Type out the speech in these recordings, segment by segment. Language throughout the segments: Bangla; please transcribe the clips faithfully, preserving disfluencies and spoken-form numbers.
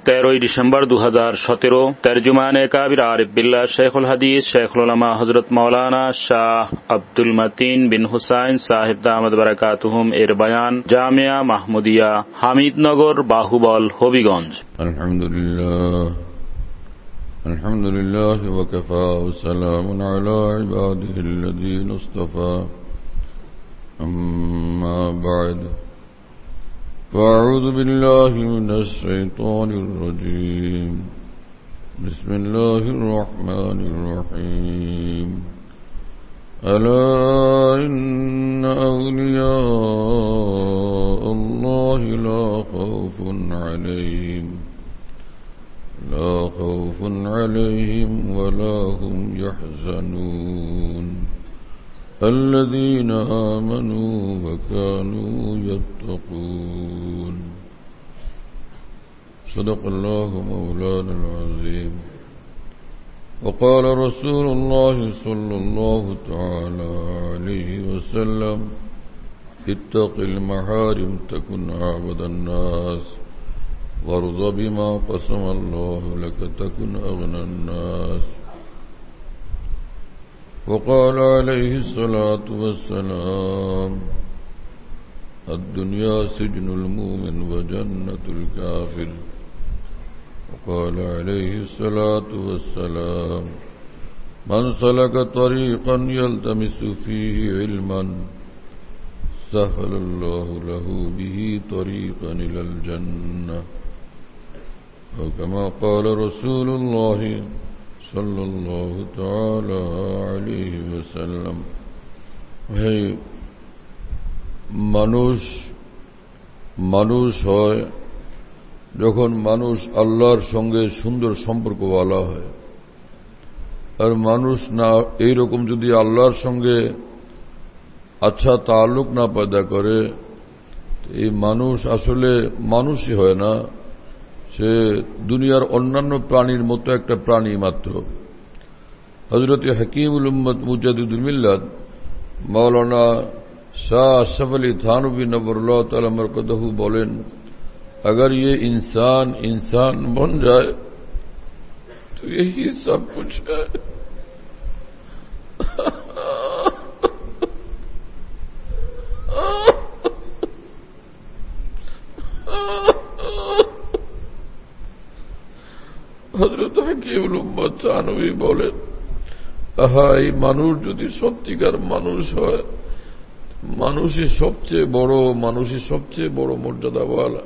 তেরোই ডিসেম্বর দু হাজার সতেরো তর্জমানে কাবির আরিফ বিল্লাহ শেখুল হাদিস শেখুল উলামা হযরত মাওলানা শাহ আব্দুল মতিন বিন হুসাইন সাহেব দামাত বারাকাতুহুম এর বয়ান জামিয়া মাহমুদিয়া হামিদনগর বাহুবল হবিগঞ্জ। আলহামদুলিল্লাহ আলহামদুলিল্লাহ ওয়া কাফা ওয়া সালামুন আলা ইবাদিহিল্লাযীনা ইসতাফা أما بعد فأعوذ بالله من الشيطان الرجيم بسم الله الرحمن الرحيم ألا إن أولياء الله لا خوف عليهم لا خوف عليهم ولا هم يحزنون الذين آمنوا وكانوا يتقون صدق الله مولانا العظيم وقال رسول الله صلى الله تعالى عليه وسلم اتق المحارم تكن أعبد الناس وارض بما قسم الله لك تكن أغنى الناس وقال عليه الصلاة والسلام الدنيا سجن المؤمن وجنة الكافر وقال عليه الصلاة والسلام من سلك طريقا يلتمس فيه علما سهل الله له به طريقا إلى الجنة وكما قال رسول الله সাল্লাল্লাহু তাআলা আলাইহি ওয়াসাল্লাম। হে মানুষ মানুষ হয় যখন মানুষ আল্লাহর সঙ্গে সুন্দর সম্পর্কওয়ালা হয়, আর মানুষ না এইরকম যদি আল্লাহর সঙ্গে আচ্ছা তাল্লুক না পয়দা করে, এই মানুষ আসলে মানুষই হয় না, সে দুনিয়ার অন্যান্য প্রাণীর মতো একটা প্রাণী মাত্র। হযরত হাকিমুল উম্মত মুজাদ্দিদুল মিল্লাত মাওলানা শাহ আশরাফ আলী থানভী নবরুল্লাহ তাআলা মারকাদহু বলেন, अगर ये इंसान इंसान बन जाए तो यही सब कुछ है। হযরত হাকিমুল উম্মত থানভী বলেন, আহা, এই মানুষ যদি সত্যিকার মানুষ হয়, মানুষই সবচেয়ে বড় মানুষই সবচেয়ে বড় মর্যাদাওয়ালা।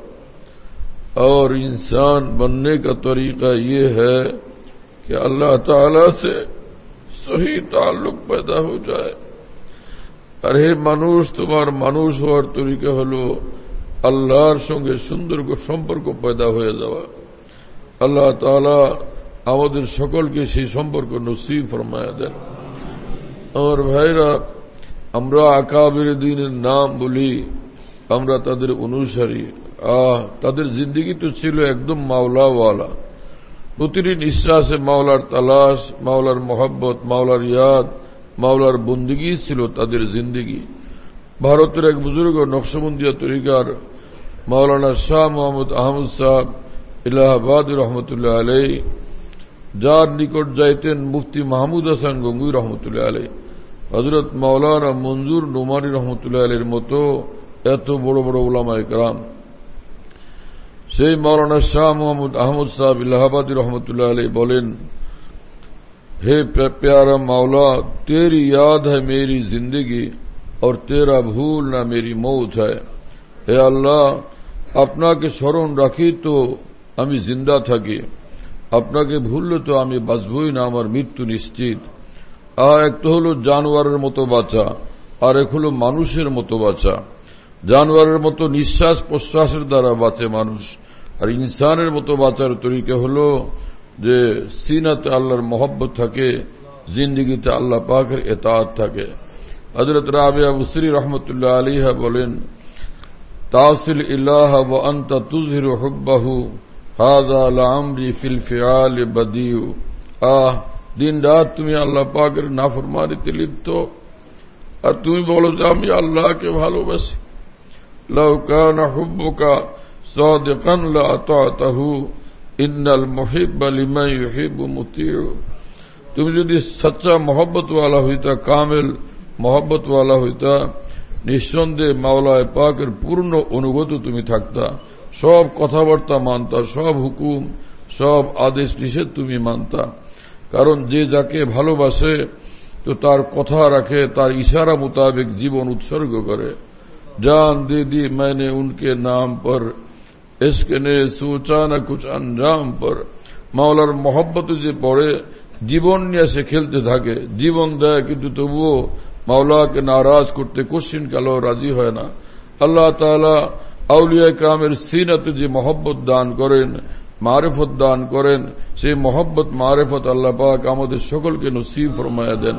और इंसान बनने का तरीका ये है कि अल्लाह ताला से सही ताल्लुक पैदा हो जाए। अरे মানুষ, তোমার মানুষ হওয়ার তরিকা হলো আল্লাহর সঙ্গে সুন্দর সম্পর্ক পয়দা হয়ে যাওয়া। আল্লাহ তাআলা আমাদের সকলকে সেই সম্পর্ক নসিব ফরমায়া দেন। আমার ভাইরা, আমরা আকাবির দ্বীনের নাম বলি, আমরা তাদের অনুসারী। আহ তাদের জিন্দেগি তো ছিল একদম মাওলাওয়ালা। প্রতিটি নিঃশ্বাসে মাওলার তালাশ, মাওলার মহব্বত, মাওলার ইয়াদ, মাওলার বন্দিগি ছিল তাদের জিন্দেগি। ভারতের এক বুজুর্গ নকশবন্দিয়া তরিকার মাওলানা শাহ মোহাম্মদ আহমদ সাহেব ইলাহাবাদ রহমতুল্লাহ আলাই, যার নিকট যাইতেন মুফতি মাহমুদ হাসান গঙ্গুই রহমতুল্লাহ আলাই, হযরত মাওলানা মঞ্জুর নোমানী রহমতুল্লাহ আলাইর মতো এত বড় বড় উলামায়ে কেরাম। সেই মাওলানা শাহ মোহাম্মদ আহমদ সাহেব ইলাহাবাদী রহমতুল্লাহ আলাই বলেন, हे प्यारा मौला, तेरी याद है मेरी जिंदगी और तेरा भूलना मेरी मौत है। हे আল্লাহ, আপনাকে স্মরণ রাখি তো আমি জিন্দা থাকি, আপনাকে ভুললে তো আমি বাঁচবই না, আমার মৃত্যু নিশ্চিত। আর এক তো হলো জানোয়ারের মতো বাঁচা, আর এক হলো মানুষের মতো বাঁচা। জানোয়ারের মতো নিঃশ্বাস প্রশ্বাসের দ্বারা বাঁচে মানুষ, আর ইনসানের মতো বাঁচার তরিকা হলো যে সিনাতে আল্লাহর মহব্বত থাকে, জিন্দেগিতে আল্লাহ পাকের ইতাআত থাকে। হযরত রাবিয়া বুসরি রহমতুল্লাহ আলাইহা বলেন, তাসিল ইলাহা ওয়া আনতা তুযহিরু হুব্বাহু হাযা লামরি ফিল ফিআল বাদিউ। আহ, দিন রাত তুমি আল্লাহ পাকের নাফরমানিতে লিপ্ত, আর তুমি বলো যে আমি আল্লাহকে ভালোবাসি। লাউ কানা হুব্বুকা সাদিকান লা আতাতাহু ইন্নাল মুহিব্বা লিমান ইউহিব্বু মুতিউ। তুমি যদি সচ্চা মহব্বতওয়ালা হইতা, কামেল মহব্বতওয়ালা হইতা, নিঃসন্দেহে মাওলায়ে পাকের পূর্ণ অনুগত তুমি থাকতা, সব কথাবার্তা মানতা, সব হুকুম সব আদেশ নিষেধ তুমি মানতা। কারণ যে যাকে ভালোবাসে তো তার কথা রাখে, তার ইশারা মোতাবেক জীবন উৎসর্গ করে। জান দে दी मैंने उनके नाम पर, इश्क ने सोचा न कुछ अंजाम पर। মাওলার মহব্বতে যে পড়ে জীবন নিয়ে সে খেলতে থাকে, জীবন দেয় কিন্তু তবুও মাওলাকে নারাজ করতে কোশ্চিন কালেও রাজি হয় না। আল্লাহ তাআলা আউলিয়া কিরামের সিনাতে যে মহব্বত দান করেন, মারিফত দান করেন, সেই মহব্বত মারিফত আল্লাহ পাক আমাদের সকলকে নসিব ফরমায়া দেন।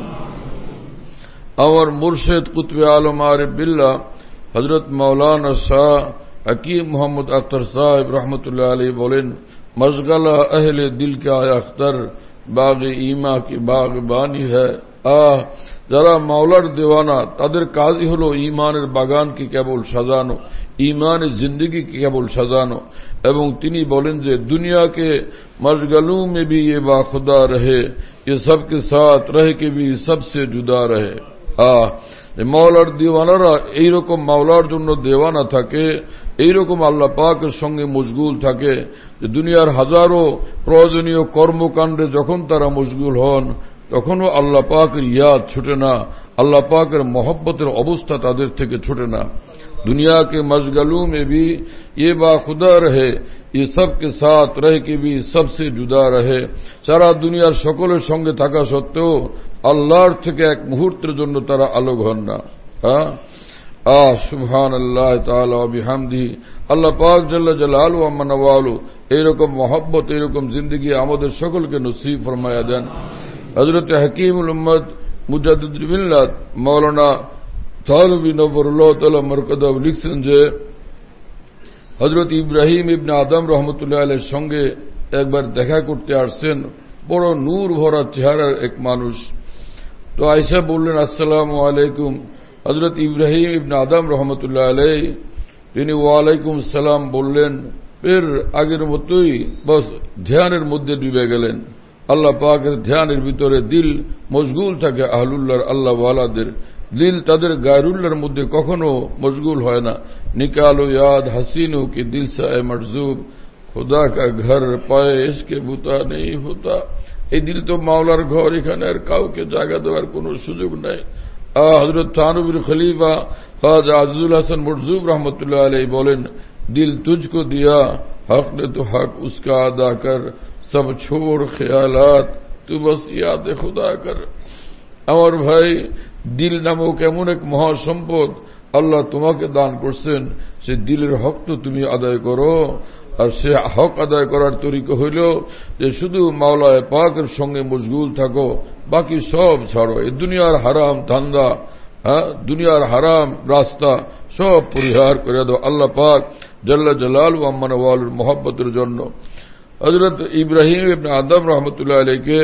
আমার মুর্শিদ কুতবে আলম আরিফ বিল্লাহ হযরত মাওলানা শাহ হাকিম মোহাম্মদ আখতার সাহেব রহমতুল্লাহ আলাইহি বলেন, মশগলা আহলে দিল কা আখতার বাগ ইমা কি বাগবানি হ্যায়। আহ, যারা মাওলার দেওয়ানা তাদের কাজই হল ইমানের বাগানকে কেবল সাজানো, ইমানের জিন্দগিকে কেবল সাজানো। এবং তিনি বলেন যে দুনিয়া के मशगलों में भी ये बाखुदा रहे, ये सबके साथ रह के भी सबसे जुदा रहे। আহ, মাওলার দেওয়ানারা এইরকম মাওলার জন্য দেওয়ানা থাকে, এইরকম আল্লাহ পাকের সঙ্গে মশগুল থাকে যে দুনিয়ার হাজারো প্রয়োজনীয় কর্মকাণ্ডে যখন তারা মশগুল হন তখনও আল্লাহ পাকের ইয়াদ ছুটে না, আল্লাহ পাকের মহব্বতের অবস্থা তাদের থেকে ছুটে না। दुनिया के मशगलों में भी ये बाखुदा रहे, ये सबके साथ रह के भी सबसे जुदा रहे। সারা দুনিয়ার সকলের সঙ্গে থাকা সত্ত্বেও আল্লাহর থেকে এক মুহূর্তের জন্য তারা আলোক হন না। হ্যাঁ, আহ সুবহানাল্লাহ তাআলা ওয়া বিহামদিহি। আল্লাহ পাক জাল্লা জালালু ওয়া মানওয়ালু এইরকম মহব্বত, এইরকম জিন্দগি আমাদের সকলকে নসিব ফরমায়া দেন। হযরত হাকিমুল উম্মত মুজাদ্দিদুল মিল্লাত মাওলানা থানভী নওয়ারুল্লাহ তাআলা মারকাদাহ লিখছেন যে হযরত ইব্রাহিম ইবনে আদম রহমতুল্লাহ আলাইহির সঙ্গে একবার দেখা করতে আসছেন বড় নূর ভরা চেহারার এক মানুষ। তো আয়েশা বললেন, আসসালামু আলাইকুম। হযরত ইব্রাহিম ইবনে আদম রহমতুল্লাহ আলাইহি তিনি ওয়ালাইকুম সালাম বললেন, ফের আগের মতোই বস ধ্যানের মধ্যে ডুবে গেলেন। আল্লাহ পাকের ধ্যানের ভিতরে দিল মশগুল থাকে আহলুল্লাহর, আল্লাহ ওয়ালাদের দিল তাদের গায়রুল্লাহর মধ্যে কখনো মশগুল হয় না। নিকালো ইয়াদ হাসিনো কি দিল সে মরজুব, খুদা কা ঘর পায়ে ইসকে বুতা নেই হতা। এই দিল তো মাওলার ঘর, এখানে আর কাউকে জায়গা দেওয়ার কোনো সুযোগ নাই। হযরত থানভীর খলিফা খাজা আজিজুল হাসান মরজুব রহমতুল্লাহ আলাইহি বলেন, দিল তুঝকো দিয়া হক নে তো হক উসকা আদা কর, সব ছোড় খেয়ালাত তু বস ইয়াদ খুদা কর। আমার ভাই, দিল নামক এমন এক মহাসম্পদ আল্লাহ তোমাকে দান করছেন, সে দিলের হক তো তুমি আদায় করো। আর সে হক আদায় করার তরিকা হইল যে শুধু মাওলায়ে পাকের সঙ্গে মশগুল থাকো, বাকি সব ছাড়ো। এই দুনিয়ার হারাম ধান্দা, হ্যাঁ দুনিয়ার হারাম রাস্তা সব পরিহার করে দাও আল্লাহ পাক জাল্লা জালাল ওয়া মানওয়ালুর মহব্বতের জন্য। হযরত ইব্রাহিম ইবনে আদম রহমতুল্লাহ আলাইহিকে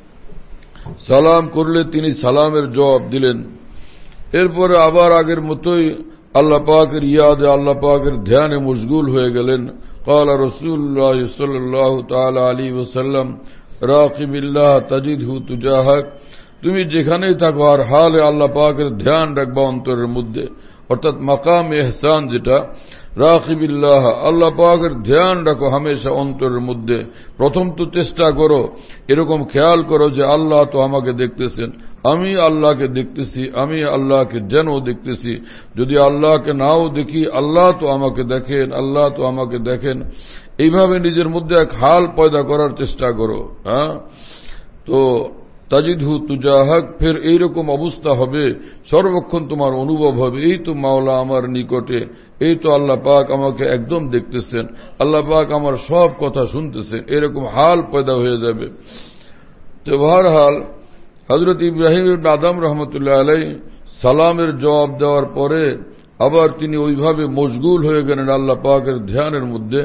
সালাম করলে তিনি সালামের জবাব দিলেন। এরপরে আবার আগের মতোই আল্লাহ পাকের ইয়াদে, আল্লাহ পাকের ধ্যানে মশগুল হয়ে গেলেন। قال رسول الله صلى الله تعالى عليه وسلم راقب الله تجده تجاهك। তুমি যেখানেই থাকো আর হালে আল্লাহ পাকের ধ্যান রাখবা অন্তরের মধ্যে, অর্থাৎ মাকাম ইহসান যেটা, রাকিবিল্লাহ আল্লাহ পাকের ধ্যান রাখো হামেশা অন্তরের মধ্যে। প্রথম তো চেষ্টা করো, এরকম খেয়াল করো যে আল্লাহ তো আমাকে দেখতেছেন, আমি আল্লাহকে দেখতেছি, আমি আল্লাহকে যেন দেখতেছি। যদি আল্লাহকে নাও দেখি, আল্লাহ তো আমাকে দেখেন, আল্লাহ তো আমাকে দেখেন। এইভাবে নিজের মধ্যে এক হাল পয়দা করার চেষ্টা করো। হ্যাঁ, তো তাজিদহু তুজাহাক, ফের এইরকম অবস্থা হবে, সর্বক্ষণ তোমার অনুভব হবে এই তো মাওলা আমার নিকটে, এই তো আল্লাহ পাক আমাকে একদম দেখতেছেন, আল্লাহ পাক আমার সব কথা শুনতেছেন, এরকম হাল পয়দা হয়ে যাবে। তো বহরহাল হযরত ইব্রাহিম ইবনে আদম রহমতুল্লাহ আলাইহি সালামের জবাব দেওয়ার পরে আবার তিনি ওইভাবে মশগুল হয়ে গেলেন আল্লাহ পাকের ধ্যানের মধ্যে।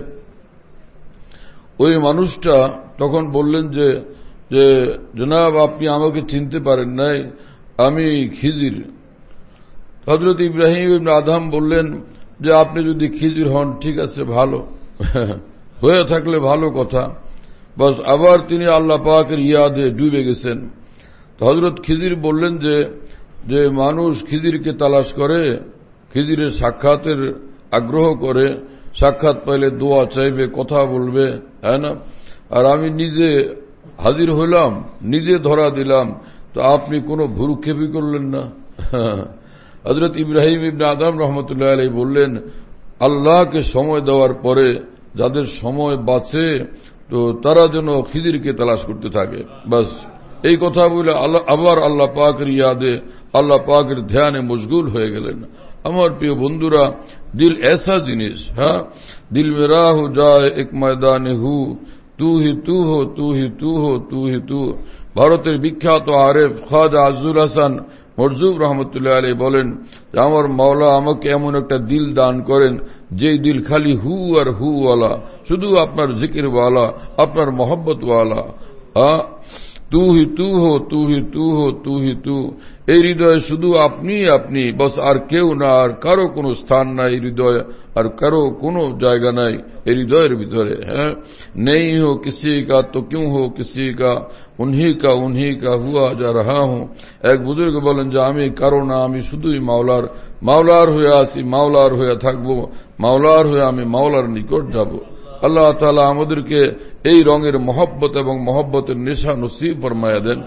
ওই মানুষটা তখন বললেন যে যে জনাব আপনি আমাকে চিনতে পারেন নাই, আমি খিজির। হযরত ইব্রাহিম ইবনে আদম বললেন যে আপনি যদি খিজির হন ঠিক আছে, ভালো হয়ে থাকলে ভালো কথা, বাস আবার তিনি আল্লাহ পাকের ইয়াদে ডুবে গেছেন। তো হযরত খিজির বললেন যে যে মানুষ খিজিরকে তালাশ করে, খিজিরের সাক্ষাতের আগ্রহ করে, সাক্ষাৎ পাইলে দোয়া চাইবে, কথা বলবে, হ্যাঁ না, আর আমি নিজে হাজির হইলাম, নিজে ধরা দিলাম, তো আপনি কোনো ভুরুক্ষেপই করলেন না। হযরত ইব্রাহিম ইবনে আদম রহমতুল্লাহ আলাইহি বললেন, আল্লাহকে সময় দেওয়ার পরে যাদের সময় বাঁচে তো তারা যেন খিজিরকে তালাশ করতে থাকে। বাস এই কথা বলে আল্লাহ আবার আল্লাহ পাকের ইয়াদে, আল্লাহ পাকের ধ্যানে মশগুল হয়ে গেলেন। আমার প্রিয় বন্ধুরা, দিল এসা জিনিস, হ্যাঁ, দিল মেরা হো যায় এক ময়দানে হু, তু হি তু হো, তু হি তু হো, তু হি তু। ভারতের বিখ্যাত আরেফ খাজা আজুল হাসান মরজুব রহমতুল্লাহ আলাইহি বলেন যে আমার মাওলা আমাকে এমন একটা দিল দান করেন যেই দিল খালি হু আর হু ওয়ালা, শুধু আপনার জিকির ওয়ালা, আপনার মোহব্বত ওয়ালা। তু হি তু হো, তু হি তু হো, তু হি তু। এই হৃদয়ে শুধু আপনি আপনি, বস আর কেউ না, আর কারো কোনো স্থান নাই হৃদয়ে, আর কারো কোনো জায়গা নাই এই হৃদয়ের ভিতরে। হ্যাঁ, নেই হো কিসি কা তো কিউ হো কিসি কা, উনহি কা উনহি কা হুয়া যা রাহা হুঁ। এক বুজুর্গ বলেন যে আমি কারো না, আমি শুধুই মাওলার, মাওলার হয়ে আসি, মাওলার হয়ে থাকবো, মাওলার হয়ে আমি মাওলার নিকট যাব। আল্লাহ তাআলা আমাদেরকে এই রঙের মহব্বত এবং মহব্বতের নেশা নসিব ফরমায়া দেন।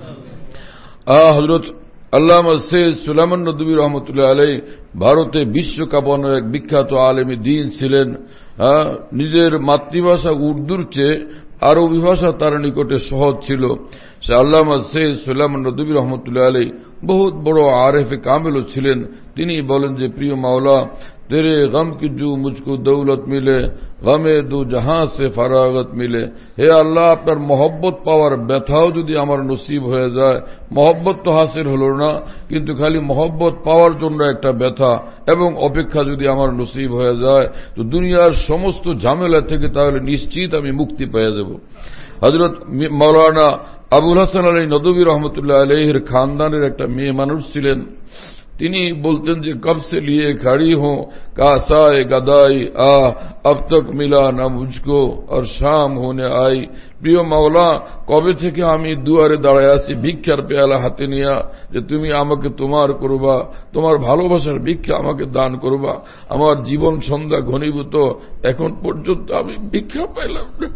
হযরত আল্লামা সৈয়দ সুলাইমান নদভী রহমতুল্লাহ আলাইহি ভারতে বিশ্বকাপানো এক বিখ্যাত আলেম দ্বীন ছিলেন। নিজের মাতৃভাষা উর্দুর চেয়ে আরবি ভাষা তার নিকটে সহজ ছিল। সে আল্লামা সৈয়দ সুলাইমান নদভী রহমতুল্লাহ আলাইহি বহুত বড় আরেফে কামেলও ছিলেন। তিনি বলেন যে প্রিয় মাওলা, তেরে গম কি জু মুঝকো দৌলত মিলে, গমে দু জাহাঁ সে ফারাগত মিলে। হে আল্লাহ, আপনার মহব্বত পাওয়ার ব্যথাও যদি আমার নসিব হয়ে যায়, মহব্বত তো হাসিল হলো না, কিন্তু খালি মহব্বত পাওয়ার জন্য একটা ব্যথা এবং অপেক্ষা যদি আমার নসিব হয়ে যায়, তো দুনিয়ার সমস্ত ঝামেলা থেকে তাহলে নিশ্চিত আমি মুক্তি পেয়ে যাব। হযরত মাওলানা আবুল হাসান আলী নদভী রহমতুল্লাহ আলাইহির খানদানের একটা মেয়ে মানুষ ছিলেন। তিনি বলতেন যে কব সে লিয়ে খাড়ি হো কাসায়ে গাদাই, আ আব তক মিলা না মুঝকো আর শাম হোনে আই। প্রিয় মাওলা, কবে থেকে আমি দুয়ারে দাঁড়ায় আছি ভিক্ষার পেয়ালা হাতে নিয়া, যে তুমি আমাকে তোমার করবা, তোমার ভালোবাসার ভিক্ষা আমাকে দান করবা। আমার জীবন সন্ধ্যা ঘনীভূত, এখন পর্যন্ত আমি ভিক্ষা পাইলাম না।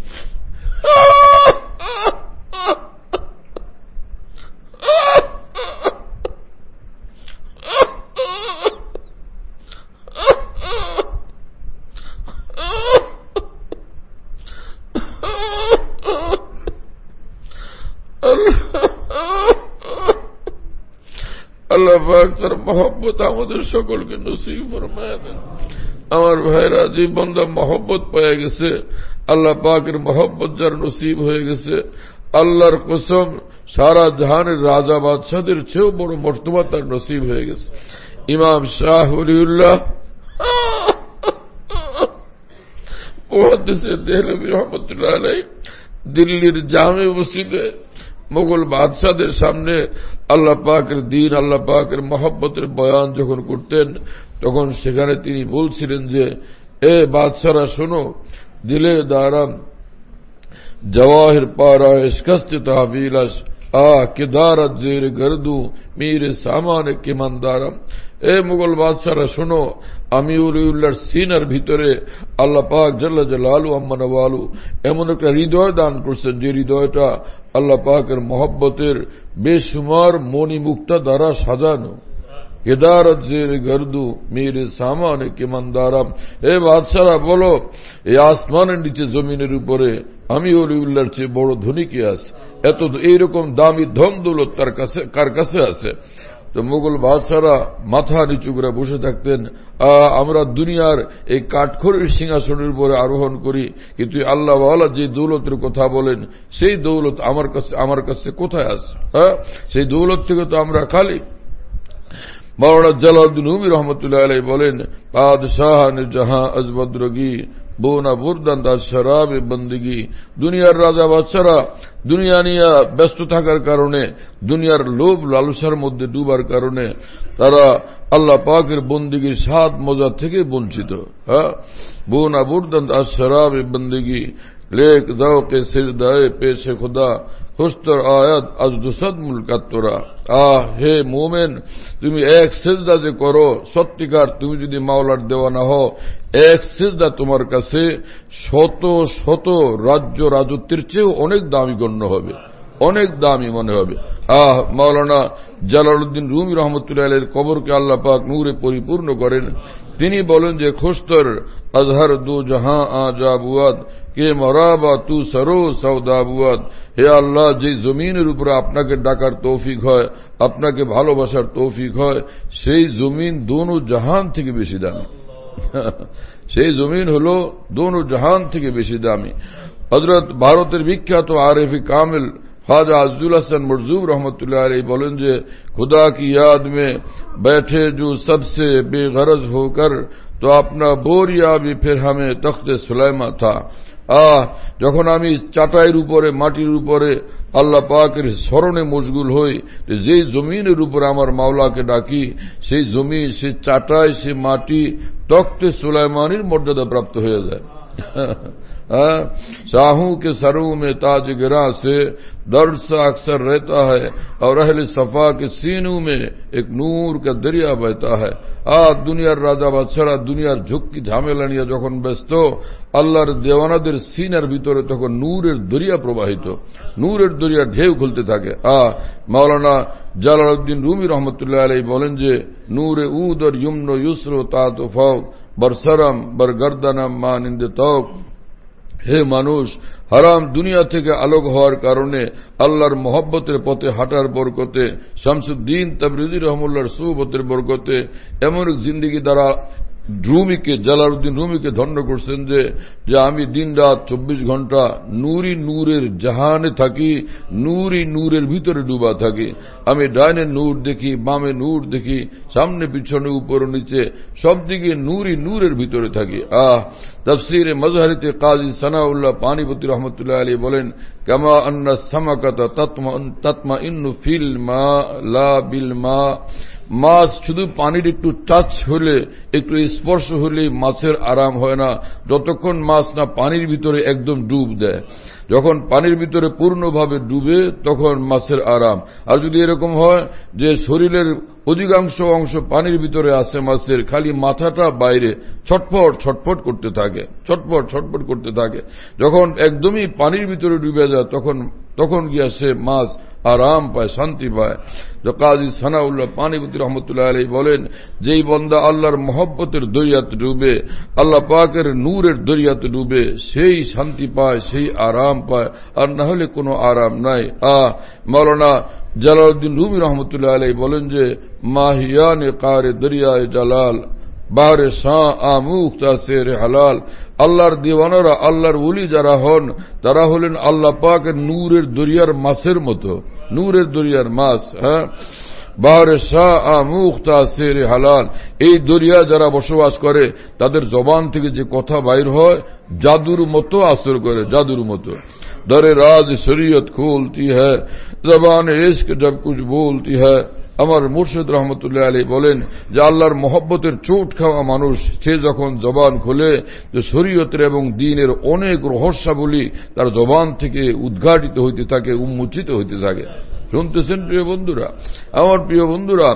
আল্লাহ পাক তার মহব্বত আমাদের সকলকে নসিব ফরমায়া দেন। আমার ভাইরা, যে বান্দা মহব্বত পেয়ে গেছে, আল্লাহ পাকের মহব্বত যার নসিব হয়ে গেছে, আল্লাহর কসম সারা জাহানের রাজা বাদশাদের চেয়েও বড় মর্তবা তার নসিব হয়ে গেছে। ইমাম শাহ ওলিউল্লাহ মুহাদ্দিস দেহলভী রহমতুল্লাহ আলাইহি দিল্লির জামে মসজিদে মোগল বাদশাদের সামনে আল্লাহ পাকের দ্বীন, আল্লাহ পাকের মহব্বতের বয়ান যখন করতেন, তখন সেখানে তিনি বলছিলেন যে এ বাদশারা শোনো, দিলে দারাম জওয়াহির পারা শিকস্ত তাহবিলাস, আ কেদারত জের গর্দু মীরে সামানে কিমানদারাম। এ মুঘল বাদশারা শোনো, আমি ওলিউল্লাহর সিনার ভিতরে আল্লাহ পাক জাল্লা জালালু আম্মা নওয়ালু এমন একটা হৃদয় দান করছেন, যে হৃদয়টা আল্লাহ পাকের মহব্বতের বেশুমার মণি মুক্তা দ্বারা সাজানো। কেদারত জের গর্দু মেরে সামানে কিমানদারাম। এ বাদশারা বলো, এই আসমানের নিচে জমিনের উপরে আমি ওলিউল্লাহর চেয়ে বড় ধনী কে আছে? এত এইরকম দামি ধন দৌলত তার কাছে কার কাছে আছে? তো মুঘল বাদশারা মাথা নিচু করে বসে থাকতেন। আমরা দুনিয়ার এই কাঠখড়ির সিংহাসনের উপরে আরোহণ করি, কিন্তু আল্লাহ ওয়ালা যে দৌলতের কথা বলেন, সেই দৌলত আমার কাছে আমার কাছে কোথায় আছে? হ্যাঁ, সেই দৌলত থেকে তো আমরা খালি। মাওলানা জালালউদ্দিন রুমি রহমতুল্লাহ আলাইহি বলেন, বাদশাহ নে জাহাঁ আজবদরগি বোনা বুরদান দা শরাব বন্দগি। দুনিয়ার রাজা বাদশারা দুনিয়া নিয়ে ব্যস্ত থাকার কারণে, দুনিয়ার লোভ লালসার মধ্যে ডুবার কারণে তারা আল্লাহ পাকের বন্দিগির স্বাদ মজা থেকে বঞ্চিত। হ্যাঁ, বোনা বুরদান দা শরাব বন্দগি लेक ज़ौक़े सिजदाए पेश खुदा खुशतर आयत अज दुसद मुल्कात তোরা। আহ হে মোমেন, তুমি এক সিজদা যে করো, সত্যিকার তুমি যদি মাওলার দেওয়ানা হও, এক সিজদা তোমার কাছে শত শত রাজ্য রাজত্বের চেয়েও অনেক দামি গণ্য হবে, অনেক দামি মনে হবে। আহ মাওলানা জালালউদ্দিন রুমি রহমতুল্লাহ আলাইহির কবরকে আল্লাহ পাক নূরে পরিপূর্ণ করেন। তিনি বলেন যে খুশতর আজহার দু জাহাঁ আজাবুয়াদ কে মরাবা তু সরো সৌদাবুয়াদ। হে আল্লাহ, যে জমিনের উপরে আপনাকে ডাকার তৌফিক হয়, আপনাকে ভালোবাসার তৌফিক হয়, সেই জমিন দোনো জাহান থেকে বেশি দামি। সেই জমিন হলো দোনো জাহান থেকে বেশি দামি। হযরত ভারতের বিখ্যাত আরেফি কামিল ख्वाजा अज़दुल हसन मरज़ूब रहमतुल्लाह अलैह बोलें जे खुदा की याद में बैठे जो सबसे बेगरज होकर तो अपना बोरिया भी फिर हमें तख्ते सुलाइमा था। আহ যখন আমি চাটাইয়ের উপরে মাটির উপরে আল্লাহ পাকের স্মরণে মশগুল হই, যেই জমিনের উপরে আমার মাওলাকে ডাকি, সেই জমি, সেই চাটাই, সেই মাটি তख्ते सुलाइमानीর মর্যাদা প্রাপ্ত হয়ে যায়। शाहों के सरों में ताज गिरा से दर्द सा अक्सर रहता है और अहले सफा के सीनों में एक नूर का दरिया बहता है। आ दुनियार राजा बादशाहरा दुनियार ঝুঁকি ঝামেলা নিয়ে যখন ব্যস্ত, আল্লাহর দেওয়ানাদের সিনার ভিতরে তখন নূরের দরিয়া প্রবাহিত, নূরের দরিয়া ঢেউ খুলতে থাকে। আ মাওলানা জালালউদ্দিন রুমি রহমতুল্লাহ আলাইহি বলেন যে নূরে উদ और यमन युस्र तात फौक बरसरम बरगर्दनम मानिंद तौक। হে মানুষ, হারাম দুনিয়া থেকে আলোক হওয়ার কারণে আল্লাহর মহব্বতের পথে হাঁটার বরকতে, শামসুদ্দিন তাবরিজি রহমতুল্লাহর সুহবতের বরকতে এমন এক জিন্দেগি দ্বারা রুমিকে, জালালউদ্দিন রুমিকে ধন্য করছেন যে যে আমি দিন রাত চব্বিশ ঘন্টা নূরি নূরের জাহানে থাকি, নূরি নূরের ভিতরে ডুবা থাকি। আমি ডাইনে নূর দেখি, বামে নূর দেখি, সামনে পিছনে উপর নিচে সব দিকে নূরি নূরের ভিতরে থাকি। আহ তাফসীরে মজহারিতে কাজী সানাউল্লাহ পানিপতি রহমতুল্লাহ আলাইহি বলেন, কামা আন্না সামাকাতা তাতমা তাতমাইন্নু ফিল মা লা বিল মা। মাছ শুধু পানির একটু টাচ হলে, একটু স্পর্শ হলে মাছের আরাম হয় না, যতক্ষণ মাছ না পানির ভিতরে একদম ডুব দেয়। যখন পানির ভিতরে পূর্ণভাবে ডুবে তখন মাছের আরাম। আর যদি এরকম হয় যে শরীরের অধিকাংশ অংশ পানির ভিতরে আছে মাছের, খালি মাথাটা বাইরে ছটফট ছটফট করতে থাকে, ছটফট ছটফট করতে থাকে, যখন একদমই পানির ভিতরে ডুবে যায় তখন তখন গিয়া সে মাছ আরাম পায়, শান্তি পায়। তো কাজী সানাউল্লাহ পানিপতি রহমতুল্লাহ আলাইহি বলেন, যেই বন্দা আল্লাহর মহব্বতের দরিয়াতে ডুবে, আল্লাহ পাকের নূরের দরিয়াতে ডুবে, সেই শান্তি পায়, সেই আরাম পায়, আর না হলে কোনো আরাম নাই। আহ মাওলানা জালালউদ্দিন রুমি রহমতুল্লাহ আলাইহি বলেন যে মাহিয়ানে কারে দরিয়ায়ে জালাল বারে শাহ আমুখতা সেরে হালাল। আল্লাহর দিওয়ানারা, আল্লাহর ওলি যারা হন, তারা হলেন আল্লাহ পাকের নূরের দরিয়ার মাছের মতো, নূরের দরিয়ার মাছ। হ্যাঁ, বারে শাহ আমুখতা সেরে হালাল। এই দরিয়া যারা বসবাস করে তাদের জবান থেকে যে কথা বাইর হয় জাদুর মতো আসর করে, জাদুর মতো। দরে রাজ শরীয়ত খোলতি হ্যায় জবান ইশক জব কুছ বলতি হ্যায়। আমার মুর্শিদ রহমতুল্লাহ আলাইহি বলেন যে আল্লাহর মহব্বতের চোট খাওয়া মানুষ সে যখন জবান খোলে, যে শরীয়তের এবং দ্বীনের অনেক রহস্যাবলী তার জবান থেকে উদ্ঘাটিত হইতে থাকে, উন্মোচিত হইতে থাকে। শুনতেছেন প্রিয় বন্ধুরা? আমার প্রিয় বন্ধুরা,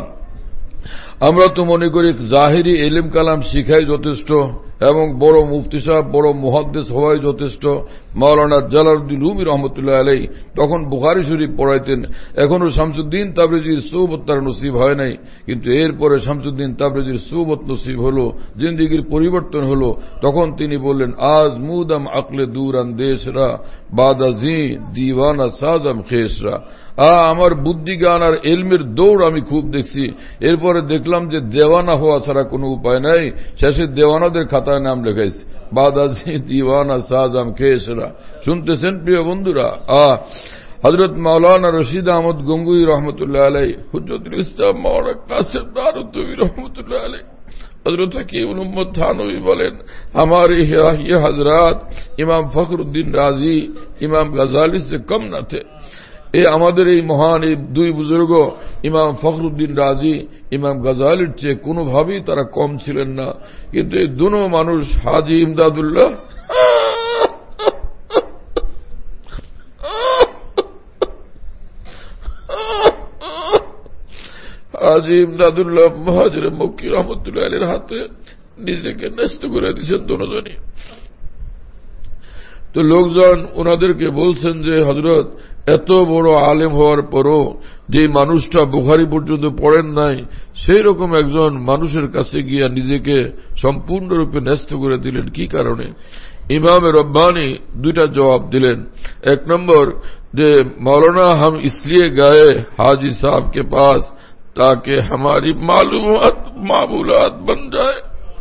আমরা তো মনে করি জাহিরি ইলম কালাম শিখাই যথেষ্ট এবং বড় মুফতি সাহেব, বড় মুহাদ্দিস হওয়াই যথেষ্ট। মাওলানা জালালউদ্দিন রুমি রহমতুল্লাহ আলাইহি তখন বুখারী শরীফ পড়াইতেন, এখনো শামসুদ্দিন তাবরিজির সুহবত তার নসিব হয় নাই, কিন্তু এরপরে শামসুদ্দিন তাবরিজির সুহবত নসিব হলো, জিন্দেগির পরিবর্তন হলো। তখন তিনি বললেন, আজ মুদম আকলে দূর আন্দেশরা বাদাজি দিওয়ানা সাজম খেসরা। আ আমার বুদ্ধি জ্ঞান আর এলমের দৌড় আমি খুব দেখছি, এরপরে দেখলাম যে দেওয়ানা হওয়া ছাড়া কোনো উপায় নাই, শেষে দেওয়ানাদের খাতায় নাম লেখাইছে, বাদাজি দিওয়ানা সাজম খেসরা। শুনতেছেন প্রিয় বন্ধুরা? আ হযরত মাওলানা রশিদ আহমদ গঙ্গুই রহমতুল্লাহ আলাইহি, হুজ্জতুল ইসলাম মাওলানা কাসিম দারুদ্দৌলি রহমতুল্লাহ আলাইহি, হযরত হাকিমুল উম্মত থানভী বলেন, हमारे ये हजरात इमाम फखरुद्दीन राजी, इमाम गजाली से कम न थे। এই আমাদের এই মহান এই দুই বুজুর্গ ইমাম ফখরুদ্দিন রাজি, ইমাম গজালির চেয়ে কোনোভাবেই তারা কম ছিলেন না। কিন্তু এই দুনো মানুষ, হাজী ইমদাদুল্লাহ হাজী ইমদাদুল্লাহ মুহাজির মক্কি রহমতুল্লাহ আলাইহির হাতে নিজেকে ন্যস্ত করে দিয়েছেন দুজনই। তো লোকজন ওনাদেরকে বলছেন যে হযরত, এত বড় আলেম হওয়ার পরও যে মানুষটা বুখারী পর্যন্ত পড়েন নাই, সেই রকম একজন মানুষের কাছে গিয়া নিজেকে সম্পূর্ণরূপে ন্যস্ত করে দিলেন কি কারণে? ইমাম রব্বানী দুইটা জবাব দিলেন। এক নম্বর যে मौलाना हम इसलिए गए हाजी साहब के पास ताकि हमारी मालूमात मामूलात बन जाए।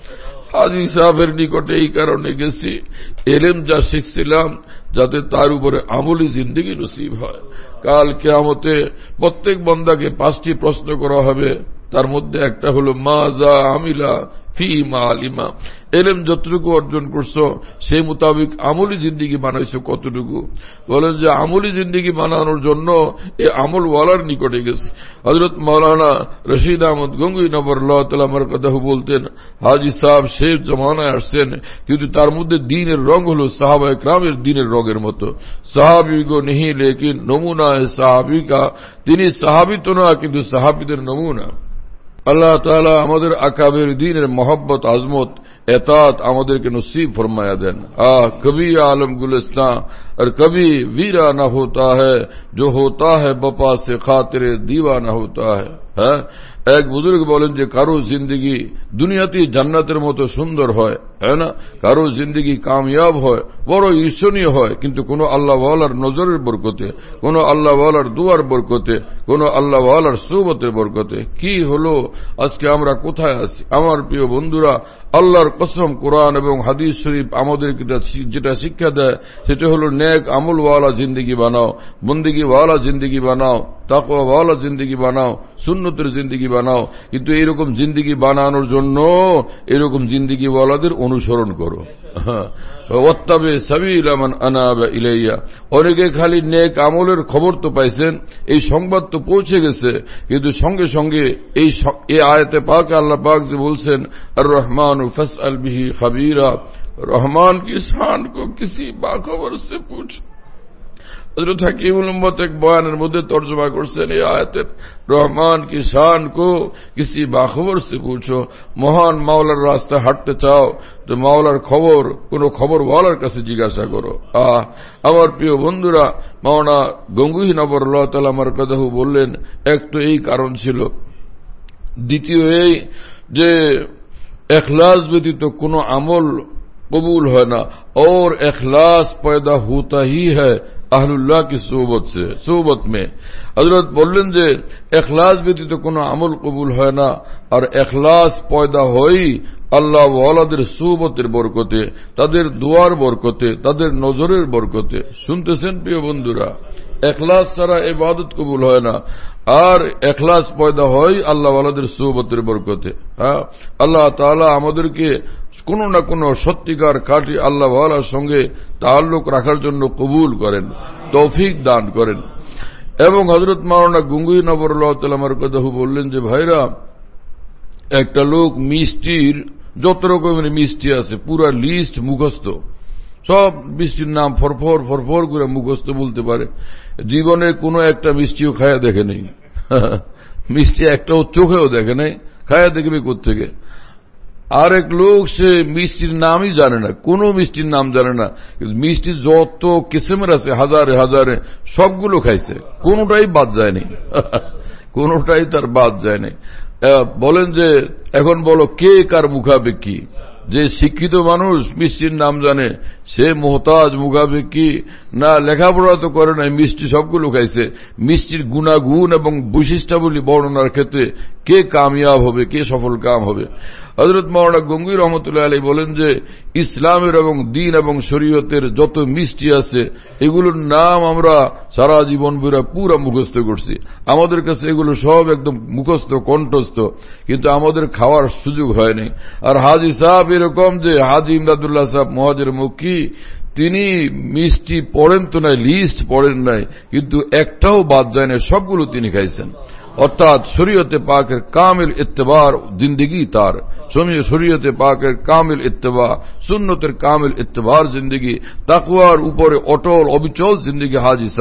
হাজী সাহেবের নিকটে এই কারণে গেছি, এলেম যা শিখছিলাম যাতে তার উপরে আমলি জিন্দেগি নসিব হয়। কাল কিয়ামতে প্রত্যেক বান্দাকে পাঁচটি প্রশ্ন করা হবে, তার মধ্যে একটা হলো মা যা আমিলা ফি মা আলিমা, এলেম যতটুকু অর্জন করছো সেই মোতাবেক আমলি জিন্দেগি বানাইছো কতটুকু। বলেন যে আমলি জিন্দেগি বানানোর জন্য এই আমল ওয়ালার নিকটে গেছে। হযরত মাওলানা রশিদ আহমদ গঙ্গুই নবরুল্লাহ তাআলা মারকাদাহু বলতেন, হাজী সাহেব শেষ জমানায় আসছেন, কিন্তু তার মধ্যে দ্বীনের রং হলো সাহাবায়ে কেরামের দ্বীনের রঙের মতো। সাহাবী গো নেহি লেকিন নমুনা है সাহাবী का, তিনি সাহাবী তো না কিন্তু সাহাবীদের নমুনা। আল্লাহ তাআলা আমাদের আকাবের দ্বীনের মহব্বত আজমত एतात আমাদেরকে নসিব फरमाया देन। आ कभी आलम गुलिस्तां और कभी वीराना होता है, जो होता है बपा से खातिर दीवाना होता है। হ্যাঁ, এক বুজুর্গ বলেন যে কারো জিন্দেগি দুনিয়াতেই জান্নাতের মতো সুন্দর হয়, হ্যাঁ না, কারো জিন্দেগি কামিয়াব হয়, বড় ঈর্ষণীয় হয়, কিন্তু কোন আল্লাহ ওয়ালার নজরের বরকতে, কোন আল্লাহ ওয়ালার দুয়ার বরকতে, কোন আল্লাহ ওয়ালার সুবতের বরকতে। কি হলো আজকে আমরা কোথায় আছি? আমার প্রিয় বন্ধুরা, আল্লাহর কসম কোরআন এবং হাদিস শরীফ আমাদেরকে যেটা শিক্ষা দেয় সেটা হলো নেক আমল ওয়ালা জিন্দেগি বানাও, বন্দেগি ওয়ালা জিন্দেগি বানাও, তাকওয়া ওয়ালা জিন্দেগি বানাও, সুন্নতের জিন্দেগি বানাও। কিন্তু এইরকম জিন্দেগি বানানোর জন্য এরকম জিন্দেগি ওয়ালাদের অনুসরণ করো। ওয়াত্তাবি সাবিলা মান আনাবা ইলাইয়া। অনেকে খালি নেক আমলের খবর তো পাইছেন, এই সংবাদ তো পৌঁছে গেছে, কিন্তু সঙ্গে সঙ্গে এই এই আয়াতে পাক আল্লাহ পাক যে বলছেন আর রহমান ফাসআল বিহি খাবীরা, রহমান কি শান কো কিসি বাখবর সে পুছ। হযরত হাকিমুল উম্মত এক বয়ানের মধ্যে তর্জমা করছেন এই আয়াতের, রহমান কি শান কো কিসি বাখবর সে পুছো। মহান মাওলার রাস্তায় হাঁটতে চাও তো মাওলার খবর কোন খবরওয়ালার কাছে জিজ্ঞাসা করো। আহ আমার প্রিয় বন্ধুরা, মাওলানা গঙ্গুহি নবরুল্লাহ তাআলা মারকাদাহু বললেন, এক তো এই কারণ ছিল, দ্বিতীয় এই যে इखलास व्यतीत কোনো আমল কবুল হয় না, और इखलास पैदा होता ही है আহলুল্লাহ কি সোহবত সে সোহবত মে। হযরত বললেন যে ইখলাস ব্যতীত কোনো আমল কবুল হয় না, আর ইখলাস পয়দা হয় আল্লাহ ওয়ালাদের সোহবতের বরকতে, তাদের দোয়ার বরকতে, তাদের নজরের বরকতে। শুনতেছেন প্রিয় বন্ধুরা, ইখলাস ছাড়া ইবাদত কবুল হয় না, আর ইখলাস পয়দা হয় আল্লাহ ওয়ালাদের সোহবতের বরকতে। হ্যাঁ, আল্লাহ তাআলা আমাদেরকে কোন না কোন সত্যিকার খাঁটি আল্লাহ ওয়ালার সঙ্গে তাআল্লুক রাখার জন্য কবুল করেন, তৌফিক দান করেন। এবং হযরত মাওলানা গঙ্গুই নবরুল্লাহ তাআলা মারকাদাহু বললেন যে ভাইরা, একটা লোক মিষ্টির যত রকমের মিষ্টি আছে পুরা লিস্ট মুখস্থ, সব মিষ্টির নাম ফরফর ফরফর করে মুখস্থ বলতে পারে, জীবনে কোনো একটা মিষ্টিও খায়া দেখে নেই, মিষ্টি একটাও চোখেও দেখে নাই, খায়া দেখবে কোত্থেকে। আর এক লোক সে মিষ্টির নামই জানে না, কোনো মিষ্টির নাম জানে না, কিন্তু মিষ্টি যত কিসেমের আছে হাজারে হাজারে সবগুলো খাইছে, কোনোটাই বাদ যায়নি, কোনোটাই তার বাদ যায়নি। বলেন যে এখন বলো কে কার মুখাপেক্ষী? যে শিক্ষিত মানুষ মিষ্টির নাম জানে সে মোহতাজ মুখাপেক্ষী, না লেখাপড়া তো করে নাই মিষ্টি সবগুলো খাইছে, মিষ্টির গুণাগুণ এবং বৈশিষ্ট্যাবলী বর্ণনার ক্ষেত্রে কে কামিয়াব হবে, কে সফল কাম হবে? হযরত মাওলানা গঙ্গুই রহমতুল্লাহ আলাইহি বলেন যে ইসলামের এবং দ্বীন এবং শরীয়তের যত মিষ্টি আছে এগুলোর নাম আমরা সারা জীবন ভরে পুরো মুখস্থ করছি, আমাদের কাছে এগুলো সব একদম মুখস্থ কণ্ঠস্থ, কিন্তু আমাদের খাওয়ার সুযোগ হয়নি। আর হাজী সাহেব এরকম যে হাজী ইমদাদুল্লাহ সাহেব মুহাজির মক্কি, তিনি মিষ্টি পড়েন তো নাই, লিস্ট পড়েন নাই, কিন্তু একটাও বাদ যায় না, সবগুলো তিনি খাইছেন। অর্থাৎ শরীয়তে পাকের কামিল ইত্তেবার জিন্দেগি তার, শরীয়তে পাকের কামিল ইত্তেবা, সুন্নতের কামিল ইত্তেবার জিন্দেগি, তাকওয়ার উপরে অটল অবিচল জিন্দেগি হাজী সাহেবের।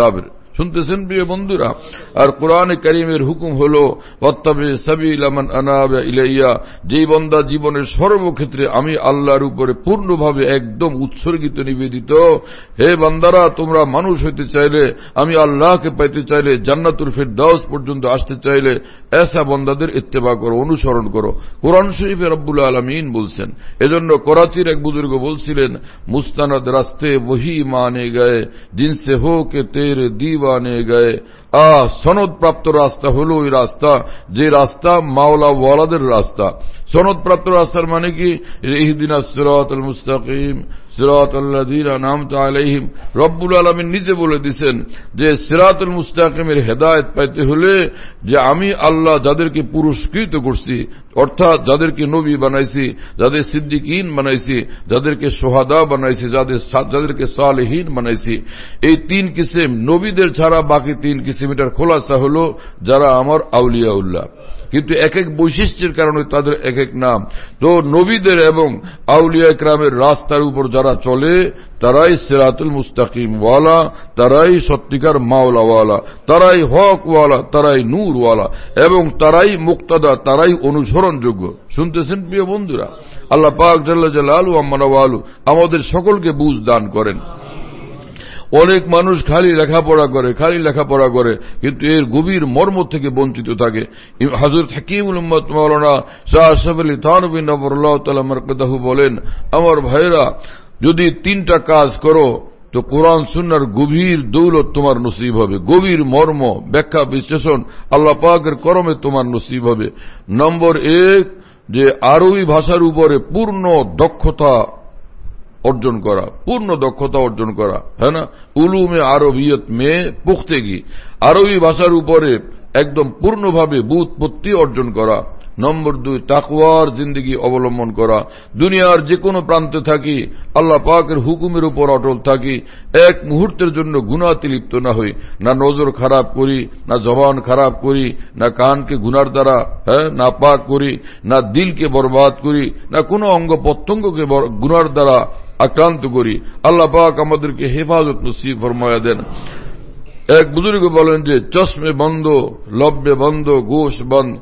শুনতেছেন প্রিয় বন্ধুরা? আর কোরআনে কারীমের হুকুম হল ওয়াত্তাবি সাবিলা মান আনাবা ইলাইয়া, যেই বান্দা জীবনের সর্বক্ষেত্রে আমি আল্লাহর উপরে পূর্ণভাবে একদম উৎসর্গিত নিবেদিত, হে বান্দারা তোমরা মানুষ হইতে চাইলে, আমি আল্লাহকে পাইতে চাইলে, জান্নাতুল ফিরদাউস পর্যন্ত আসতে চাইলে এসা বান্দাদের ইত্তেবা করো, অনুসরণ করো। কোরআন শরীফে রব্বুল আলামিন বলছেন। এজন্য করাচির এক বুজুর্গ বলছিলেন, মুস্তানদ রাস্তে वही माने गए जिनसे हो के तेरे दीवाने गए। আ সনদ প্রাপ্ত রাস্তা হলো ওই রাস্তা যে রাস্তা মাওলা ওয়ালাদের রাস্তা। সনদ প্রাপ্ত রাস্তার মানে কি? ইহদিনাস সিরাতাল মুস্তাকিম সিরাতাল্লাযীনা আন'আমতা আলাইহিম। রব্বুল আলামিন নিজে বলে দিয়েছেন যে সিরাতুল মুস্তাকিমের হেদায়েত পাইতে হলে যে আমি আল্লাহ যাদেরকে পুরস্কৃত করছি, অর্থাৎ যাদেরকে নবী বানাইছি, যাদের সিদ্দিকিন বানাইছি, যাদেরকে সোহাদা বানাইছি, যাদের যাদেরকে সালেহিন বানাইছি, এই তিন কিসিম নবীদের ছাড়া বাকি তিন কিসিমের খোলাসা হলো যারা আমার আউলিয়াউল্লাহ। কিন্তু এক এক বৈশিষ্ট্যের কারণে তাদের এক এক নাম। তো নবীদের এবং আউলিয়া ইকরামের রাস্তার উপর যারা চলে তারাই সিরাতুল মুস্তাকিম ওয়ালা, তারাই সত্যিকার মাওলা ওয়ালা, তারাই হক ওয়ালা, তারাই নূর ওয়ালা এবং তারাই মুক্তাদা, তারাই অনুসরণযোগ্য। শুনতেছেন প্রিয় বন্ধুরা? আল্লাহ পাক জাল্লা জালালু আম্মানা ওয়ালু আমাদের সকলকে বুঝ দান করেন। অনেক মানুষ খালি লেখাপড়া করে খালি লেখাপড়া করে কিন্তু এর গভীর মর্ম থেকে বঞ্চিত থাকে। হযরত হাকিমুল উম্মত মাওলানা শাহ আশরাফ আলী থানভী নবরুল্লাহ তাআলা মারকাদাহু বলেন, আমার ভাইরা যদি তিনটা কাজ করো তো কোরআন সুন্নাহর গভীর দৌলত তোমার নসিব হবে, গভীর মর্ম ব্যাখ্যা বিশ্লেষণ আল্লাহ পাকের করমে তোমার নসিব হবে। নম্বর এক, যে আরবি ভাষার উপরে পূর্ণ দক্ষতা অর্জন করা, পূর্ণ দক্ষতা অর্জন করা, হ্যাঁ না, উলুমে আরবিয়ত মে পুখতেগি, আরবি ভাষার উপরে একদম পূর্ণভাবে বুৎপত্তি অর্জন করা। নম্বর দুই, তাকওয়ার জিন্দেগি অবলম্বন করা, দুনিয়ার যে কোনো প্রান্তে থাকি আল্লাহ পাকের হুকুমের উপর অটল থাকি, এক মুহূর্তের জন্য গুনাহতে লিপ্ত না হই, না নজর খারাপ করি, না জবান খারাপ করি, না কানকে গুনার দ্বারা হ্যাঁ না পাক করি, না দিলকে বরবাদ করি, না কোনো অঙ্গ প্রত্যঙ্গকে গুনার দ্বারা আক্রান্ত করি। আল্লাহ পাক আমাদেরকে হেফাজত নসিব ফরমায়া দেন। এক বুজুর্গ বলেন যে চশমে বন্ধ, লব্বে বন্ধ, গোশ বন্ধ,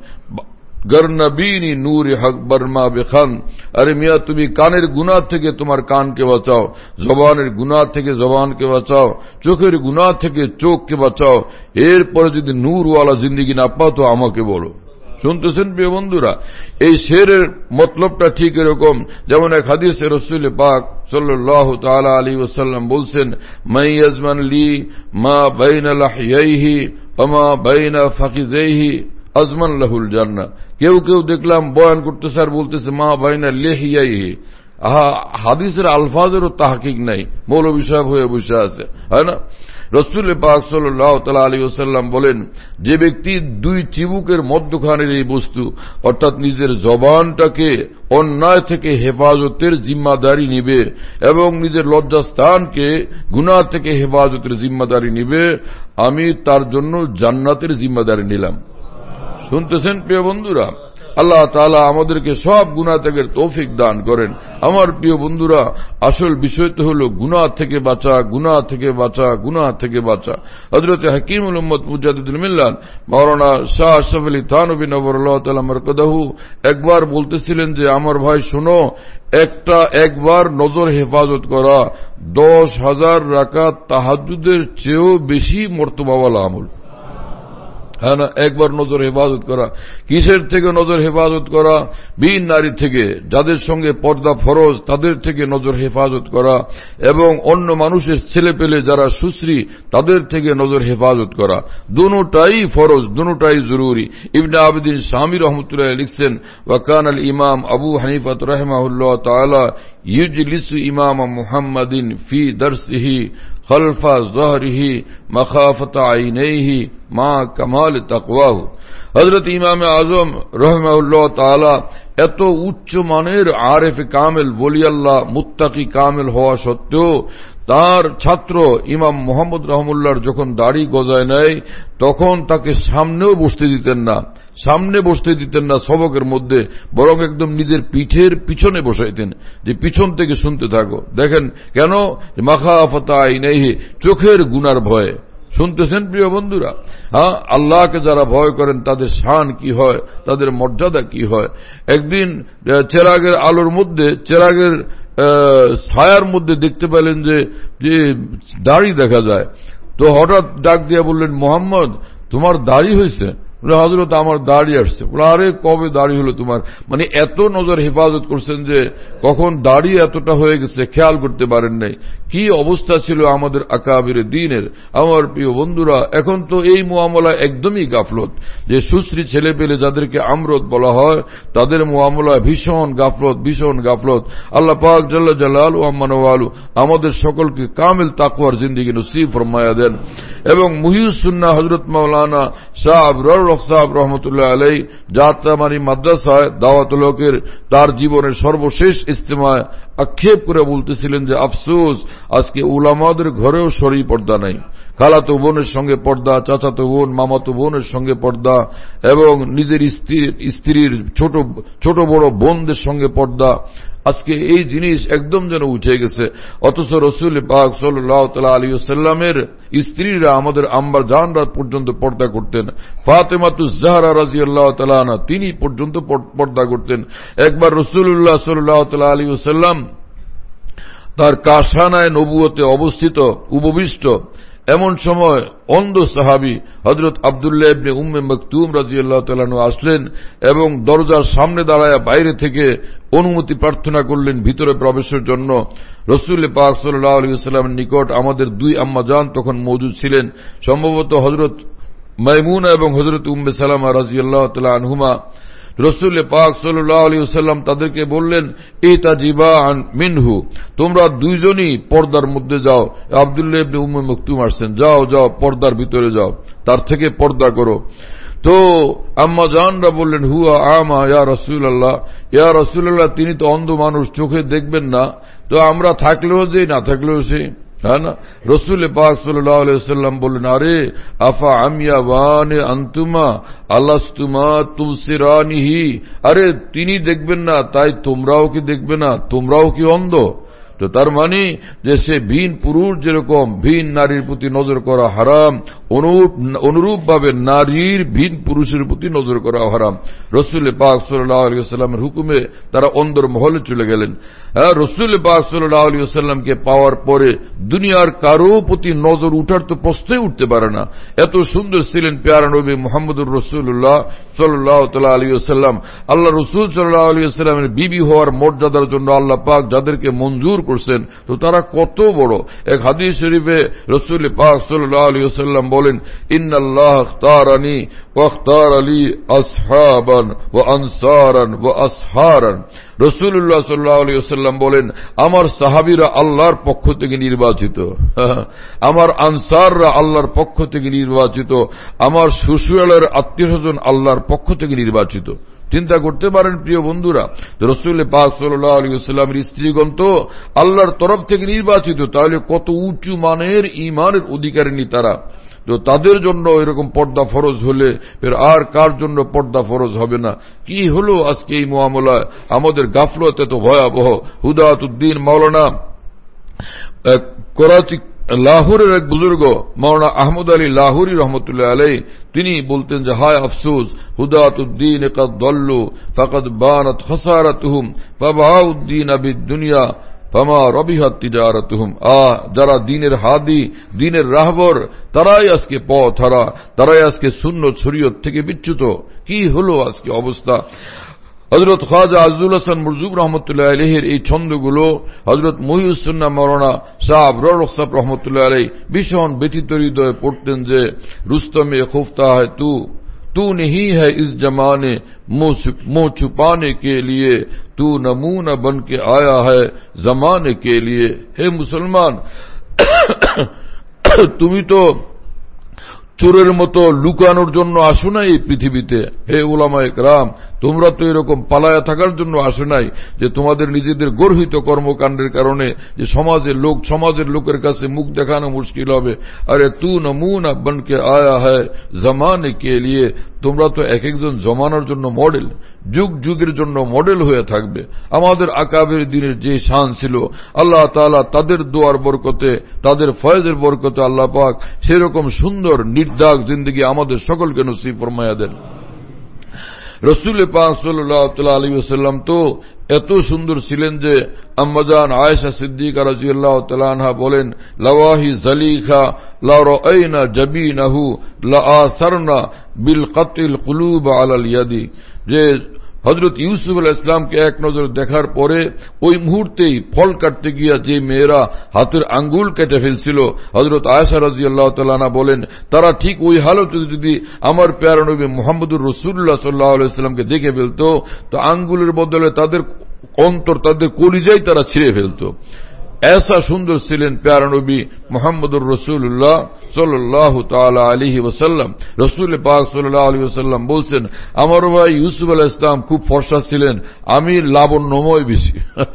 গরনবীনি নূর হক বর্মা বেখান। আরে মিয়া, তুমি কানের গুনাহ থেকে তোমার কানকে বাঁচাও, জবানের গুনাহ থেকে জবানকে বাঁচাও, চোখের গুনাহ থেকে চোখকে বাঁচাও। এরপরে যদি নূরওয়ালা জিন্দেগি না পাও তো আমাকে বলো। শুনতেছেন প্রিয় বন্ধুরা? এই শেরের মতলবটা ঠিক এরকম, যেমন এক হাদিসে রাসূল পাক সাল্লাল্লাহু তাআলা আলাইহি ওয়াসাল্লাম বলছেন, মাই ইয়াজমান লি মা বাইনা লাহইহি ওয়া মা বাইনা ফাকিযাইহি আজমান লাহুল জান্নাহ। কেউ কেউ দেখলাম বয়ান করতেছে আর বলতেছে মা বাইনা লিহিয়াইহি। আহা, হাদিসের আলফাজেরও তাহকিক নাই, মৌলবী সাহেব হয়ে বসে আছে, হয় না? রাসূল পাক সাল্লাল্লাহু তাআলা আলাইহি ওয়াসাল্লাম বলেন, যে ব্যক্তি দুই চিবুকের মধ্যখানের এই বস্তু অর্থাৎ নিজের জবানটাকে অন্যায় থেকে হেফাজতের জিম্মাদারি নিবে এবং নিজের লজ্জাস্থানকে গুনাহ থেকে হেফাজতের জিম্মাদারি নিবে, আমি তার জন্য জান্নাতের জিম্মাদারি নিলাম। শুনতেছেন প্রিয় বন্ধুরা? আল্লাহ তাআলা আমাদেরকে সব গুনাহ ত্যাগের তৌফিক দান করেন। আমার প্রিয় বন্ধুরা, আসল বিষয় তো হলো গুনাহ থেকে বাঁচা, গুনাহ থেকে বাঁচা, গুনাহ থেকে বাঁচা। হযরত হাকিমুল উম্মত মুজাদ্দিদুল মিল্লাত মাওলানা শাহ আশরাফ আলী থানভী নবরুল্লাহ তাআলা মারকাদাহু একবার বলতেছিলেন যে আমার ভাই শোনো, একটা একবার নজর হেফাজত করা দশ হাজার রাকাত তাহাজ্জুদের চেয়েও বেশি মর্তবাওয়ালা আমল। হ্যাঁ না, একবার নজর হেফাজত করা। কিসের থেকে নজর হেফাজত করা? বিন নারী থেকে, যাদের সঙ্গে পর্দা ফরজ তাদের থেকে নজর হেফাজত করা এবং অন্য মানুষের ছেলে পেলে যারা সুশ্রী তাদের থেকে নজর হেফাজত করা। দুটোটাই ফরজ, দুটোটাই জরুরি। ইবনে আবিদিন শামী রহমতুল্লাহ লিখছেন, ওয়াকান আল ইমাম আবু হানিফা রাহিমাহুল্লাহ তাআলা ইউজলিসু ইমাম মুহাম্মাদিন ফি দারসিহি খলফা যহরিহি মাখাফাতা আইনাইহি মা কামাল তাকওয়াহু। হযরত ইমাম আজম রাহিমাহুল্লাহ তাআলা এত উচ্চ মানের আরেফ কামেল ওলি আল্লাহ মুত্তাকি কামেল হওয়া সত্ত্বেও তার ছাত্র ইমাম মুহাম্মদ রহমুল্লাহর যখন দাড়ি গজায় নেয় তখন তাকে সামনেও বসতে দিতেন না, সামনে বসতে দিতেন না সবকের মধ্যে, বরং একদম নিজের পিঠের পিছনে বসাইতেন যে পিছন থেকে শুনতে থাকো। দেখেন কেন? মাখাফাতা আইনাইহি, চোখের গুনার ভয়ে। শুনতেছেন প্রিয় বন্ধুরা? হ্যাঁ, আল্লাহকে যারা ভয় করেন তাদের শান কি হয়, তাদের মর্যাদা কি হয়। একদিন চেরাগের আলোর মধ্যে, চেরাগের ছায়ার মধ্যে দেখতে পেলেন যে যে দাড়ি দেখা যায়। তো হঠাৎ ডাক দিয়ে বললেন, মোহাম্মদ তোমার দাড়ি হয়েছে? হযরত আমার দাড়ি আসছে। আরে কবে দাড়ি হলো তোমার? মানে এত নজর হেফাজত করছেন যে কখন দাড়ি এতটা হয়ে গেছে খেয়াল করতে পারেন নাই। কি অবস্থা ছিল আমাদের আকাবিরে দ্বীনের। আমার প্রিয় বন্ধুরা, এখন তো এই মুআমলা একদমই গাফলত। যে সুশ্রী ছেলে পেলে যাদেরকে আমরত বলা হয় তাদের মুআমলা ভীষণ গাফলত, ভীষণ গাফলত। আল্লাহ পাক জাল্লা জালালু আম্মান ওয়ালু আমাদের সকলকে কামিল তাকওয়ার জিন্দেগি নসিব ফরমায়া দেন। এবং মুহিউস সুন্নাহ হযরত মাওলানা শাহ আবরার সাহেব রহমতুল্লাহ আলাইহি যাত্রামারি মাদ্রাসায় দাওয়াতুল হকের তার জীবনের সর্বশেষ ইজতিমায় আক্ষেপ করে বলতেছিলেন যে আফসোস, আজকে উলামাদের ঘরেও শরী পর্দা নাই। খালাতো বোনের সঙ্গে পর্দা, চাচাতো বোন, মামাতো বোনের সঙ্গে পর্দা, এবং নিজের স্ত্রীর ছোট ছোট বড় বোনদের সঙ্গে পর্দা। আজকে এই জিনিস একদম যেন উঠে গেছে। অথচ রাসূল পাক সাল্লাল্লাহু তাআলা আলাইহি ওয়াসাল্লামের স্ত্রীরা, আমাদের আম্মা জানরা পর্যন্ত পর্দা করতেন। ফাতেমাতুজ জাহরা রাদিয়াল্লাহু তাআলা আনহা তিনি পর্যন্ত পর্দা করতেন। একবার রাসূলুল্লাহ সাল্লাল্লাহু তাআলা আলাইহি ওয়াসাল্লাম তার কাশানায় নবুয়তে অবস্থিত উপবিষ্ট এমন সময় অন্ধ সাহাবী হযরত আব্দুল্লাহ ইবনে উম্মে মাকতুম রাদিয়াল্লাহু তাআলা আনহু আসলেন এবং দরজার সামনে দাঁড়ায়া বাইরে থেকে অনুমতি প্রার্থনা করলেন ভিতরে প্রবেশের জন্য। রাসূল পাক সাল্লাল্লাহু আলাইহি ওয়াসাল্লামের নিকট আমাদের দুই আম্মাজান তখন মওজুদ ছিলেন, সম্ভবত হযরত মাইমুনা এবং হযরত উম্মে সালামা রাদিয়াল্লাহু তাআলা আনহুমা। রাসূল পাক সাল্লাল্লাহু আলাইহি ওয়াসাল্লাম তাদেরকে বললেন, ইতাজিবা আন মিনহু, তোমরা দুইজনই পর্দার মধ্যে যাও। আব্দুল্লাহ ইবনে উম্মে মাকতুম আসছেন, যাও যাও পর্দার ভিতরে যাও, তার থেকে পর্দা করো। তো আম্মা জানরা বললেন, হুয়া আমা ইয়া রাসূলুল্লাহ, ইয়া রাসূলুল্লাহ তিনি তো অন্ধ মানুষ, চোখে দেখবেন না, তো আমরা থাকলেও যে না থাকলেও সে, হ্যাঁ না। রাসূল পাক সাল্লাল্লাহু আলাইহি ওয়াসাল্লাম বললেন, আরে আফা আমিয়া ওয়ানে আনতুমা আলাস্তুমা তুবসিরানিহি, আরে তিনি দেখবেন না তাই তোমরাও কি দেখবে না, তোমরাও কি অন্ধ? তো তার মানে যে সে ভিন পুরুষ যেরকম ভিন নারীর প্রতি নজর করা হারাম, অনুরূপ অনুরূপ ভাবে নারীর ভিন পুরুষের প্রতি নজর করা হারাম। রাসূল পাক সাল্লাল্লাহু আলাইহি ওয়াসাল্লামের হুকুমে তারা অন্ধর মহলে চলে গেলেন। হ্যাঁ, রাসূল পাক সাল্লাল্লাহু আলাইহি ওয়াসাল্লামকে পাওয়ার পরে দুনিয়ার কারো প্রতি নজর উঠার তো প্রশ্নই উঠতে পারে না। এত সুন্দর ছিলেন প্যারা নবী মুহাম্মদুর রাসূলুল্লাহ সাল্লাল্লাহু তাআলা আলাইহি ওয়াসাল্লাম। আল্লাহ রাসূল সাল্লাল্লাহু আলাইহি ওয়াসাল্লামের বিবি হওয়ার মর্যাদার জন্য আল্লাহ পাক যাদেরকে মঞ্জুর করছেন, তো তারা কত বড়। এক হাদিস শরীফে রাসূল পাক সাল্লাল্লাহু আলাইহি ওয়াসাল্লাম বলেন, ইন্নাল্লাহ ইখতারানি ওয়া ইখতারা লি আসহাবান ওয়া আনসারান ওয়া আসহারান। রাসূলুল্লাহ সাল্লাল্লাহু আলাইহি ওয়াসাল্লাম বলেন, আমার সাহাবীরা আল্লাহর পক্ষ থেকে নির্বাচিত, আমার আনসাররা আল্লাহর পক্ষ থেকে নির্বাচিত, আমার শ্বশুরালের আত্মীয়স্বজন আল্লাহর পক্ষ থেকে নির্বাচিত। চিন্তা করতে পারেন প্রিয় বন্ধুরা, রাসূল পাক সাল্লাল্লাহু আলাইহি ওয়াসাল্লামের স্ত্রীগণ তো আল্লাহর তরফ থেকে নির্বাচিত, তাহলে কত উঁচু মানের ঈমানের অধিকারিণী তারা। তো তাদের জন্য এরকম পর্দা ফরজ হলে ফের আর কার জন্য পর্দা ফরজ হবে না? কি হলো আজকে এই মুআমলায়? আমাদের গাফলত এত ভয়াবহ। হুদায়াতুদ্দিন মাওলানা করাচি লাহোরের এক বুজুর্গ মাওলানা আহমদ আলী লাহোরী রহমতুল্লাহ আলাইহি তিনি বলতেন যে হায় আফসোস, হুদায়াতুদ্দিন কাদ দাল্লু ফাকাদ বানাত খাসারাতুহুম ফাবাউদ্দিন বিদ-দুনিয়া ফামা রবিহাত তিজারাতুহুম। আহ, যারা দ্বীনের হাদি, দ্বীনের রাহবর, তারাই আজকে পথ হারা, তারাই আজকে সুন্নত শরীয়ত থেকে বিচ্যুত। কি হলো আজকে অবস্থা? হযরত খাজা আজদুল হাসান মুরজুক রহমতুল্লাহ আলাইহির এই ছন্দগুলো হযরত মুহিউস সুন্নাহ মাওলানা শাহ আবরার সাহেব রহমতুল্লাহ আলাইহি ভীষণ ব্যথিত হৃদয়ে পড়তেন যে রুস্তমে খুফতা है तू तू नहीं है इस जमाने मुंह छुपाने के लिए, तू नमूना बन के आया है जमाने के लिए। हे मुसलमान, তুমি তো চোরের মতো লুকানোর জন্য আসো না এই পৃথিবীতে। হে উলামায়ে কেরাম, তোমরা তো এরকম পালায়া থাকার জন্য আসে নাই যে তোমাদের নিজেদের গর্হিত কর্মকাণ্ডের কারণে যে সমাজের লোক সমাজের লোকের কাছে মুখ দেখানো মুশকিল হবে। আরে তু নমুনা বনকে আয়া হ্যায় জমানে কে লিয়ে, তোমরা তো এক একজন জমানার জন্য মডেল, যুগ যুগের জন্য মডেল হয়ে থাকবে। আমাদের আকাবের দিনের যে শান ছিল, আল্লাহ তাআলা তাদের দোয়ার বরকতে, তাদের ফয়েজের বরকতে আল্লাহ পাক সেরকম সুন্দর নির্দাগ জিন্দেগি আমাদের সকলকে নসিব ফরমায়া দেন। রাসূল পাক সাল্লাল্লাহু আলাইহি ওয়াসাল্লাম তো এত সুন্দর ছিলেন যে আম্মাজান আয়েশা সিদ্দিকা রাদিয়াল্লাহু তাআলা আনহা বলেন, লাওয়াহি জালিখা লা রাআইনা জাবিনাহু লা আসারনা বিল কাতিল কুলুব আলাল ইয়াদি, যে হযরত ইউসুফ আলাইহিস সালামকে এক নজর দেখার পরে ওই মুহূর্তেই ফল কাটতে গিয়া যে মেয়েরা হাতের আঙ্গুল কেটে ফেলছিল, হযরত আয়েশা রাদিয়াল্লাহু তাআলা আনহা বলেন, তারা ঠিক ওই হালতে যদি আমার প্যারা নবী মুহাম্মদুর রাসূলুল্লাহ সাল্লাল্লাহু আলাইহি ওয়াসাল্লামকে দেখে ফেলত তো আঙ্গুলের বদলে তাদের অন্তর, তাদের কলিজাই তারা ছিঁড়ে ফেলত। ऐसा সুন্দর ছিলেন প্যারা নবী মুহাম্মদুর রাসূলুল্লাহ সাল্লাল্লাহু তাআলা আলাইহি ওয়াসাল্লাম। রাসূল পাক সাল্লাল্লাহু আলাইহি ওয়াসাল্লাম বলছেন, আমার ভাই ইউসুফ আলাইহিস সালাম খুব ফর্সা ছিলেন, আমি লাবণ্যময় বেশি।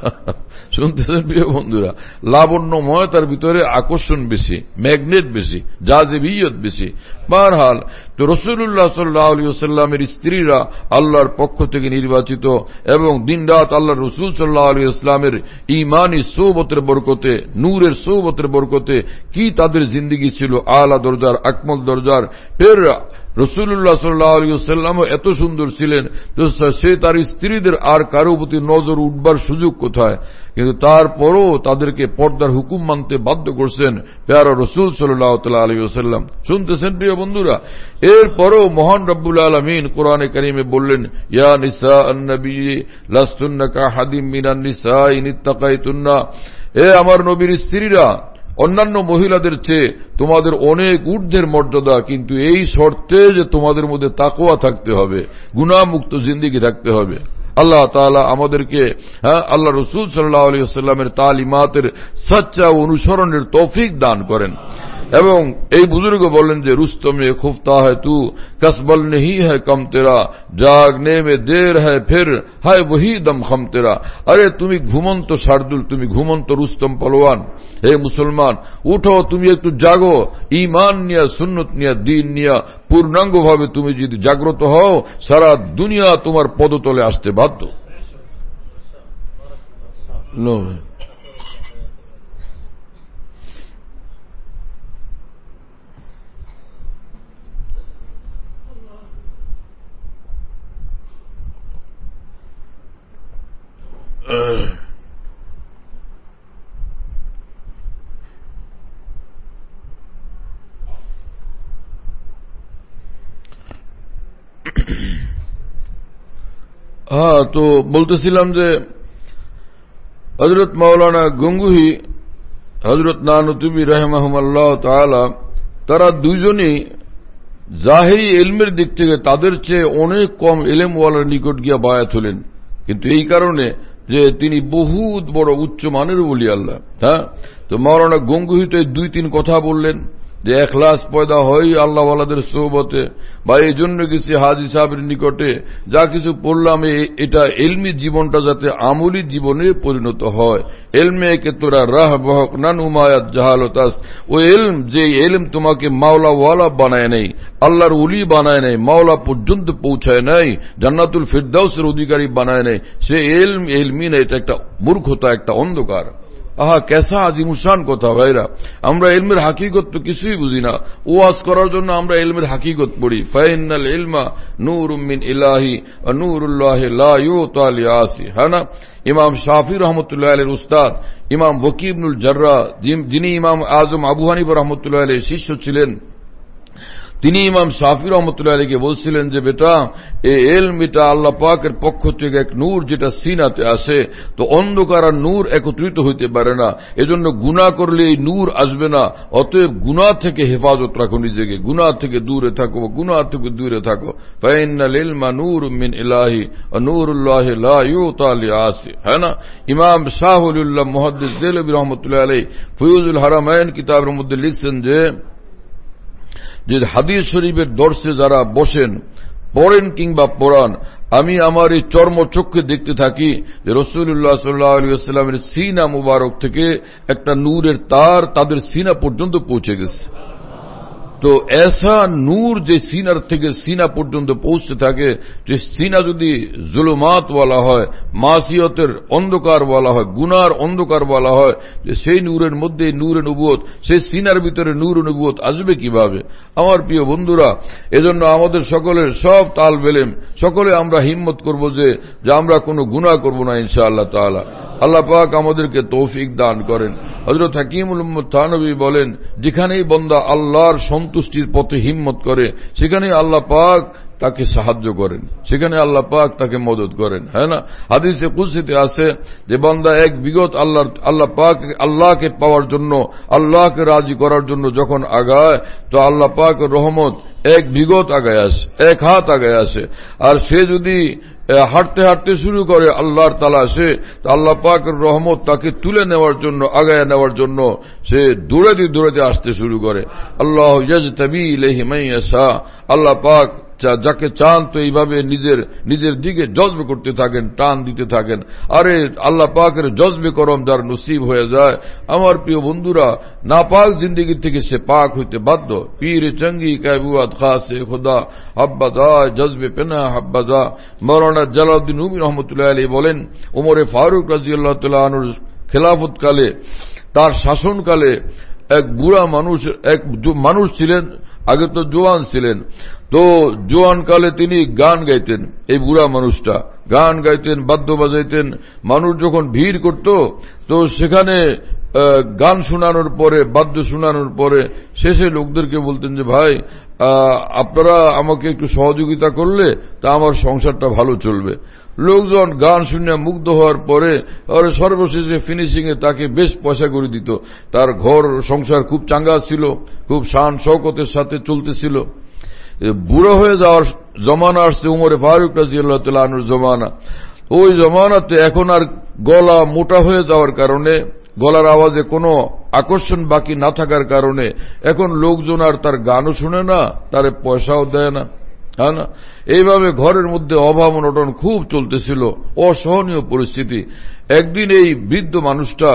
শুনতেছেন প্রিয় বন্ধুরা, লাবণ্যময়, তার ভিতরে আকর্ষণ বেশি, ম্যাগনেট বেশি, জাযিবিয়ত বেশি। বারহাল তো রাসূলুল্লাহ সাল্লাল্লাহু আলাইহি ওয়াসাল্লামের স্ত্রীরা আল্লাহর পক্ষ থেকে নির্বাচিত এবং দিনরাত আল্লাহর রাসূল সাল্লাল্লাহু আলাইহি ওয়াসাল্লামের ঈমানি সোহবতের বরকতে, নূরের সোহবতের বরকতে কি তাদের জিন্দেগি ছিল আলা দরজার, আকমল দরজার। ফের রাসূলুল্লাহ সাল্লাল্লাহু আলাইহি ওয়াসাল্লাম এত সুন্দর ছিলেন সে তার স্ত্রীদের আর কারো প্রতি নজর উঠবার সুযোগ কোথায়, কিন্তু তারপরও তাদেরকে পর্দার হুকুম মানতে বাধ্য করছেন প্যারা রাসূল সাল্লাল্লাহু আলাইহি ওয়াসাল্লাম। শুনতেছেন প্রিয় বন্ধুরা, এরপরও মহান রব্বুল আলামিন কোরআনে কারীমে বললেন, ইয়া নিসা আন-নবী লাস্তুন্না কাহাদিম মিনান নিসা ইন ইত্তাকাইতুন্না, এ আমার নবীর স্ত্রীরা অন্যান্য মহিলাদের চেয়ে তোমাদের অনেক ঊর্ধ্বের মর্যাদা, কিন্তু এই শর্তে যে তোমাদের মধ্যে তাকওয়া থাকতে হবে, গুনাহমুক্ত জিন্দেগি থাকতে হবে। আল্লাহ তাআলা আমাদেরকে হ্যাঁ আল্লাহ রাসূল সাল্লাল্লাহু আলাইহি ওয়াসাল্লামের তালিমাতের সচ্চা অনুসরণের তৌফিক দান করেন। এবং এই বুজুর্গ বলেন যে রুস্তমে খুফতা है तू कसबल नहीं है कम तेरा, জাগনে में देर है फिर है वही दम खम तेरा। আরে তুমি ঘুমন্ত শার্দুল, তুমি ঘুমন্ত রুস্তম পলোয়ান, হে মুসলমান উঠো, তুমি একটু জাগো, ঈমান নিয়ে, সুন্নত নিয়ে, দ্বীন নিয়ে পূর্ণাঙ্গ ভাবে তুমি যদি জাগ্রত হও, সারা দুনিয়া তোমার পদতলে আসতে বাধ্য। নো হ্যাঁ, তো বলতেছিলাম যে হযরত মাওলানা গঙ্গুহি, হযরত নানুতুবি রাহিমাহুমুল্লাহ তাআলা, তারা দুইজনই জাহিরি ইলমের দিক থেকে তাদের চেয়ে অনেক কম ইলমওয়ালার নিকট গিয়া বায়াত হলেন, কিন্তু এই কারণে যে তিনি বহুত বড় উচ্চ মানের ওলি আল্লাহ। হ্যাঁ, তো মাওলানা গঙ্গুহি তো দুই তিন কথা বললেন যে এখলাস পয়দা হয় আল্লাহওয়ালাদের সোহবতে, বা এই জন্য কিছু হাজী সাহেবের নিকটে যা কিছু পড়লাম এটা এলমি জীবনটা যাতে আমলি জীবনে পরিণত হয়। এলমে কে তোরা রাহ বহক নান উমায়াত জাহালতাস, ও এলম যে এলম তোমাকে মাওলাওয়ালা বানায় নেই, আল্লাহর উলি বানায় নেই, মাওলা পর্যন্ত পৌঁছায় নাই, জান্নাতুল ফিরদাউসের অধিকারী বানায় নেই, সে এলম এলমি না, এটা একটা মূর্খতা, একটা অন্ধকার। আহা, কেসা আজিমুসান কথা ভাইরা, আমরা ইলমের হাকিকত তো কিছুই বুঝি না, ওয়াজ করার জন্য আমরা ইলমের হাকিকত পড়ি। ফাইনাল ইলমা নূরুম মিন ইলাহি ওয়া নূরুল্লাহি লা ইউতা লিআসি। হ্যাঁ না, ইমাম শাফি রহমতুল্লাহ আলাইহির উস্তাদ ইমাম ওয়াকি ইবনুল জাররাহ, যিনি ইমাম আজম আবু হানিফা রহমতুল্লাহ আলাইহির শিষ্য ছিলেন, তিনি ইমাম শাফি রহমতুল্লাহ আলাইহিকে বলছিলেন যে বেটা, এই ইলম এটা আল্লাহ পাকের পক্ষ থেকে এক নূর যেটা সিনাতে আসে, তো অন্ধকার আর নূর একত্রিত হইতে পারে না, এজন্য গুনাহ করলে এই নূর আসবে না। অতএব গুনাহ থেকে হেফাজত রাখো নিজেকে, গুনাহ থেকে দূরে থাকো, গুনাহ থেকে দূরে থাকো। ফাইনাল ইলমা নূরুম মিন ইলাহি ওয়া নূরুল্লাহি লা ইউতা লিআসি। হ্যাঁ না, ইমাম শাহুলুল্লাহ মুহাদ্দিস দেলবি রহমতুল্লাহ আলাইহি ফয়জুল হারামাইন কিতাবের মধ্যে লিখছেন যে যে হাদিস শরীফের দর্শে যারা বসেন, পড়েন কিংবা পড়ান, আমি আমার এই চর্মচক্ষে দেখতে থাকি যে রাসূলুল্লাহ সাল্লাল্লাহু আলাইহি ওয়াসাল্লামের সিনা মুবারক থেকে একটা নূরের তার তাদের সিনা পর্যন্ত পৌঁছে গেছে। তো এসা নূর যে সিনার থেকে সিনা পর্যন্ত পৌঁছতে থাকে, যে সিনা যদি জুলুমাত বলা হয়, মাসিয়তের অন্ধকার বলা হয়, গুনার অন্ধকার বলা হয়, যে সেই নূরের মধ্যে নূরে নবুয়ত, সেই সিনার ভিতরে নূর নবুয়ত আসবে কিভাবে? আমার প্রিয় বন্ধুরা, এজন্য আমাদের সকলের সব তাল বেলেম সকলে আমরা হিম্মত করব যে আমরা কোনো গুনাহ করব না ইনশাআল্লাহ তাআলা। আল্লাহ পাক আমাদেরকে তৌফিক দান করেন। হযরত হাকিমুল উম্মত থানবী বলেন, যেখানেই বান্দা আল্লাহর সন্তুষ্টির পথে হিম্মত করে সেখানেই আল্লাহ পাক তাকে সাহায্য করেন, সেখানে আল্লাহ পাক তাকে মদত করেন। হ্যাঁ না? হাদিসে কুদসিতে আছে যে বান্দা এক বিগত আল্লাহ আল্লাহ পাক আল্লাহকে পাওয়ার জন্য, আল্লাহকে রাজি করার জন্য যখন আগায়, তো আল্লাহ পাক রহমত এক বিগত আগায় আসে, এক হাত আগায় আসে। আর সে যদি হাঁটতে হাঁটতে শুরু করে আল্লাহর তালাশে, তো আল্লাহ পাকের রহমত তাকে তুলে নেওয়ার জন্য, আগায় নেওয়ার জন্য সে দৌড়াতে দৌড়াতে আসতে শুরু করে। আল্লাহ ইয়াজতাবি ইলাইহি মান ইয়াশা, আল্লাহ পাক যাকে চান তো এইভাবে নিজের নিজের দিকে জজবে করতে থাকেন, টান দিতে থাকেন। আরে আল্লাহ পাকের জজবে করম যার নসিব হয়ে যায়, আমার প্রিয় বন্ধুরা, নাপাক জিন্দগি থেকে সে পাক হইতে বাধ্য। পীর চঙ্গি কাবুয়াত খাসে খুদা হাব্বাদা জজবে পেনা হাব্বাদা। মাওলানা জালালউদ্দিন রুমি রহমতুল্লাহ আলাইহি বলেন, ওমরে ফারুক রাদিয়াল্লাহু তাআলা আনহুর খেলাফতকালে, তার শাসনকালে এক বুড়া মানুষ, এক মানুষ ছিলেন, আগে তো জোয়ান ছিলেন, তো জোয়ান কালে তিনি গান গাইতেন। এই বুড়া মানুষটা গান গাইতেন, বাদ্য বাজাইতেন। মানুষ যখন ভিড় করত, তো সেখানে গান শোনানোর পরে, বাদ্য শোনানোর পরে শেষে লোকদেরকে বলতেন যে ভাই আপনারা আমাকে একটু সহযোগিতা করলে তা আমার সংসারটা ভালো চলবে। লোকজন গান শুনে মুগ্ধ হওয়ার পরে আর সর্বশেষে ফিনিশিং এ তাকে বেশ পয়সা করে দিত। তার ঘর সংসার খুব চাঙ্গা ছিল, খুব শান শওকতের সাথে চলতেছিল। বুড়ো হয়ে যাওয়ার জমানা আসছে উমরে ফারুক রাদিয়াল্লাহু তাআলা আনহুর জমানা। ওই জমানাতে এখন আর গলা মোটা হয়ে যাওয়ার কারণে, গলার আওয়াজে কোনো আকর্ষণ বাকি না থাকার কারণে এখন লোকজন আর তার গানও শুনে না, তার পয়সাও দেয় না। হ্যাঁ না? এইভাবে ঘরের মধ্যে অভাব অনটন খুব চলতেছিল, অসহনীয় পরিস্থিতি। একদিন এই বৃদ্ধ মানুষটা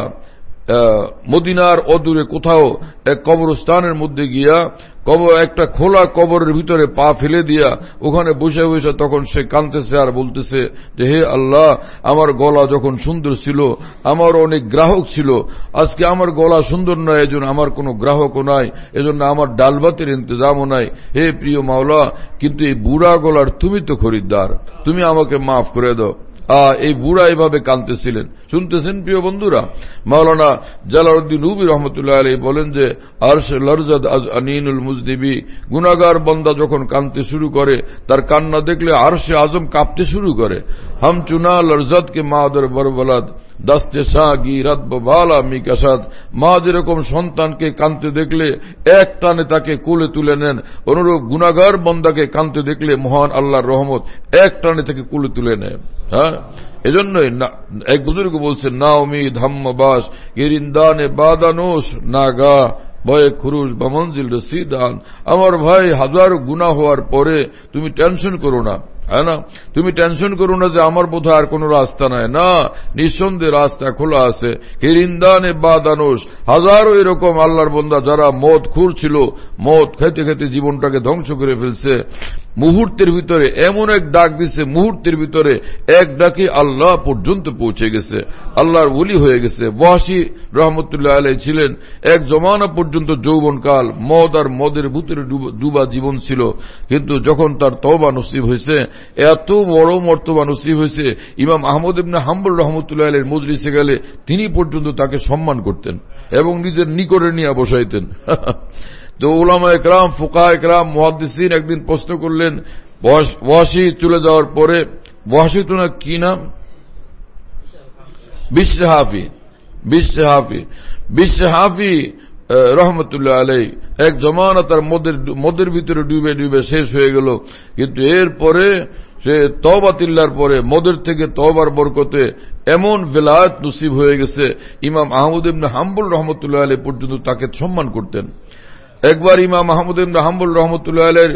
মদিনার অদূরে কোথাও এক কবরস্থানের মধ্যে গিয়া কবর, একটা খোলা কবরের ভিতরে পা ফেলে দিয়া ওখানে বসে বসে তখন সে কাঁদতেছে আর বলতেছে যে হে আল্লাহ, আমার গলা যখন সুন্দর ছিল, আমার অনেক গ্রাহক ছিল, আজকে আমার গলা সুন্দর নয়, এজন্য আমার কোনো গ্রাহকও নাই, এজন্য আমার ডালভাতের ইন্তজামও নাই। হে প্রিয় মাওলা, কিন্তু এই বুড়া গলার তুমি তো খরিদ্দার, তুমি আমাকে মাফ করে দাও। এই বুড়া এভাবে কাঁদতেছিলেন। শুনতেছেন প্রিয় বন্ধুরা? মাওলানা জালালউদ্দিন রুমি রহমতুল্লাহ আলাইহি বলেন যে আরশে লরজাদ আজ আনিনুল মুজদিবি, গুনাহগার বান্দা যখন কাঁদতে শুরু করে, তার কান্না দেখলে আরশে আজম কাঁপতে শুরু করে। হাম চুনা লরজাদ কে মাদর বরবলাদ দাস্তে শাহ গিরাত বালা মিকাসাদ। মা যেরকম সন্তানকে কাঁদতে দেখলে এক টানে তাকে কোলে তুলে নেন, অনুরূপ গুনাহগার বান্দাকে কাঁদতে দেখলে মহান আল্লাহর রহমত এক টানে তাকে কোলে তুলে নেন। হ্যাঁ, এজন্যই এক বুজুর্গ বলছেন, না উমিদ হাম্মাবাস গিরিন্দানে বাদানোস নাগা ভয়ে খুরুশ বা মঞ্জিল রসিদান। আমার ভাই, হাজার গুনাহ হওয়ার পরে তুমি টেনশন করো না। হ্যাঁ না? তুমি টেনশন করো না যে আমার বোধহয় আর কোন রাস্তা নাই। না, নিঃসন্দেহে রাস্তা খোলা আছে। হিরিন্দানে বাদানোস, হাজারো এরকম আল্লাহর বান্দা যারা মদ খুর ছিল, মদ খেতে খেতে জীবনটাকে ধ্বংস করে ফেলছে, মুহূর্তের ভিতরে এমন এক ডাক দিছে, মুহূর্তের ভিতরে এক ডাকে আল্লাহ পর্যন্ত পৌঁছে গেছে, আল্লাহর ওলি হয়ে গেছে। ওয়াসি রহমতুল্লাহ আলাইহি ছিলেন, এক জমানা পর্যন্ত যৌবনকাল মদ আর মদের ভিতরে ডুবা জীবন ছিল, কিন্তু যখন তার তওবা নসিব হয়েছে, এত বড় মর্তবা নসিব হয়েছে, ইমাম আহমদ ইবনে হাম্বল রহমতুল্লাহ আলাইহির মজলিসে গেলে তিনি পর্যন্ত তাকে সম্মান করতেন এবং নিজের নিকটে নিয়ে বসাইতেন। তো উলামা একরাম, ফুকাহা একরাম, মুহাদ্দিসিন একদিন প্রশ্ন করলেন, ওয়াসি চলে যাওয়ার পরে, ওয়াসি তো না কি নাম, বিশর হাফি, বিশর হাফি বিশর হাফি রহমতুল্লাহ আলাইহি এক জমানা তার মদের মদের ভিতরে ডুবে ডুবে শেষ হয়ে গেল, কিন্তু এরপরে সে তওবা তিল্লার পরে মদের থেকে তওবার বরকতে এমন বেলায়েত নসিব হয়ে গেছে, ইমাম আহমদ ইবনে হাম্বল রহমতুল্লাহ আলাইহি পর্যন্ত তাকে সম্মান করতেন। একবার ইমাম আহমদ ইবনে হাম্বল রহমতুল্লাহ আলাইহির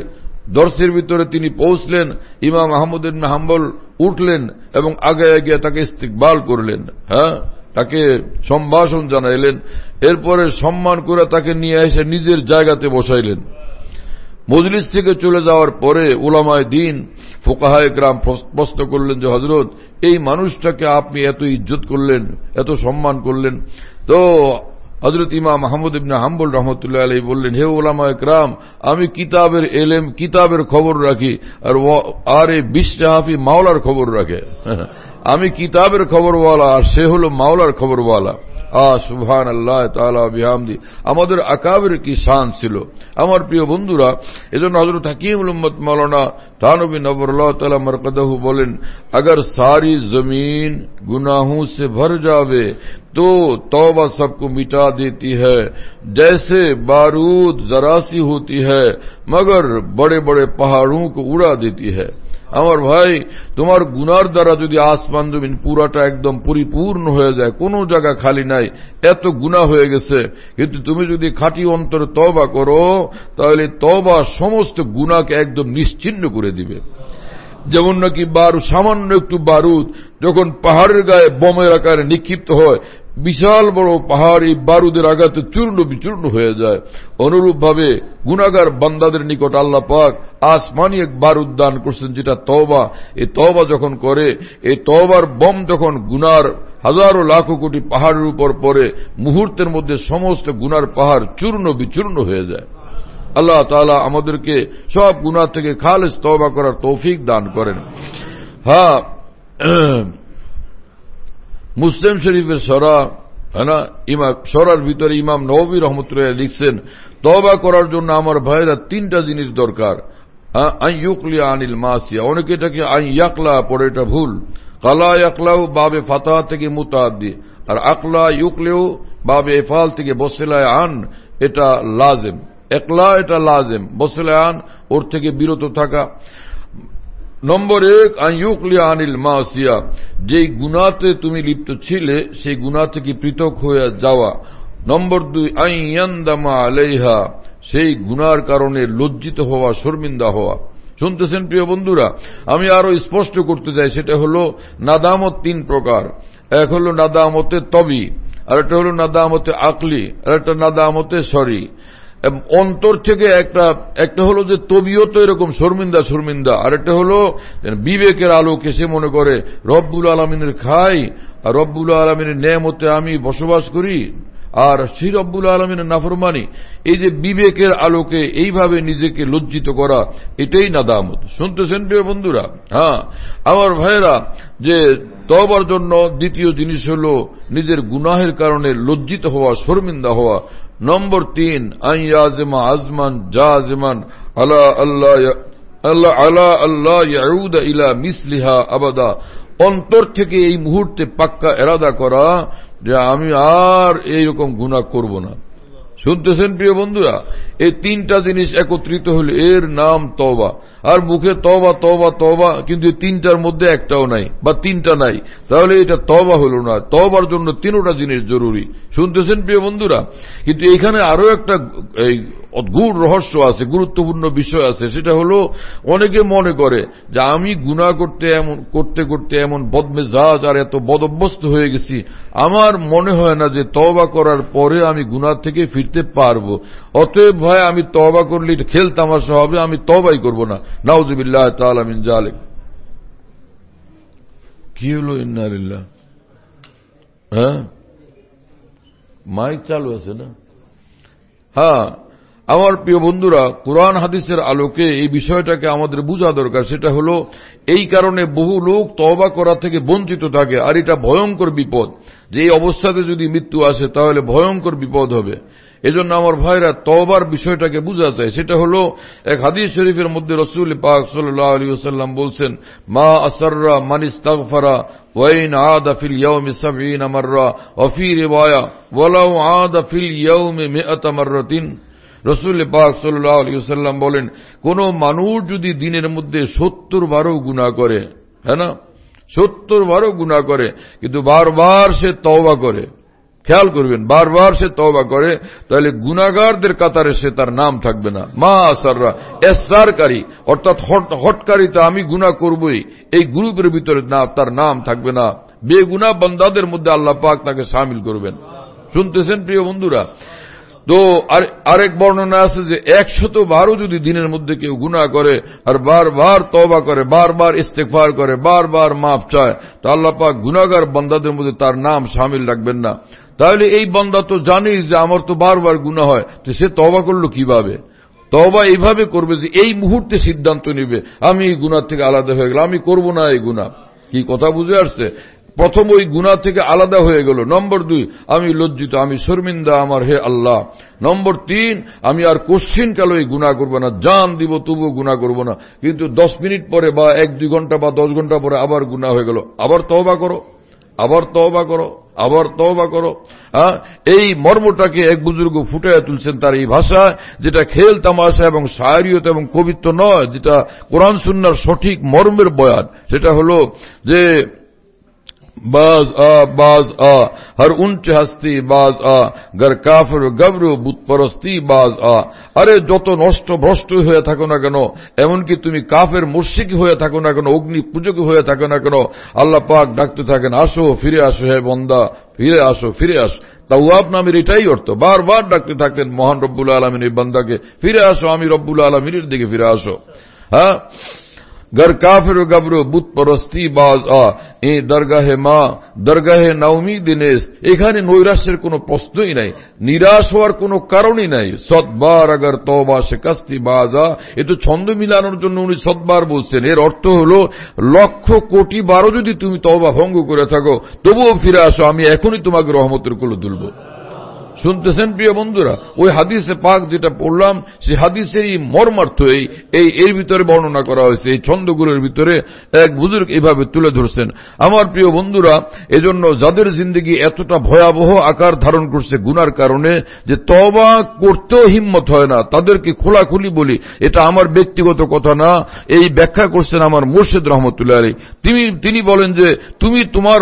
দর্শের ভিতরে তিনি পৌঁছলেন, ইমাম আহমদ ইবনে হাম্বল উঠলেন এবং আগে আগে তাকে ইস্তিকবাল করলেন, হ্যাঁ, তাকে সম্ভাষণ জানাইলেন। এরপরে সম্মান করে তাকে নিয়ে এসে নিজের জায়গাতে বসাইলেন। মজলিস থেকে চলে যাওয়ার পরে উলামায়ে দ্বীন ফুকাহায়ে কেরাম প্রশ্ন করলেন যে হযরত, এই মানুষটাকে আপনি এত ইজ্জত করলেন, এত সম্মান করলেন। তো হযরত ইমাম আহমদ ইবনে হাম্বল রাহমাতুল্লাহ আলাইহি বললেন, হে উলামায়ে কেরাম, আমি কিতাবের এলেম, কিতাবের খবর রাখি, আর আর এই বিশ্বহাফি মাওলার খবর রাখে। আমি কিতাবের খবরওয়ালা আর সে হল মাওলার খবরওয়ালা। আহ সুবহানাল্লাহ তাআলা বিহামদি। আমাদের আকাবের কি শান ছিল আমার প্রিয় বন্ধুরা। এজন্য হযরত হাকিমুল উম্মত মাওলানা থানবী নবরুল্লাহ তাআলা মারকাদাহু বলেন, अगर सारी जमीन गुनाहों से भर जावे तो तौबा सबको मिटा देती है, जैसे बारूद जरा सी होती है मगर बड़े बड़े पहाड़ों को उड़ा देती है। আমার ভাই, তোমার গুনার দ্বারা যদি আসমান জমিন পুরাটা একদম পরিপূর্ণ হয়ে যায়, কোনো জায়গা খালি নাই, এত গুনাহ হয়ে গেছে, কিন্তু তুমি যদি খাঁটি অন্তরে তওবা করো, তাহলে তওবা সমস্ত গুনাহকে একদম নিশ্চিহ্ন করে দিবে। যেমন নাকি বারুদ, সামান্য একটু বারুদ যখন পাহাড়ের গায়ে বোমের আকারে নিক্ষিপ্ত হয়, বিশাল বড় পাহাড় এই বারুদের আঘাতে চূর্ণ বিচূর্ণ হয়ে যায়। অনুরূপ ভাবে গুনাহগার বান্দাদের নিকট আল্লাহ পাক আসমানি এক বারুদ দান করছেন, যেটা তওবা। এই তওবা যখন করে, এই তওবার বম যখন গুনার হাজারো লাখো কোটি পাহাড়ের উপর পড়ে, মুহূর্তের মধ্যে সমস্ত গুনার পাহাড় চূর্ণ বিচূর্ণ হয়ে যায়। আল্লাহ তাআলা আমাদেরকে সব গুনাহ থেকে খালেস তওবা করার তৌফিক দান করেন। হ্যাঁ, মুসলিম শরীফের সরা, হ্যাঁ না, ইমাম সরার ভিতরে ইমাম নববী রহমতুল্লাহ লিখছেন, তওবা করার জন্য আমার ভাইরা তিনটা জিনিস দরকার। আন ইউকলিয়া আনিল মাসিয়া, অনেকে এটাকে আন ইয়াকলা পড়ে, এটা ভুল। কালা ইয়াকলাউ বাবে ফাতাহ থেকে মুতাআদ্দি, আর আকলা ইউকলিউ বাবে ইফআল থেকে বসিলায় আন, এটা লাজিম। একলা এটা লাজিম, বসিলায় আন ওর থেকে বিরত থাকা। নম্বর এক, আন ইউকলিয়া আনিল মাসিয়া, যেই গুনাহতে তুমি লিপ্ত ছিলে সেই গুনাহ থেকে পৃথক হয়ে যাওয়া। নম্বর দুই, আন ইয়ানদামা আলাইহা, সেই গুনার কারণে লজ্জিত হওয়া, শর্মিন্দা হওয়া। শুনতেছেন প্রিয় বন্ধুরা, আমি আরো স্পষ্ট করতে চাই, সেটা হলো নাদামত তিন প্রকার। এক হলো নাদামতে তবি, আর একটা হলো নাদামতে আকলি, আর একটা নাদামতে শরী। অন্তর থেকে একটা একটা হলো যে তবিয়ত এরকম শর্মিন্দা শর্মিন্দা, আর একটা হলো বিবেকের আলোকে সে মনে করে রব্বুল আলামিনের খাই আর রব্বুল আলামিনের নেয়ামতে আমি বসবাস করি, আর সেই রব্বুল আলামিনের নাফরমানি। এই যে বিবেকের আলোকে এইভাবে নিজেকে লজ্জিত করা, এটাই নাদামত। শুনতেছেন প্রিয় বন্ধুরা? হ্যাঁ আমার ভাইয়েরা, যে তওবার জন্য দ্বিতীয় জিনিস হল নিজের গুনাহের কারণে লজ্জিত হওয়া, শর্মিন্দা হওয়া। নম্বর তিন, আইয়াজমা আজমান জাজমান আলা আল্লাহ আল্লাহ আলা আল্লাহ ইয়াউদ ইলা মিসলিহা আবাদা, অন্তর থেকে এই মুহূর্তে পাক্কা এরাদা করা যে আমি আর এইরকম গুনাহ করব না। শুনতেছেন প্রিয় বন্ধুরা? এই তিনটা জিনিস একত্রিত হল এর নাম তওবা। আর মুখে তওবা তওবা তওবা, কিন্তু তিনটার মধ্যে একটাও নাই বা তিনটা নাই, তাহলে এটা তওবা হলো না। তওবার জন্য তিনটা জিনিস জরুরি। শুনতেছেন প্রিয় বন্ধুরা? কিন্তু এখানে আরো একটা এই অদ্ভুত রহস্য আছে, গুরুত্বপূর্ণ বিষয় আছে। সেটা হলো অনেকে মনে করে যে আমি গুনাহ করতে এমন করতে করতে এমন বদমেজাজ আর এত বদঅভ্যস্ত হয়ে গেছি, আমার মনে হয় না যে তওবা করার পরে আমি গুনাহ থেকে ফিরতে পারবো, অতএব ভাই আমি তওবা করলে খেল তামাশা হবে, আমি তওবাই করব না। নাউযুবিল্লাহ তাআলা মিন যালিক। কি হলো? ইন্না লিল্লাহ। হ্যাঁ, মাইক চালু আছে না? হ্যাঁ আমার প্রিয় বন্ধুরা, কুরআন হাদিসের আলোকে এই বিষয়টাকে আমাদের বোঝা দরকার। সেটা হলো এই কারণে বহু লোক তওবা করা থেকে বঞ্চিত থাকে, আর এটা ভয়ঙ্কর বিপদ। যে এই অবস্থাতে যদি মৃত্যু আসে তাহলে ভয়ঙ্কর বিপদ হবে। এজন্য আমার ভাইরা তওবার বিষয়টাকে বোঝা যায়। সেটা হলো এক হাদিস শরীফের মধ্যে রাসূল পাক সাল্লাল্লাহু আলাইহি ওয়াসাল্লাম বলছেন, মা আসররা মান ইস্তাগফারা ওয়া ইন আদা ফিল ইয়াউমি সাবঈনা মাররা ওয়া ফি রিওয়ায়া ওয়ালাউ আদা ফিল ইয়াউমি মিআতা মাররাতিন। রাসূল পাক সাল্লাল্লাহু আলাইহি ওয়াসাল্লাম বলেন, কোন মানুষ যদি দিনের মধ্যে সত্তর বারও গুনাহ করে, হ্যাঁ না, সত্তর বারও গুনাহ করে, কিন্তু বারবার সে তওবা করে, খেয়াল করবেন, বারবার সে তওবা করে তাহলে গুনাহগারদের কাতারে সে তার নাম থাকবে না। মা আসাররা এসরারকারী অর্থাৎ হটকারী, তা আমি গুনাহ করবই, এই গ্রুপের ভিতরে না তার নাম থাকবে না। বেগুনাহ বান্দাদের মধ্যে আল্লাহ পাক তাকে শামিল করবেন। শুনতেছেন প্রিয় বন্ধুরা? তো আরেক বর্ণনা আছে যে একশত বারো যদি দিনের মধ্যে কেউ গুনাহ করে আর বারবার তওবা করে, বারবার ইস্তেগফার করে, বারবার মাফ চায়, তো আল্লাহ পাক গুনাহগার বান্দাদের মধ্যে তার নাম শামিল রাখবেন না। তাহলে এই বান্দা তো জানেই যে আমার তো বারবার গুনাহ হয়, তো সে তওবা করলো কিভাবে? তওবা এইভাবে করবে যে এই মুহূর্তে সিদ্ধান্ত নিবে আমি এই গুনাহ থেকে আলাদা হয়ে গেলাম, আমি করব না এই গুনাহ। কি কথা বুঝে আসছে? প্রথম ওই গুনাহ থেকে আলাদা হয়ে গেল। নম্বর দুই, আমি লজ্জিত, আমি শর্মিন্দা আমার হে আল্লাহ। নম্বর তিন, আমি আর কোশ্চিন কাল এই গুনাহ করবো না, জান দিব তবুও গুনাহ করব না। কিন্তু দশ মিনিট পরে বা এক দুই ঘন্টা বা দশ ঘন্টা পরে আবার গুনাহ হয়ে গেল, আবার তওবা করো, আবার তওবা করো, আবার তওবা করো। হ্যাঁ, এই মর্মটাকে এক বুজুর্গ ফুটিয়ে তুলছেন তার এই ভাষা, যেটা খেল তামাশা এবং শায়রিয়ত এবং কবিত্ব নয়, যেটা কোরআন সুন্নাহর সঠিক মর্মের বয়ান। সেটা হলো যে बाज आ बाज आ हर ऊंच हस्ती बाज आ गर काफिर गबरू বুত পরস্তি বাজ আ। আরে যত নষ্ট ভ্রষ্ট হয়ে থাকো না কেন, এমনকি তুমি কাফের মুশরিক হয়ে থাকো না কেন, অগ্নি পূজক হয়ে থাকো না কেন, আল্লাহ পাক ডাকতে থাকেন, আসো ফিরে আসো হে বান্দা, ফিরে আসো ফিরে আসো। তাওয়াব নামের এটাই অর্থ, বারবার ডাকতে থাকেন মহান রব্বুল আলামিন এই বান্দাকে, ফিরে আসো, আমি রব্বুল আলামিনের দিকে ফিরে আসো। হ্যাঁ, घर काफिर गबरो বুত পরস্তি বাজ আ এ দরগাহে মা দরগাহে নাউমি দিনেশ। এখানে নৈরাশ্যের কোনো প্রশ্নই নাই, নিরাশ হওয়ার কোনো কারণই নাই। সতবার আগর তওবা শিকস্তি বাজা, এ তো ছন্দ মিলানোর জন্য উনি সতবার বলছেন। এর অর্থ হলো লক্ষ কোটি বারো যদি তুমি তওবা ভঙ্গ করে থাকো তবুও ফিরে আসো, আমি এখনই তোমাকে রহমতের কোলে তুলব। শুনতেছেন প্রিয় বন্ধুরা? ওই হাদিসে পাক যেটা পড়লাম সেই হাদিসেরই মর্মার্থ এই এর ভিতরে বর্ণনা করা হয়েছে। এই ছন্দগুলোর ভিতরে এক বুজুর্গ এইভাবে তুলে ধরছেন। আমার প্রিয় বন্ধুরা, এজন্য যাদের জিন্দেগি এতটা ভয়াবহ আকার ধারণ করছে গুনার কারণে যে তওবা করতেও হিম্মত হয় না, তাদেরকে খোলাখুলি বলি, এটা আমার ব্যক্তিগত কথা না, এই ব্যাখ্যা করছেন আমার মুর্শিদ রহমতুল্লাহ আলাইহি। তিনি তিনি বলেন যে তুমি তোমার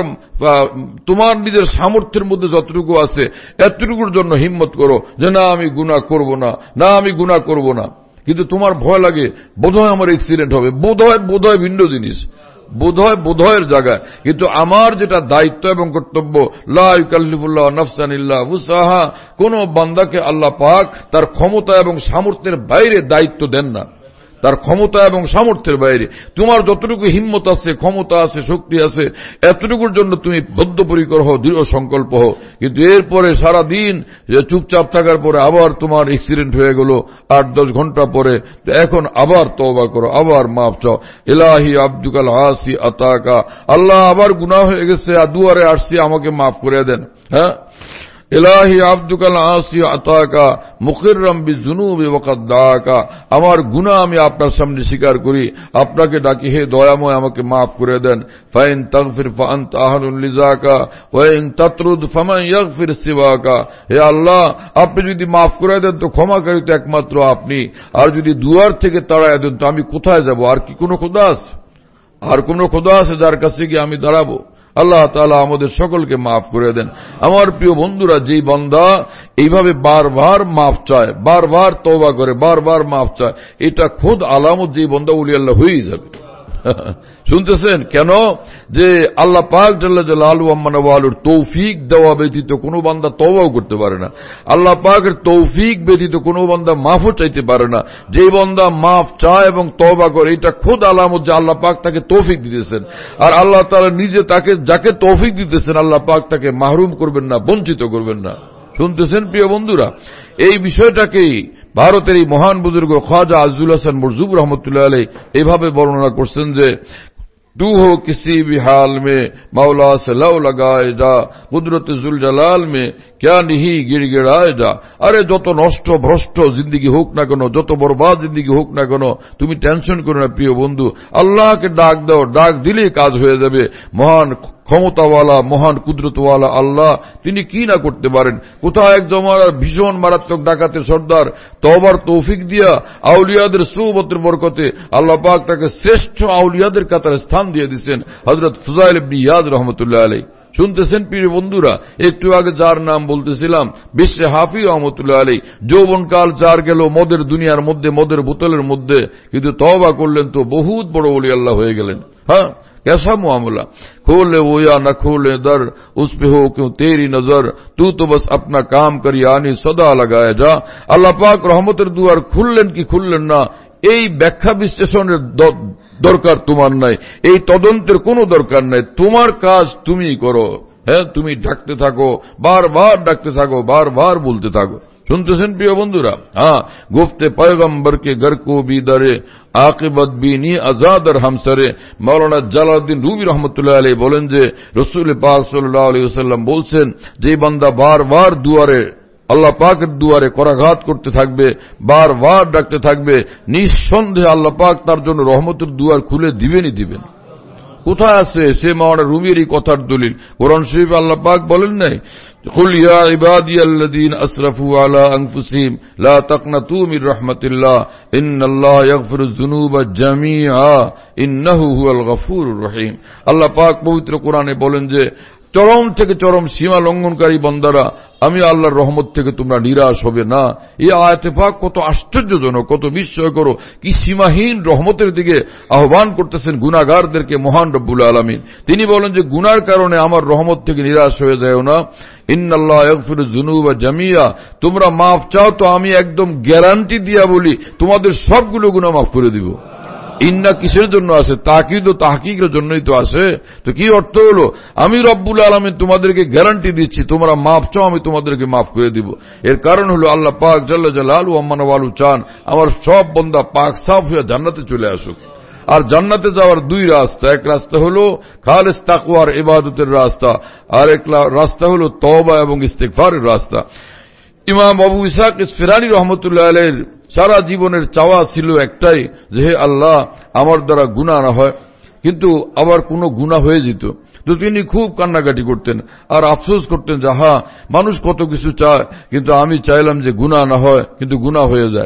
তোমার নিজের সামর্থ্যের মধ্যে যতটুকু আছে এতটুকুর জন্য হিম্মত করো যে না আমি গুনাহ করব না, না আমি গুনাহ করব না। কিন্তু তোমার ভয় লাগে বোধহয় আমার অ্যাক্সিডেন্ট হবে, বোধহয় বোধহয় ভিন্ন জিনিস, বোধহয় বোধহয়ের জায়গায়। কিন্তু আমার যেটা দায়িত্ব এবং কর্তব্য, লা ইউকাল্লিফুল্লাহ নাফসান ইল্লা উসাহা, কোন বান্দাকে আল্লাহ পাক তার ক্ষমতা এবং সামর্থ্যের বাইরে দায়িত্ব দেন না, তার ক্ষমতা এবং সামর্থ্যের বাইরে। তোমার যতটুকু হিম্মত আছে, ক্ষমতা আছে, শক্তি আছে, এতটুকুর জন্য তুমি বদ্ধপরিকর হও, দৃঢ় সংকল্প হও। কিন্তু এরপরে সারা দিন চুপচাপ থাকার পরে আবার তোমার অ্যাক্সিডেন্ট হয়ে গেল আট দশ ঘন্টা পরে, এখন আবার তওবা করো, আবার মাফ চাও। ইলাহি আব্দুকাল আসি আতাকা, আল্লাহ আবার গুনাহ হয়ে গেছে, দুয়ারে আসছি, আমাকে মাফ করে দেন। হ্যাঁ, ইলাহি আব্দুকাল আসি আতাকা মুকিররাম বিজুনুবি ওয়াকাদ দাকা, আমার গুনাহ আমি আপনার সামনে স্বীকার করি, আপনাকে ডাকি, হে দয়াময় আমাকে মাফ করে দেন। ফাইন তাগফির ফাআনতা আহলুল লিজাকা ওয়া ইন তাতরুদ ফামান ইয়াগফির সিওয়াকা, হে আল্লাহ আপনি যদি মাফ করে দেন তো ক্ষমাকারী তো একমাত্র আপনি, আর যদি দুয়ার থেকে তাড়ায় দেন তো আমি কোথায় যাব? আর কি কোনো খোদা আছে? আর কোনো খোদা আছে যার কাছে গিয়ে আমি দাঁড়াবো? আল্লাহ তাআলা আমাদের সকলকে মাফ করে দেন। আমার প্রিয় বন্ধুরা, যেই বান্দা এইভাবে বারবার মাফ চায়, বারবার তওবা করে, বারবার মাফ চায়, এটা খোদ আলামত যেই বান্দা ওলি আল্লাহ হয়েই যাবে। শুনতেছেন কেন? যে আল্লাহ পাক জাল্লা জালালু আম্মা ওয়ালুর তৌফিক দেওয়া ব্যতীত কোনো বান্দা তওবাও করতে পারে না। আল্লাহ পাকের তৌফিক ব্যতীত কোনো বান্দা মাফও চাইতে পারে না। যে বান্দা মাফ চায় এবং তওবা করে, এটা খোদ আলামত যে আল্লাহ পাক তাকে তৌফিক দিতেছেন। আর আল্লাহ তাআলা নিজে তাকে যাকে তৌফিক দিতেছেন আল্লাহ পাক তাকে মাহরুম করবেন না, বঞ্চিত করবেন না। শুনতেছেন প্রিয় বন্ধুরা? এই বিষয়টাকেই ভারতের এই মহান বুজুর্গ খ্বাজা আজজুল হাসান মুরজুব রহমতুল্লাহ আলাইহি এইভাবে বর্ণনা করছেন যে तू हो किसी भी हाल में मौला से लव लगाए जा, कुदरत जुल जलाल में क्या नहीं गिड़गिड़ाए जा। আরে যত নষ্ট ভ্রষ্ট জিন্দেগি হোক না কেন, যত বরবাদ জিন্দেগি হোক না কেন, তুমি টেনশন করো না প্রিয় বন্ধু, আল্লাহকে ডাক দাও, ডাক দিলেই কাজ হয়ে যাবে। মহান ক্ষমতাওয়ালা, মহান কুদরতওয়ালা আল্লাহ তিনি কি না করতে পারেন। কোথাও এক জমানার ভীষণ মারাত্মক ডাকাতের সর্দার তওবার তৌফিক দিয়া আউলিয়াদের সুবতের বরকতে আল্লাহ পাক তাকে শ্রেষ্ঠ আউলিয়াদের কাতারে স্থান দিয়ে দিয়েছেন, হযরত ফুজাইল ইবনে ইয়াদ রহমাতুল্লাহ আলাইহি। শুনতেছেন প্রিয় বন্ধুরা, একটু আগে যার নাম বলতেছিলাম বিশ্বে হাফিজ রহমতুল্লাহ আলী, যৌবনকাল যার গেল মদের দুনিয়ার মধ্যে, মদের বোতলের মধ্যে, কিন্তু তওবা করলেন তো বহুত বড় ওলি আল্লাহ হয়ে গেলেন। হ্যাঁ, कैसा मामला, खोले वो या न खोले दर, उस पे हो क्यों तेरी नजर, तू तो बस अपना काम कर यानी सदा लगाया जा। আল্লাহ পাক রহমতের দুয়ার খুললেন কি খুললেন না, এই ব্যাখ্যা বিশ্লেষণের দরকার তোমার নাই, এই তদন্তের কোনো দরকার নাই। তোমার কাজ তুমি করো। হ্যাঁ, তুমি ডাকতে থাকো, বারবার ডাকতে থাকো, বারবার বলতে থাকো। শুনতেছেন প্রিয় বন্ধুরা? হ্যাঁ, গুফতে পয়গম্বর কে ঘর কো বি দরে, আকিবত বিনি আজাদর হামসরে। মাওলানা জালালউদ্দিন রুমি রহমতুল্লাহ আলাইহি বলেন যে রাসূল পাক সাল্লাল্লাহু আলাইহি ওয়াসাল্লাম বলছেন, যে বান্দা বারবার দুয়ারে, আল্লাহ পাকের দুয়ারে করাঘাত করতে থাকবে, বারবার ডাকতে থাকবে, নিঃসন্দেহে আল্লাহ পাক তার জন্য রহমতের দুয়ার খুলে দিবেনই দিবেন। কোথায় আছে সে মাওলানা রুমির এই কথার দলিল? কোরআন শরীফে আল্লাহ পাক বলেন নাই, কুল ইয়া ইবাদিয়াল্লাযীনা আসরাফু আলা আনফুসিহিম লা তাকনাতু মির রাহমাতিল্লাহ ইন্নাল্লাহা ইয়াগফিরুয যুনুবা জামিআ ইন্নাহু হুয়াল গফুরুর রহিম। আল্লাহ পাক পবিত্র কোরআনে বলেন যে চরম থেকে চরম সীমা লঙ্ঘনকারী বান্দারা, আমি আল্লাহর রহমত থেকে তোমরা নিরাশ হবে না। এই আয়াতে পাক কত আশ্চর্যজনক, কত বিস্ময়কর, কি সীমাহীন রহমতের দিকে আহ্বান করতেছেন গুনাহগারদেরকে মহান রব্বুল আলামিন। তিনি বলেন যে গুনার কারণে আমার রহমত থেকে নিরাশ হয়ে যাও না। ইন্নাল্লাহা ইয়াগফিরুয যুনুবা জামিআ, তোমরা মাফ চাও তো আমি একদম গ্যারান্টি দিয়া বলি তোমাদের সবগুলো গুনাহ মাফ করে দিব। ইন্না কিসের জন্য আসে? তাকিদ ও তাহকিকের জন্যই তো আসে। তো কি অর্থ হলো? আমি রব্বুল আলামিন তোমাদেরকে গ্যারান্টি দিচ্ছি, তোমরা মাফ চাও আমি তোমাদেরকে মাফ করে দিব। এর কারণ হলো আল্লাহ পাক জাল্লা জালালু আম্মা ওয়ালু চান আমার সব বান্দা পাক সাফ হয়ে জান্নাতে চলে আসুক। আর জান্নাতে যাওয়ার দুই রাস্তা, এক রাস্তা হলো খালেস তাকওয়ার ইবাদতের রাস্তা, আর এক রাস্তা হলো তওবা এবং ইস্তিগফারের রাস্তা। ইমাম আবু ইসহাক ইসফিরানী রহমতুল্লাহ আলাইহির সারা জীবনের চাওয়া ছিল একটাই, যে হে আল্লাহ আমার দ্বারা গুনাহ না হয়, কিন্তু আবার কোনো গুনাহ হয়ে যেত তো তিনি খুব কান্নাকাটি করতেন আর আফসোস করতেন যে হ্যাঁ মানুষ কত কিছু চায়, কিন্তু আমি চাইলাম যে গুনাহ না হয়, কিন্তু গুনাহ হয়ে যায়।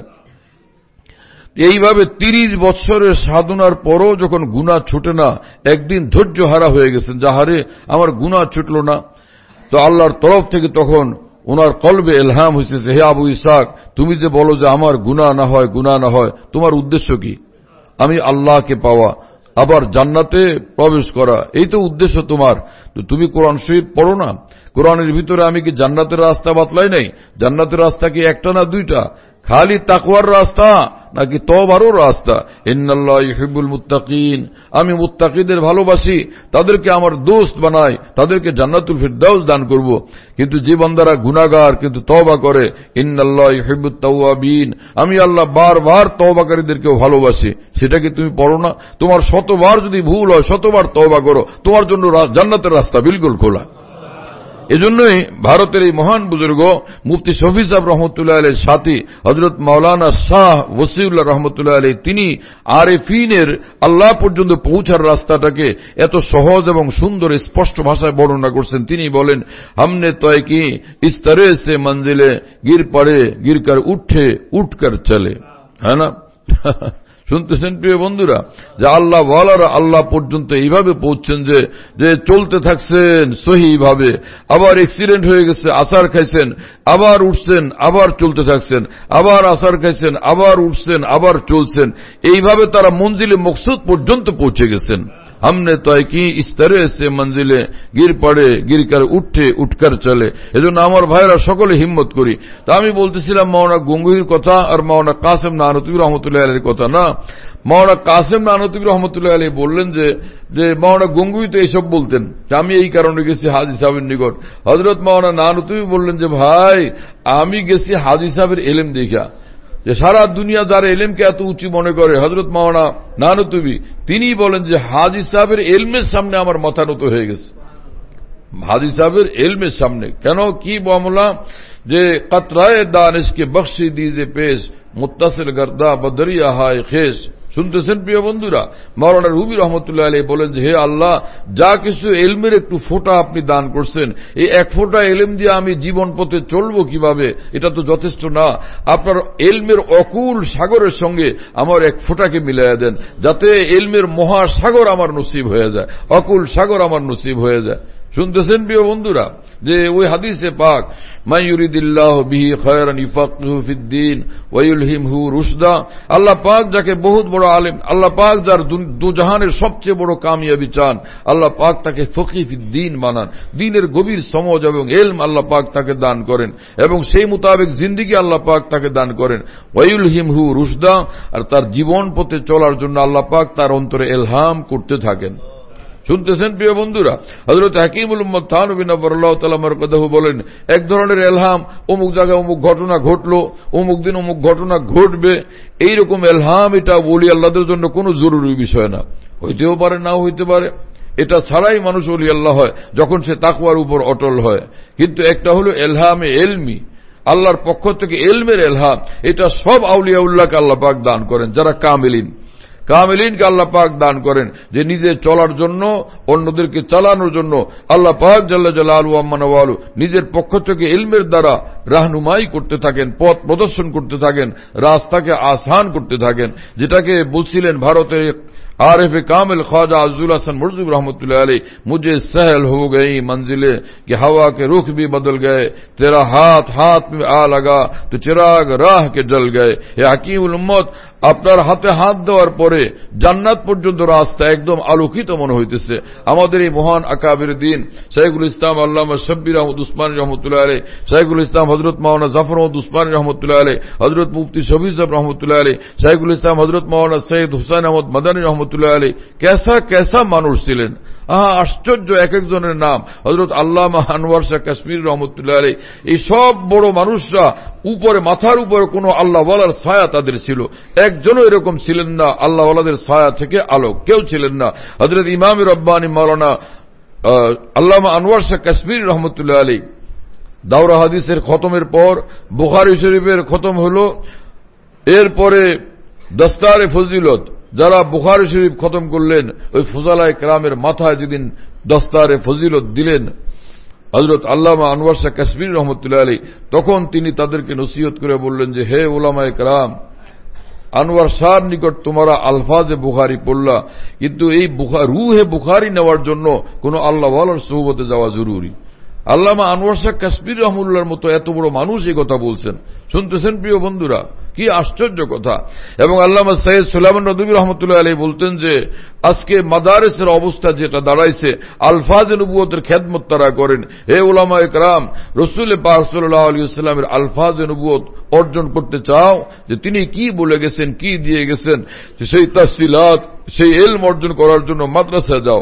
এইভাবে তিরিশ বছরের সাধনার পরও যখন গুনাহ ছুটে না, একদিন ধৈর্য হারা হয়ে গেছেন, যাহারে আমার গুনাহ ছুটল না। তো আল্লাহর তরফ থেকে তখন ওনার কলবে ইলহাম হয়েছে, হে আবু ইসহাক, তুমি যে বলো যে আমার গুনাহ না হয়, গুনাহ না হয়, তোমার উদ্দেশ্য কি? আমি আল্লাহকে পাওয়া, আবার জান্নাতে প্রবেশ করা, এই তো উদ্দেশ্য তোমার। তো তুমি কোরআন শরীফ পড়ো না? কোরআনের ভিতরে আমি কি জান্নাতের রাস্তা বাতলাই নাই? জান্নাতের রাস্তা কি একটা না দুইটা? খালি তাকওয়ার রাস্তা নাকি তওবারও রাস্তা? ইন্নাল্লাহা ইউহিব্বুল মুত্তাকিন, আমি মুত্তাকিদের ভালোবাসি, তাদেরকে আমার দোস্ত বানাই, তাদেরকে জান্নাতুল ফিরদাউস দান করব। কিন্তু যে বান্দারা গুনাহগার কিন্তু তওবা করে, ইন্নাল্লাহা ইউহিব্বুত তাওয়াবিন, আমি আল্লাহ বারবার তওবাকারীদেরকেও ভালোবাসি। সেটা কি তুমি পড়ো না? তোমার শতবার যদি ভুল হয়, শতবার তওবা করো, তোমার জন্য জান্নাতের রাস্তা বিলকুল খোলা। এজন্যই ভারতের এই মহান বুজুর্গ মুফতি শফি সাহেব রহমতুল্লাহ আলাইহির সাথী হযরত মাওলানা শাহ ওসিউল্লাহ রহমতুল্লাহ আলাইহি, তিনি আরেফিনের আল্লাহ পর্যন্ত পৌঁছার রাস্তাটাকে এত সহজ এবং সুন্দর স্পষ্ট ভাষায় বর্ণনা করছেন। তিনি বলেন, हमने तय की इस तरह से मंजिले गिर पड़े गिर कर उठे उठ कर चले। হ্যাঁ না? শুনতেছেন প্রিয় বন্ধুরা, যে আল্লাহ ওয়ালারা আল্লাহ পর্যন্ত এইভাবে পৌঁছছেন যে যে চলতে থাকছেন সহিভাবে, আবার অ্যাক্সিডেন্ট হয়ে গেছে, আসার খাইছেন, আবার উঠছেন, আবার চলতে থাকছেন, আবার আসার খাইছেন, আবার উঠছেন, আবার চলছেন, এইভাবে তারা মঞ্জিলে মকসুদ পর্যন্ত পৌঁছে গেছেন। हमने तय की इस तरह से मंजिले गिर पड़े गिर कर उठे उठकर चले। এজন্য আমার ভাইরা সকলে হিম্মত করি। তা আমি বলতেছিলাম মাওলানা গঙ্গুহির কথা আর মাওলানা কাসেম নানতুবি রহমতুল্লাহ আলাইহির কথা না। মাওলানা কাসেম নানতুবি রহমতুল্লাহ আলাইহি বললেন যে যে মাওলানা গঙ্গুহি তো এইসব বলতেন, আমি এই কারণে গেছি হাজী সাহেবের নিকট। হযরত মাওলানা নানতুবি বললেন যে ভাই আমি গেছি হাজী সাহেবের ইলম দেখা, যে সারা দুনিয়া যারা এলেমকে এত উঁচু মনে করে, হযরত মাওলানা নানুতুবি তিনি বলেন যে হাজী সাহেবের এলমের সামনে আমার মাথা নত হয়ে গেছে। হাজী সাহেবের এলমের সামনে কেন? কি মামলা? যে কতরায়ে দানিশকে বখশি দিজে পেশ মুত্তাসিল গর্দা বদরিয়া হায় খেস। শুনতেছেন প্রিয় বন্ধুরা, মাওলানা রুমি রহমতুল্লাহ আলাইহি বলেন যে হে আল্লাহ, যা কিছু এলমের একটু ফোঁটা আপনি দান করছেন, এই এক ফোঁটা এলম দিয়ে আমি জীবন পথে চলবো কিভাবে, এটা তো যথেষ্ট না। আপনার এলমের অকুল সাগরের সঙ্গে আমার এক ফোঁটাকে মিলাইয়া দেন, যাতে এলমের মহাসাগর আমার নসিব হয়ে যায়, অকুল সাগর আমার নসিব হয়ে যায়। শুনতেছেন প্রিয় বন্ধুরা, যে ওই হাদিসে পাক, মান ইউরিদিল্লাহু বিহি খায়রান ইফাক্কিহু ফিদ্দীন ওয়া ইলহিমহু রুশদা, আল্লাহ পাক যাকে বহুত বড় আলেম, আল্লাহ পাক যার দু জাহানের সবচেয়ে বড় কামিয়াবি চান, আল্লাহ পাক তাকে ফকিহ ফিদ্দীন বানান, দ্বীনের গভীর সমঝ এবং ইলম আল্লাহ পাক তাকে দান করেন এবং সেই মোতাবেক জিন্দেগি আল্লাহ পাক তাকে দান করেন। ওয়া ইলহিমহু রুশদা, আর তার জীবন পথে চলার জন্য আল্লাহ পাক তার অন্তরে ইলহাম করতে থাকেন। শুনতেছেন প্রিয় বন্ধুরা, হযরত হাকিমুল উম্মত থানভী নওয়ারাল্লাহু তাআলা মারকাদাহু বলেন, এক ধরনের ইলহাম, অমুক জায়গায় অমুক ঘটনা ঘটলো, অমুক দিন অমুক ঘটনা ঘটবে, এইরকম ইলহাম এটা ওলি আল্লাহদের জন্য কোনো জরুরি বিষয় না। হইতেও পারে, নাও হইতে পারে। এটা ছাড়াই মানুষ ওলি আল্লাহ হয় যখন সে তাকওয়ার উপর অটল হয়। কিন্তু একটা হলো ইলহামে ইলমি, আল্লাহর পক্ষ থেকে ইলমের ইলহাম, এটা সব আউলিয়াউল্লাহকে আল্লাহ পাক দান করেন, যারা কামিলিন। কামিলিনকে আল্লাহ পাক দান করেন যে নিজে চলার জন্য, অন্যদেরকে চালানোর জন্য আল্লাহ পাক জাল্লা জালালুহু আম্মা নওয়ালু নিজের পক্ষ থেকে ইলমের দ্বারা রাহনুমাই করতে থাকেন, পথ প্রদর্শন করতে থাকেন, রাস্তাকে আসান করতে থাকেন। যেটাকে বলছিলেন ভারতের आरिफ कामिल ख्वाजा अब्दुल हसन मुर्जिब रहमतुल्लाह अलैह, मुझे सहल हो गई मंजिले कि हवा के रुख भी बदल गए, तेरा हाथ हाथ में आ लगा तो चिराग राह के जल गए। हे हकीमुल उम्मत, আপনার হাতে হাত দেওয়ার পরে জান্নাত পর্যন্ত রাস্তা একদম আলোকিত মনে হইতেছে। আমাদের এই মহান আকাবির দিন শাইখুল ইসলাম আল্লামা শব্বির আহমদ উসমানী রহমতুল্লাহ আলাইহ, শাইখুল ইসলাম হযরত মাওলানা জাফর আহমদ উসমানী রহমতুল্লাহ আলাইহ, হযরত মুফতি শফি সাহেব রহমতুল্লাহ আলাইহ, শাইখুল ইসলাম হযরত মাওলানা সৈয়দ হুসাইন আহমদ মাদানী রহমতুল্লাহ আলাইহ, কেসা কেসা মানুষ ছিলেন। আহা, আশ্চর্য এক একজনের নাম। হযরত আল্লামা আনোয়ার শাহ কাশ্মীর রহমতুল্লাহ আলাইহ, এই সব বড় মানুষরা উপরে, মাথার উপরে কোনো আল্লাহওয়ালার ছায়া তাদের ছিল। একজনও এরকম ছিলেন না আল্লাহওয়ালাদের ছায়া থেকে আলোক, কেউ ছিলেন না। হযরত ইমাম রব্বানী মাওলানা আল্লামা আনোয়ার শাহ কাশ্মীর রহমতুল্লাহ আলাইহ দাওরা হাদিসের খতমের পর বুখারী শরীফের খতম হল, এরপরে দস্তারে ফজিলত, যারা বুখারী শরীফ খতম করলেন, ওই ফুজালায়ে কেরামের মাথায় যেদিন দস্তারে ফজিলত দিলেন হযরত আল্লামা আনোয়ার শাহ কাশ্মীর রহমতুল্লাহ আলাইহ, তখন তিনি তাদেরকে নসিহত করে বললেন যে, হে উলামায়ে কেরাম, আনোয়ার শাহর নিকট তোমরা আলফাজে বুখারী পড়লা, কিন্তু এই রুহে বুখারী নেওয়ার জন্য কোন আল্লাহওয়ালার সোহবতে যাওয়া জরুরি। আল্লামা আনোয়ার শাহ কাশ্মীর রহমতুল্লাহর মতো এত বড় মানুষ এই কথা বলছেন। শুনতেছেন প্রিয় বন্ধুরা, কি আশ্চর্য কথা। এবং আল্লামা সৈয়দ সুলাইমান নদভী রহমতুল্লাহ আলাইহ বলতেন যে আজকে মাদারেসের অবস্থা যেটা দাঁড়াইছে, আলফাজে নবুয়তের খেদমত তারা করেন। হে উলামায়ে কেরাম, রাসূল পাক সাল্লাল্লাহু আলাইহি ওয়াসাল্লামের আলফাজে নবুয়ত অর্জন করতে চাও, যে তিনি কি বলে গেছেন, কি দিয়ে গেছেন, সেই তাফসিলাত, সেই ইলম অর্জন করার জন্য মাদ্রাসা যাও,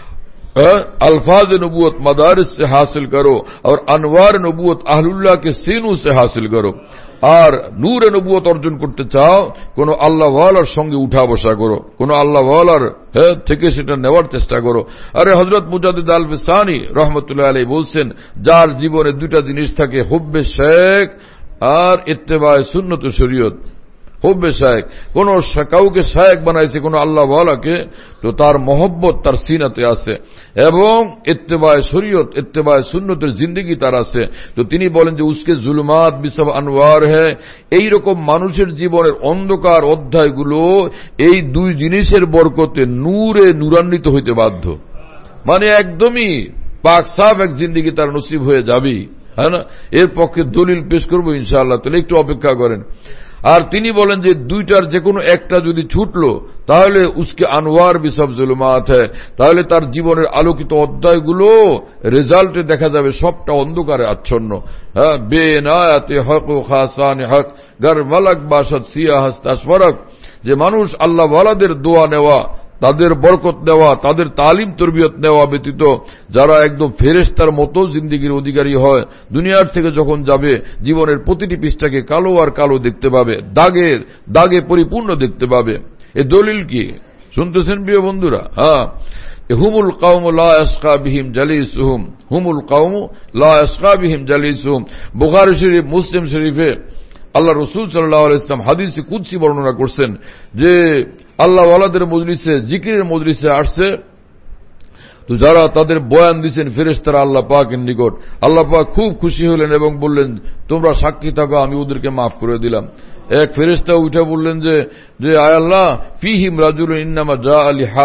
अल्फाज नबूवत मदारिस से हासिल करो और अनवार नबूवत अहलुल्लाह के सीनों से हासिल करो। আর নূরে নবুয়ত অর্জন করতে চাও, কোন আল্লাহওয়ালার সঙ্গে উঠা বসা করো, কোন আল্লাহওয়ালার থেকে সেটা নেওয়ার চেষ্টা করো। আরে হযরত মুজাদ্দিদ আল ফিসানি রহমতুল্লাহ আলাইহ বলছেন, যার জীবনে দুইটা জিনিস থাকে, হুব্বে শেখ আর ইত্তেবায়ে সুন্নত শরীয়ত। হুব্বে শেখ, কোন কাউকে শেখ বানাইছে কোন আল্লাহওয়ালাকে, তো তার মহব্বত তার সিনাতে আছে, এবং ইত্তেবায়ে শরীয়ত, ইত্তেবায়ে সুন্নতের জিন্দেগি তার আছে। তো তিনি বলেন যে উসকে জুলুমাত বিসব আনওয়ার হ্যায়, এইরকম মানুষের জীবনের অন্ধকার অধ্যায়গুলো এই দুই জিনিসের বরকতে নূরে নূরান্বিত হইতে বাধ্য। মানে একদমই পাক সাফ এক জিন্দেগি তার নসিব হয়ে যাবেই, হ্যাঁ না? এর পক্ষে দলিল পেশ করবো ইনশাআল্লাহ, তাহলে একটু অপেক্ষা করেন। আর তিনি বলেন যে দুইটার যে কোনো একটা যদি ছুটলো, তাহলে উসকে আনওয়ার বিসব জুলুমাত হ্যায়, তাহলে তার জীবনের আলোকিত অধ্যায়গুলো রেজাল্টে দেখা যাবে সবটা অন্ধকারে আচ্ছন্ন। হ্যাঁ, বেনায়াতে হক ও খাসান হক গর মালাক বাসাদ সিয়া হাস্তাসফরক, যে মানুষ আল্লাহ ওয়ালাদের দোয়া নেওয়া, তাদের বরকত নেওয়া, তাদের তালিম তরবিয়ত নেওয়া ব্যতীত যারা একদম ফেরেশতার মতো জিন্দেগির অধিকারী হয়, দুনিয়ার থেকে যখন যাবে জীবনের প্রতিটি পৃষ্ঠাকে কালো আর কালো দেখতে পাবে, দাগের দাগে পরিপূর্ণ দেখতে পাবে। এ দলিল কি? শুনতেছেন প্রিয় বন্ধুরা? হ্যাঁ, হুমুল কওম লা ইয়াসকা বিহিম জালিসুহুম, হুমুল কওম লা ইয়াসকা বিহিম জালিসুহুম। বুখারী শরীফ, মুসলিম শরীফে আল্লাহ রাসূল সাল্লাল্লাহু আলাইহি ওয়াসাল্লাম হাদিসে কুদসি বর্ণনা করছেন যে আল্লাহ ওয়ালাদের মজলিসে, জিকিরের মজলিসে আসছে, তো যারা তাদের বয়ান দিচ্ছেন ফেরেশতারা আল্লাহ পাকের নিকট, আল্লাহ পাক খুব খুশি হলেন এবং বললেন, তোমরা সাক্ষী থাকো, আমি ওদেরকে মাফ করে দিলাম। এক ফেরেশতা উঠে বললেন যে যে আয় আল্লাহ, ফিহিম রাজুলুন ইন্নামা জাআ লিহাজা,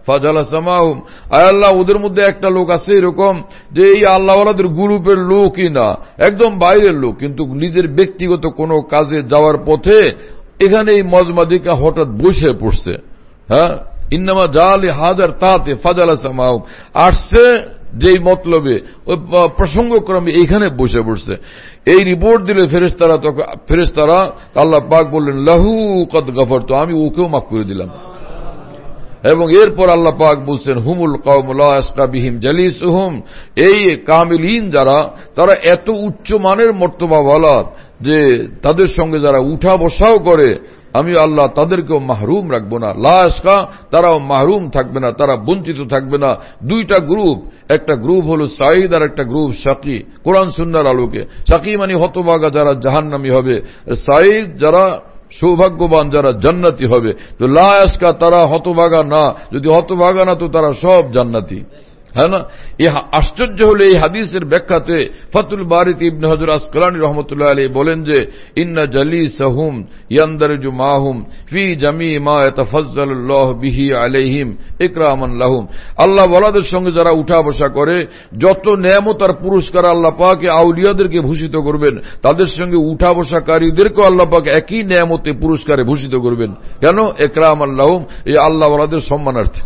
ফাজালাসা মাহুম। আয় আল্লাহ, ওদের মধ্যে একটা লোক আছে এরকম যে এই আল্লাহওয়ালাদের গ্রুপের লোকই না, একদম বাইরের লোক, কিন্তু নিজের ব্যক্তিগত কোনো কাজে যাওয়ার পথে এখানে এই মজমাদিকা হঠাৎ বসে পড়ছে। হ্যাঁ, ইন্নামা জালি হাজার তাতে ফাজালাসা মাহুম, আসছে যেই মতলবে ওই প্রসঙ্গক্রমে এইখানে বসে পড়ছে। এই রিপোর্ট দিলে ফেরেশতারা তখন ফেরেশতারা আল্লাহ পাক বললেন লাহু কদ গফরতু, আমি ওকেও মাফ করে দিলাম। এবং এরপর আল্লাহ পাক বলছেন হুমুল কওম লা ইয়াসকা বিহিম জালিসুহুম, এই কামিলিন যারা, তারা এত উচ্চ মানের মর্তবাওয়ালা যে তাদের সঙ্গে যারা উঠা বসাও করে আমি আল্লাহ তাদেরকেও মাহরুম রাখবো না। লা ইয়াসকা, তারাও মাহরুম থাকবে না, তারা বঞ্চিত থাকবে না। দুইটা গ্রুপ, একটা গ্রুপ হলো সাঈদ আর একটা গ্রুপ শাকী, কোরআন সুন্নাহর আলোকে। শাকী মানে হতভাগা যারা জাহান্নামী হবে, সাঈদ যারা সৌভাগ্যবান যারা জান্নাতি হবে। তো লা ইয়াসকা, তারা হতভাগা না, যদি হতভাগা না তো তারা সব জান্নাতি। হ্যাঁ না? এই আশ্চর্য হলে এই হাদিসের ব্যাখ্যাতে ফাতুল বারিতে ইবনে হাজার আসকালানী রাহমাতুল্লাহ আলাইহি বলেন যে ইন্না জালিসাহুম ইয়ানদারিজু মাহুম ফি জামি মা ইয়াতাফাজ্জালুল্লাহু বিহি আলাইহিম ইকরামান লাহুম। আল্লাহ ওয়ালাদের সঙ্গে যারা উঠা বসা করে, যত নেয়ামত আর পুরস্কার আল্লাহ পাক আউলিয়াদেরকে ভূষিত করবেন, তাদের সঙ্গে উঠা বসাকারীদেরকেও আল্লাহ পাক একই নেয়ামতে পুরস্কারে ভূষিত করবেন। কেন? ইকরামান লাহুম, এই আল্লাহ ওয়ালাদের সম্মানার্থে।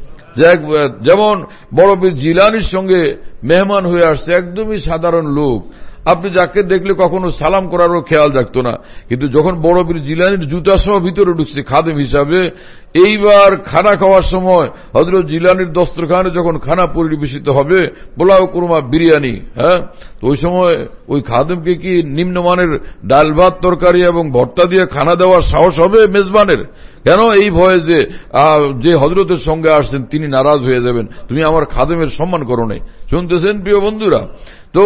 যেমন বড় পীর জিলানীর সঙ্গে মেহমান হয়ে আসছে একদমই সাধারণ লোক, আপনি যাকে দেখলে কখনো সালাম করারও খেয়াল রাখতো না, কিন্তু যখন বড় পীর জিলানীর জুতা সহ ভিতরে ঢুকছে খাদেম হিসাবে, এইবার খানা খাওয়ার সময় হযরত জিলানীর দস্তরখানে যখন খানা পরিবেশিত হবে, পোলাও কুরমা বিরিয়ানি, হ্যাঁ, তো ওই সময় ওই খাদেমকে কি নিম্নমানের ডাল ভাত তরকারি এবং ভর্তা দিয়ে খানা দেওয়ার সাহস হবে মেজবানের? কেন? এই ভয়ে যে যে হযরতের সঙ্গে আসছেন তিনি নারাজ হয়ে যাবেন, তুমি আমার খাদেমের সম্মান করো নাই। শুনতেছেন প্রিয় বন্ধুরা? তো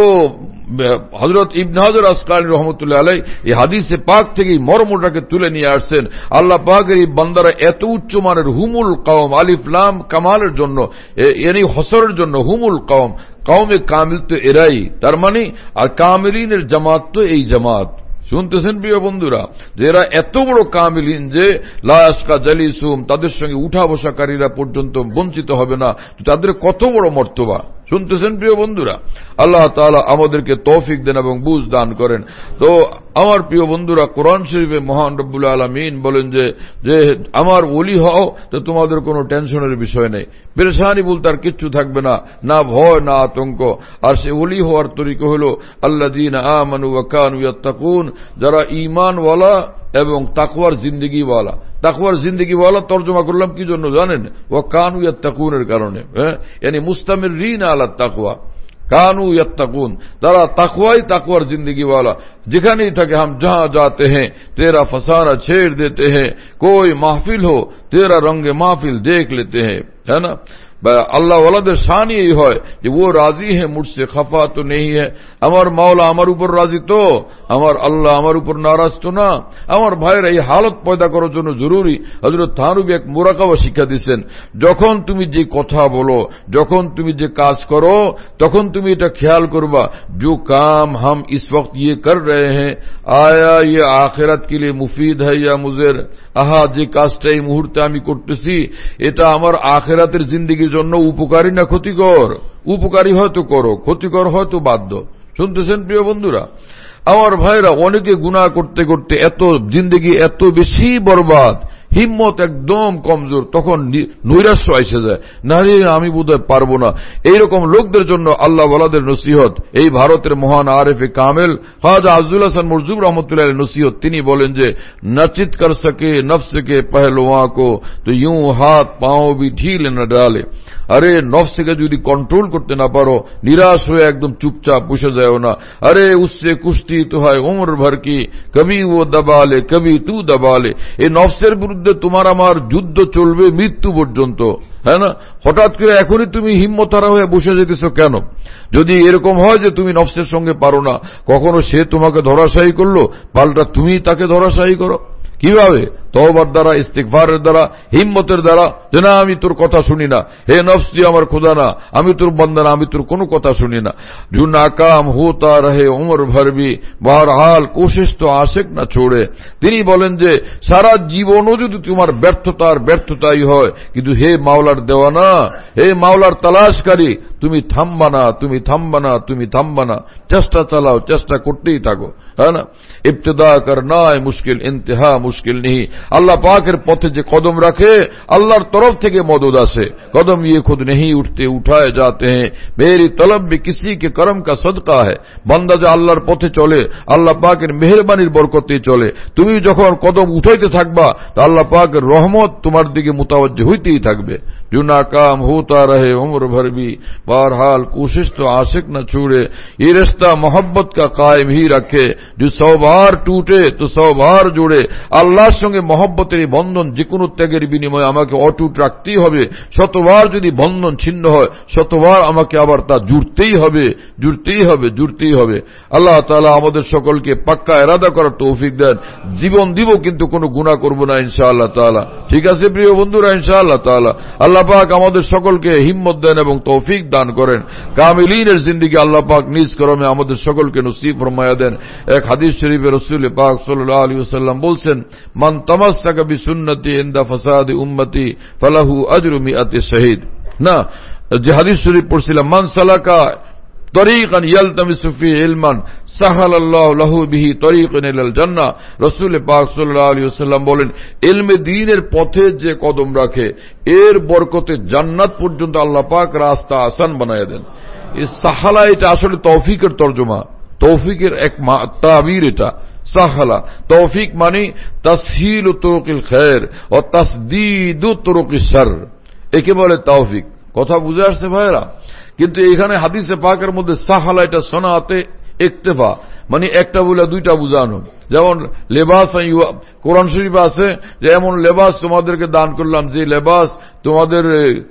হযরত ইবনে হাজার আসকালানী রাহমাতুল্লাহ আলাইহি এই হাদিসে পাক থেকে মর্মটাকে তুলে নিয়ে আসছেন। আল্লাহ পাকের এই বান্দারা এত উচ্চ মানের হুমুল কওম, আলিফ লাম কামালের জন্য, ইয়ানি হসরের জন্য হুমুল কওম, কওমে কামিল তো এরাই, তার মানে আর কামিলিনের জামাত তো এই জামাত। শুনতেছেন প্রিয় বন্ধুরা, যে এরা এত বড় কামিলিন যে লা ইয়াসকা জালিসুহুম, তাদের সঙ্গে উঠা বসাকারীরা পর্যন্ত বঞ্চিত হবে না। তাদের কত বড় মর্তবা! শুনতেছেন প্রিয় বন্ধুরা? আল্লাহ তাআলা আমাদেরকে তৌফিক দেন এবং বুঝ দান করেন। তো আমার প্রিয় বন্ধুরা, কোরআন শরীফে মহান রব্বুল আলামিন বলেন যে যে আমার ওলি হও তো তোমাদের কোনো টেনশনের বিষয় নেই, পেরেশানি বলতে আর কিচ্ছু থাকবে না, না ভয় না আতঙ্ক। আর সে ওলি হওয়ার তরিকা হলো আল্লাযীনা আমানু ওয়া কানু ইয়াত্তাকুন, যারা ঈমানওয়ালা এবং তাকওয়ার জিন্দেগিওয়ালা। তাকওয়ার জিন্দেগিওয়ালা তর্জমা করলাম কি জন্য জানেন? ওয়া কানু ইয়াত্তাকুনের কারণে, হ্যাঁ, ইয়ানি মুস্তামিরিন আলা তাকওয়া, কানু ইয়াত্তাকুন, তারা তাকওয়াই তাকওয়ার জিন্দেগিওয়ালা। যেখানেই থাকে हम जहां जाते हैं तेरा फसाना छेड़ देते हैं, कोई महफिल हो तेरा रंग महफिल देख लेते हैं। है ना? আল্লাহ ওয়ালাদের শান এই হয় যে ও রাজি হে মুঝসে খফা তো নেই হে, আমার মাওলা আমার উপর রাজি তো, আমার আল্লাহ আমার উপর নারাজ তো না। আমার ভাইয়েরা, এই হালত পয়দা করার জন্য জরুরি হযরত থানবী এক মুরাকাবা শিক্ষা দিচ্ছেন। যখন তুমি যে কথা বলো, যখন তুমি যে কাজ করো, তখন তুমি এটা খেয়াল করবা, जो काम हम इस वक्त ये कर रहे हैं आया ये आखिरत के लिए मुफीद है या मुज़र। আহা, যে কাজটা এই মুহূর্তে আমি করতেছি এটা আমার আখিরাতের জিন্দেগির জন্য উপকারী না ক্ষতিকর? উপকারী হয়তো করো, ক্ষতিকর হয়তো বাধ্য। শুনতেছেন প্রিয় বন্ধুরা? আমার ভাইরা, অনেকে গুনাহ করতে করতে এত জিন্দেগি এত বেশি বরবাদ, হিম্মত একদম কমজোর, তখন নৈরাশ্য এসে যায়, না রে আমি বোধহয় পারবো না। এইরকম লোকদের জন্য আল্লাহ ওয়ালাদের নসিহত, এই ভারতের মহান আরেফে কামেল খাজা আজজুল হাসান মরজুব রহমতুল্লাহ আলাইহির নসিহত, তিনি বলেন যে নচিত কর সকে নফস কে পহলওয়াं को तो यूं हाथ पांव भी ढील न डाले। আরে নফসকে যদি কন্ট্রোল করতে না পারো, নিরাশ হয়ে একদম চুপচাপ বসে যাও না। আরে উসসে কুস্তি তো হয় উমর ভর কি, কবি ও দবালে কবি তু দবালে। এই নফসের বিরুদ্ধে তোমার আমার যুদ্ধ চলবে মৃত্যু পর্যন্ত। হ্যাঁ না? হঠাৎ করে এখনই তুমি হিম্মতহারা হয়ে বসে যেতেছো কেন? যদি এরকম হয় যে তুমি নফসের সঙ্গে পারো না, কখনো সে তোমাকে ধরাশায়ী করলো, পাল্টা তুমি তাকে ধরাশায়ী করো, কিভাবে? তওবার দ্বারা, ইস্তিগফারের দ্বারা, হিম্মতের দ্বারা, যে না আমি তোর কথা শুনি না, হে নফস তুই আমার খোদা না, আমি তোর বান্দা না, আমি তোর কোনো কথা শুনি না। जो नाकाम होता रहे उम्र भर भी बहरहाल कोशिश तो आशिक ना छोड़े। তিনি বলেন যে সারা জীবনও যদি তোমার ব্যর্থতার ব্যর্থতাই হয়, কিন্তু হে মাওলার দেওয়ানা, হে মাওলার তালাশকারী, তুমি থামবা না, তুমি থামবা না, তুমি থামবা না, চেষ্টা চালাও, চেষ্টা করতেই থাকো, হ্যাঁ না। ইবতিদা করনা মুশকিল, ইন্তেহা মুশকিল नहीं। আল্লাহ পাকের পথে যে কদম রাখে আল্লাহর তরফ থেকে মদদ আসে। কদম ये खुद नहीं उठते उठाए जाते हैं, मेरी तलब भी किसी के करम का सदका है। বান্দা যে আল্লাহর পথে চলে আল্লাহ পাকের মেহেরবানির বরকতে চলে। তুমি যখন কদম উঠাইতে থাকবা তা আল্লাহ পাকের রহমত তোমার দিকে মুতাওয়াজ্জিহ হইতেই থাকবে। जो नाकाम होता रहे उम्र भर भी बहरहाल कोशिश तो आशिक न छोड़े। ये रिश्ता मोहब्बत का कायम ही रखे, जो सौ बार टूटे तो सौ बार जोड़े। আল্লাহর সঙ্গে মহব্বতের বন্ধন যে কোনো ত্যাগের বিনিময়ে আমাকে অটুট রাখতেই হবে। শতবার যদি বন্ধন ছিন্ন হয় শতবার আমাকে আবার তা জুড়তেই হবে, জুড়তেই হবে, জুড়তেই হবে। আল্লাহ তাআলা আমাদের সকলকে পাক্কা ইরাদা করার তৌফিক দেন। জীবন দিব কিন্তু কোনো গুনাহ করব না ইনশাআল্লাহ তাআলা। ঠিক আছে প্রিয় বন্ধুরা, ইনশাআল্লাহ তাআলা আল্লাহ পাক আমাদের সকলকে হিম্মত দেন এবং তৌফিক দান করেন। কামিলিনের জিন্দেগি আল্লাহ পাক নিজ করমে আমাদের সকলকে নসিব ফরমায়া দেন। এক হাদিস শরীফে রাসূল পাক সাল্লাল্লাহু আলাইহি ওয়াসাল্লাম বলছেন, মান তামাসসাকা বিসুন্নতি ইনদা ফাসাদি উম্মতি ফালাহু আজরু মিআতি শাহীদ। না, যে হাদিস শরীফ পড়ছিলাম, মান সালাকা তরিকান ইয়ালতামিসু ফিহি ইলমান সাহালাল্লাহু লাহু বিহি তরিকান ইলাল জান্নাহ। রাসূল পাক সাল্লাল্লাহু আলাইহি ওয়াসাল্লাম বলেন, ইলমে দ্বীনের পথে যে কদম রাখে এর বরকতে জান্নাত পর্যন্ত আল্লাহ পাক রাস্তা আসান বানায়া দেন। এই সাহালা এটা আসলে তৌফিকের তরজমা, তৌফিকের এক তাবির এটা। সাহালা তৌফিক মানে তাসহিলু তুরুকিল খায়র ও তাসদীদু তুরুকিশ শার, একে বলে তৌফিক। কথা বুঝে আসছে ভাইরা? কিন্তু এখানে হাদিসে পাকের মধ্যে সাহালা এটা সনাতে ইক্তেফা মানে একটা বলে দুইটা বুঝানো। যেমন লেবাস কোরআন শরীফে আছে যে এমন লেবাস তোমাদেরকে দান করলাম যে লেবাস তোমাদের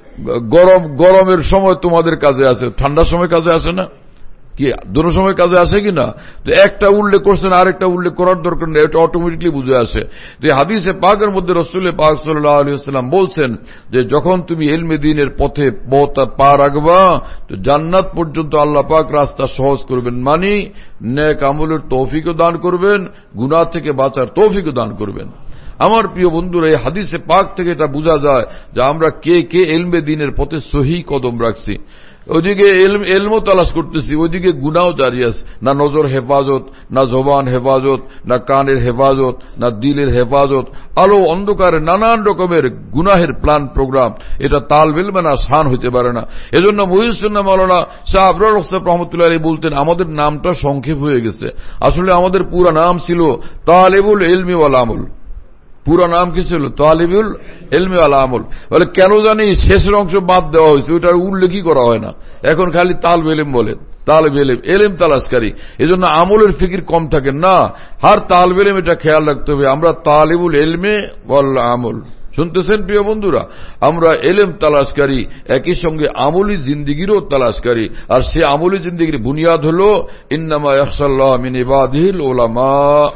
গরম গরমের সময় তোমাদের কাজে আসে, ঠান্ডার সময় কাজে আসে না, কি দুটো সময় কাজে আসে কিনা? তো একটা উল্লেখ করছেন আরেকটা উল্লেখ করার দরকার নেই, এটা অটোমেটিকলি বুঝে আসে। তো হাদিসে পাকের মধ্যে রাসূল পাক সাল্লাল্লাহু আলাইহি ওয়াসাল্লাম বলছেন যে যখন তুমি ইলমে দ্বীনের পথে পা রাখবা তো জান্নাত পর্যন্ত আল্লাহ পাক রাস্তা সহজ করবেন, মানে নেক আমলের তৌফিকও দান করবেন, গুনাহ থেকে বাঁচার তৌফিকও দান করবেন। আমার প্রিয় বন্ধুরা, এই হাদিসে পাক থেকে এটা বোঝা যায় যে আমরা কে কে ইলমে দ্বীনের পথে সহি কদম রাখছি। ওইদিকে এলমও তালাশ করতেছি, ওইদিকে গুনাও জারি আছে। না নজর হেফাজত, না জবান হেফাজত, না কানের হেফাজত, না দিলের হেফাজত, আলো অন্ধকারে নানান রকমের গুনাহের প্ল্যান প্রোগ্রাম। এটা তালবে ইলম না শান হইতে পারে না। এজন্য মুহিউদ্দিন মাওলানা শাহ আবরার হোসেন রহমতুল্লাহ আলাইহি বলতেন, আমাদের নামটা সংক্ষেপ হয়ে গেছে। আসলে আমাদের পুরো নাম ছিল তালিবুল ইলমি ওয়াল আমল। পুরো নাম কি ছিল? তালিবুল ইলমি ওয়াল আমল। বলে কেন জানি শেষের অংশ বাদ দেওয়া হয়েছে, ওইটার উল্লেখই করা হয় না। এখন খালি তালবে ইলম বলে, তালবে ইলম, ইলম তালাশকারী। এজন্য আমলের ফিকির কম থাকে না। হার তালবে ইলম এটা খেয়াল রাখতে হবে, আমরা তালিবুল ইলমি ওয়াল আমল। শুনতেছেন প্রিয় বন্ধুরা? আমরা ইলম তালাশকারী, একই সঙ্গে আমলি জিন্দেগিরও তালাশকারী। আর সে আমলি জিন্দেগির বুনিয়াদ হল ইন্নামা ইয়াখশাল্লাহ মিন ইবাদিহিল উলামা।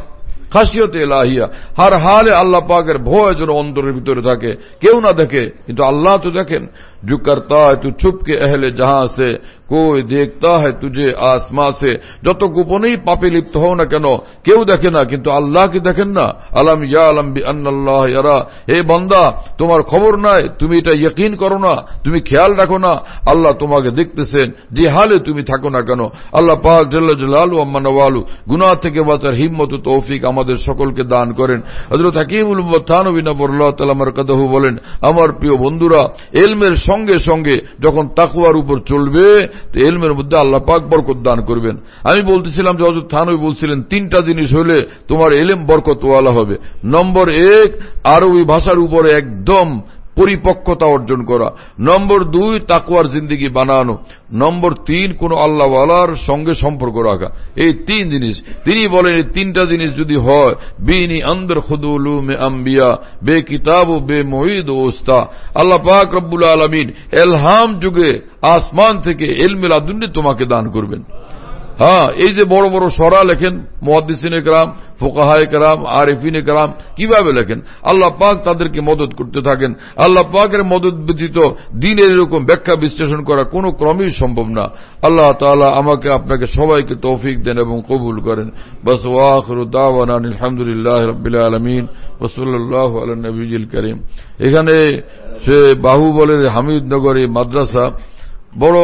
খাশিয়ত ইলাহিয়া, हर हाल अल्लाह पाकेर भय যেন অন্তরের ভিতরে থাকে, কেউ না দেখে কিন্তু আল্লাহ তো দেখেন। जो करता है तू छुप के अहले जहां से, कोई देखता है तुझे आसमां से। যত গোপনেই পাপে লিপ্ত হও না কেন কেউ দেখে না, কিন্তু আল্লাহ কি দেখেন না? আলম ইয়ালাম বিআন্নাল্লাহ ইয়ারা। হে বান্দা, তোমার খবর নাই, তুমি এটা ইয়কিন করো না, তুমি খেয়াল রাখো না, আল্লাহ তোমাকে দেখতেছেন যে হালে তুমি থাকো না কেন। আল্লাহ পাক জাল্লা জালালু ওয়া মানওয়ালু গুনাহ থেকে বাঁচার হিম্মত ও তৌফিক আমাদের সকলকে দান করেন। হযরত হাকিমুল উম্মাত থানভী নবরুল্লাহ তাআলা মারকাদাহু বলেন, আমার প্রিয় বন্ধুরা, ইলমের সঙ্গে সঙ্গে যখন তাকওয়ার উপর চলবে তো ইলমের মধ্যে আল্লাহ পাক বরকত দান করবেন। আমি বলতেছিলাম যে হযরত থানভী বলছিলেন তিনটা জিনিস হলে তোমার ইলম বরকতওয়ালা হবে। নম্বর এক, আরবি ভাষার উপরে একদম পরিপক্কতা অর্জন করা। নম্বর দুই, তাকওয়ার জিন্দেগি বানানো। নম্বর তিন, কোন আল্লাহওয়ালার সঙ্গে সম্পর্ক রাখা। এই তিন জিনিস তিনি বলেন, এই তিনটা জিনিস যদি হয়, বিনি আন্দর খুদুলুমে আম্বিয়া বে কিতাব ও বে মুঈদ ও উস্তা। আল্লাহ পাক রব্বুল আলামিন ইলহাম যুগে আসমান থেকে ইলমে লাদুন্নি তোমাকে দান করবেন। হ্যাঁ, এই যে বড় বড় সরা লেখেন মুহাদ্দিসিনে কেরাম, ফুকাহায়ে কেরাম, আরিফিনে কেরাম কিভাবে লেখেন। আল্লাহ পাক তাদেরকে মদত করতে থাকেন। আল্লাহ পাকের মদত ব্যতীত দ্বীনের এরকম ব্যাখ্যা বিশ্লেষণ করা কোনো ক্রমেই সম্ভব না। আল্লাহ তাআলা আমাকে আপনাকে সবাইকে তৌফিক দেন এবং কবুল করেন। বাস ওয়া আখিরু দাওয়ানা আলহামদুলিল্লাহি রাব্বিল আলামিন ওয়া সাল্লাল্লাহু আলা নবিয়িল কারীম। এখানে সে বাহুবলের হামিদনগরে মাদ্রাসা বড়,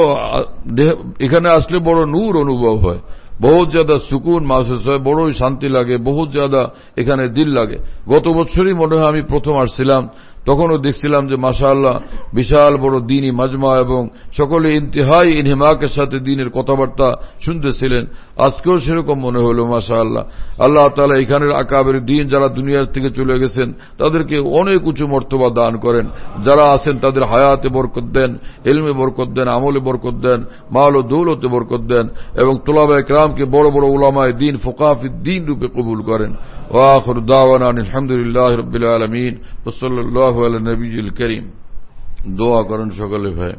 এখানে আসলে বড় নূর অনুভব হয়, বহুত জ্যাদা সুকুন মাহসুস হয়, বড়ই শান্তি লাগে, বহুত জ্যাদা এখানে দিল লাগে। গত বছরই মনে হয় আমি প্রথম আসছিলাম, তখনও দেখছিলাম যে মাশাআল্লাহ বিশাল বড় দ্বীনি মাজমা এবং সকলে ইন্তিহাই ইনহিমাকের সাথে দ্বীনের কথাবার্তা শুনতেছিলেন। আজকেও সেরকম মনে হলো মাশাআল্লাহ। আল্লাহ তাআলা এখানের আকাবের দ্বীন যারা দুনিয়ার থেকে চলে গেছেন তাদেরকে অনেক উঁচু মর্তবা দান করেন, যারা আছেন তাদের হায়াতে বরকত দেন, ইলমে বরকত দেন, আমলে বরকত দেন, মাল ও দৌলতে বরকত দেন এবং তুলাবায়ে কেরামকে বড় বড় উলামায়ে দ্বীন ফুকাহা ফিদ্দীন রূপে কবুল করেন। ওয়া আখিরু দাওয়ানা আলহামদুলিল্লাহি রাব্বিল আলামিন ওয়া সাল্লাল্লাহু আলা নবিয়িল কারীম। দোয়া করেন সকলে ভাই।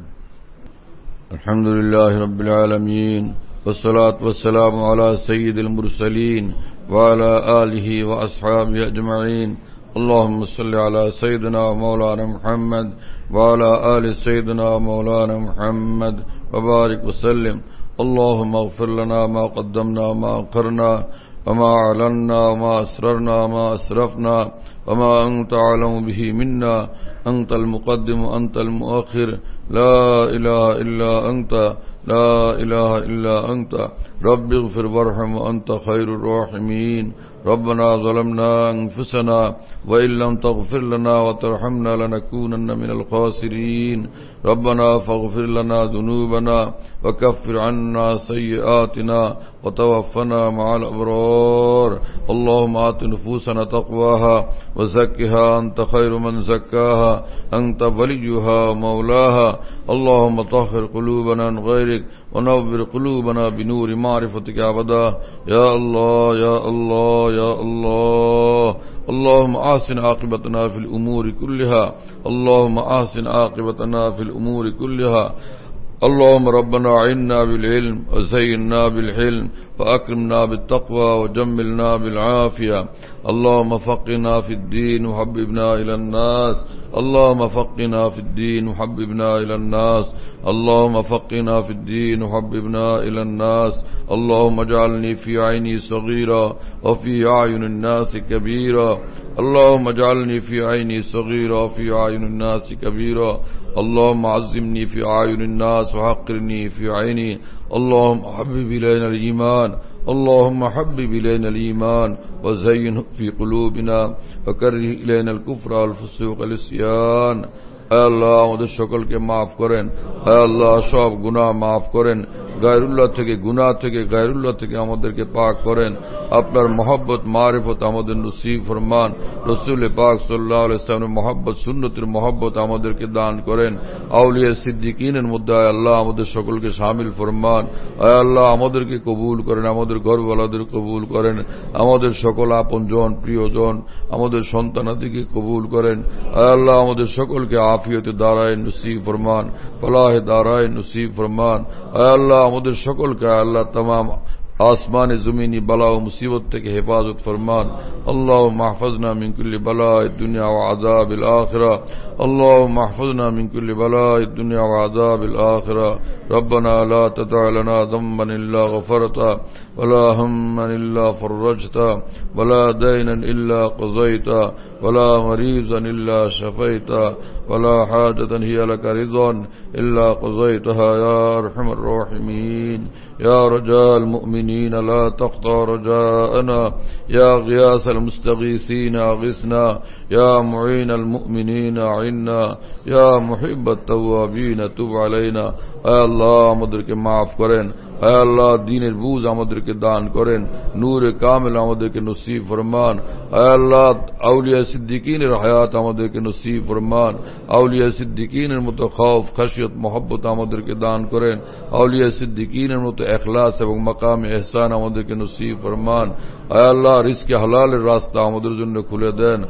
আলহামদুলিল্লাহি রাব্বিল আলামিন ওয়াসসালাতু ওয়াসসালামু আলা সাইয়্যিদিল মুরসালিন ওয়া আলা আলিহি ওয়া আসহাবিহি আজমাইন। আল্লাহুম্মা সাল্লি আলা সাইয়্যিদিনা ওয়া মাওলানা মুহাম্মদ ওয়া আলা আলি সাইয়্যিদিনা ওয়া মাওলানা মুহাম্মদ ওয়া বারিক ওয়া সাল্লিম। اللهم اغفر لنا ما قدمنا وما أخرنا وما أعلنا وما أسررنا وما أسرفنا وما أنت أعلم به منا. أنت المقدم وأنت المؤخر، لا إله إلا أنت، لا إله إلا أنت. رب اغفر وارحم وأنت خير الراحمين. ربنا ظلمنا أنفسنا وإن لم تغفر لنا وترحمنا لنكونن من الخاسرين. ربنا فاغفر لنا ذنوبنا وكفر عنا سيئاتنا وتوفنا مع الأبرار. اللهم آت نفوسنا تقواها وزكها أنت خير من زكاها، أنت وليها ومولاها. اللهم طهر قلوبنا عن غيرك ونور قلوبنا بنور معرفتك أبدا. يا الله يا الله يا الله. اللهم أحسن عاقبتنا في الأمور كلها، اللهم أحسن عاقبتنا في الأمور كلها. اللهم ربنا أعنا بالعلم وزينا بالحلم وأكرمنا بالتقوى وجملنا بالعافية. اللهم فقنا في الدين وحببنا إلى الناس. اللهم فقنا في الدين وحببنا إلى الناس. اللهم فقنا في الدين وحببنا إلى الناس. اللهم اجعلني في عيني صغيرا وفي أعين الناس كبيرا. اللهم اجعلني في عيني صغيرا وفي أعين الناس كبيرا. اللهم عظمني في أعين الناس وحقرني في عيني. اللهم حبب إلينا الإيمان، اللهم حبب إلينا الإيمان وزينه في قلوبنا وكره إلينا الكفر والفسوق والعصيان. আল্লাহ আমাদের সকলকে মাফ করেন। আল্লাহ সব গুনাহ মাফ করেন। গায়রুল্লাহ থেকে, গুনাহ থেকে, গায়রুল্লাহ থেকে আমাদেরকে পাক করেন। আপনার মহব্বত মারিফত আমাদের নসিব ফরমান। রাসূল পাক সাল্লাল্লাহু আলাইহি ওয়াসাল্লামের মহব্বত, সুন্নতের মহব্বত আমাদেরকে দান করেন। আউলিয়া সিদ্দিকিনের মধ্যে আল্লাহ আমাদের সকলকে শামিল ফরমান। আয় আল্লাহ আমাদেরকে কবুল করেন, আমাদের ঘরওয়ালাদের কবুল করেন, আমাদের সকল আপনজন প্রিয়জন আমাদের সন্তানাদিকে কবুল করেন। আয় আল্লাহ আমাদের সকলকে আফিয়তে দারায়ে নসিব ফরমান, ফলাহে দারায়ে নসিব ফরমান। আয় আল্লাহ আমাদের সকলকে আল্লাহ तमाम आसमान ज़मीनी बला व मुसीबत के हिफाजत फरमान। अल्लाहुम्मा महफज़ना मिन कुल्लि बलाइ दुनिया व अज़ाबिल आखिरा। अल्लाहुम्मा महफज़ना मिन कुल्लि बलाइ दुनिया व अज़ाबिल आखिरा। रब्बना ला तदअ लना ज़म्बन इल्ला गफ़रता वला हम्मन इल्ला फ़रजता वला दैनन इल्ला क़ज़ैता वला मरीज़न इल्ला शफ़ैता वला हाजतन हिय लक रिज़न इल्ला क़ज़ैतहा या अरहमर राहिमीन। या रजाल मुमिनीन ला तक़ता रजाअना, या गियास المستغيثين अग़िثना, या मुईन المؤمنين अइन्ना, या मुहिब्ब التوابين तुब अलैना। আয় আল্লাহ আমাদেরকে মাফ করেন। আয় আল্লাহ দ্বীনের বুঝ আমাদেরকে দান করেন, নূরে কামিল আমাদেরকে নসিব ফরমান। আয় আল্লাহ আউলিয়া সিদ্দিকিনের হায়াত আমাদেরকে নসিব ফরমান। আউলিয়া সিদ্দিকিনের মতো খৌফ খাশিয়ত মহব্বত আমাদেরকে দান করেন। আউলিয়া সিদ্দিকিনের মতো ইখলাস এবং মাকামে ইহসান আমাদেরকে নসিব ফরমান। আয় আল্লাহ রিজকে হালালের রাস্তা আমাদের জন্য খুলে দেন, হারাম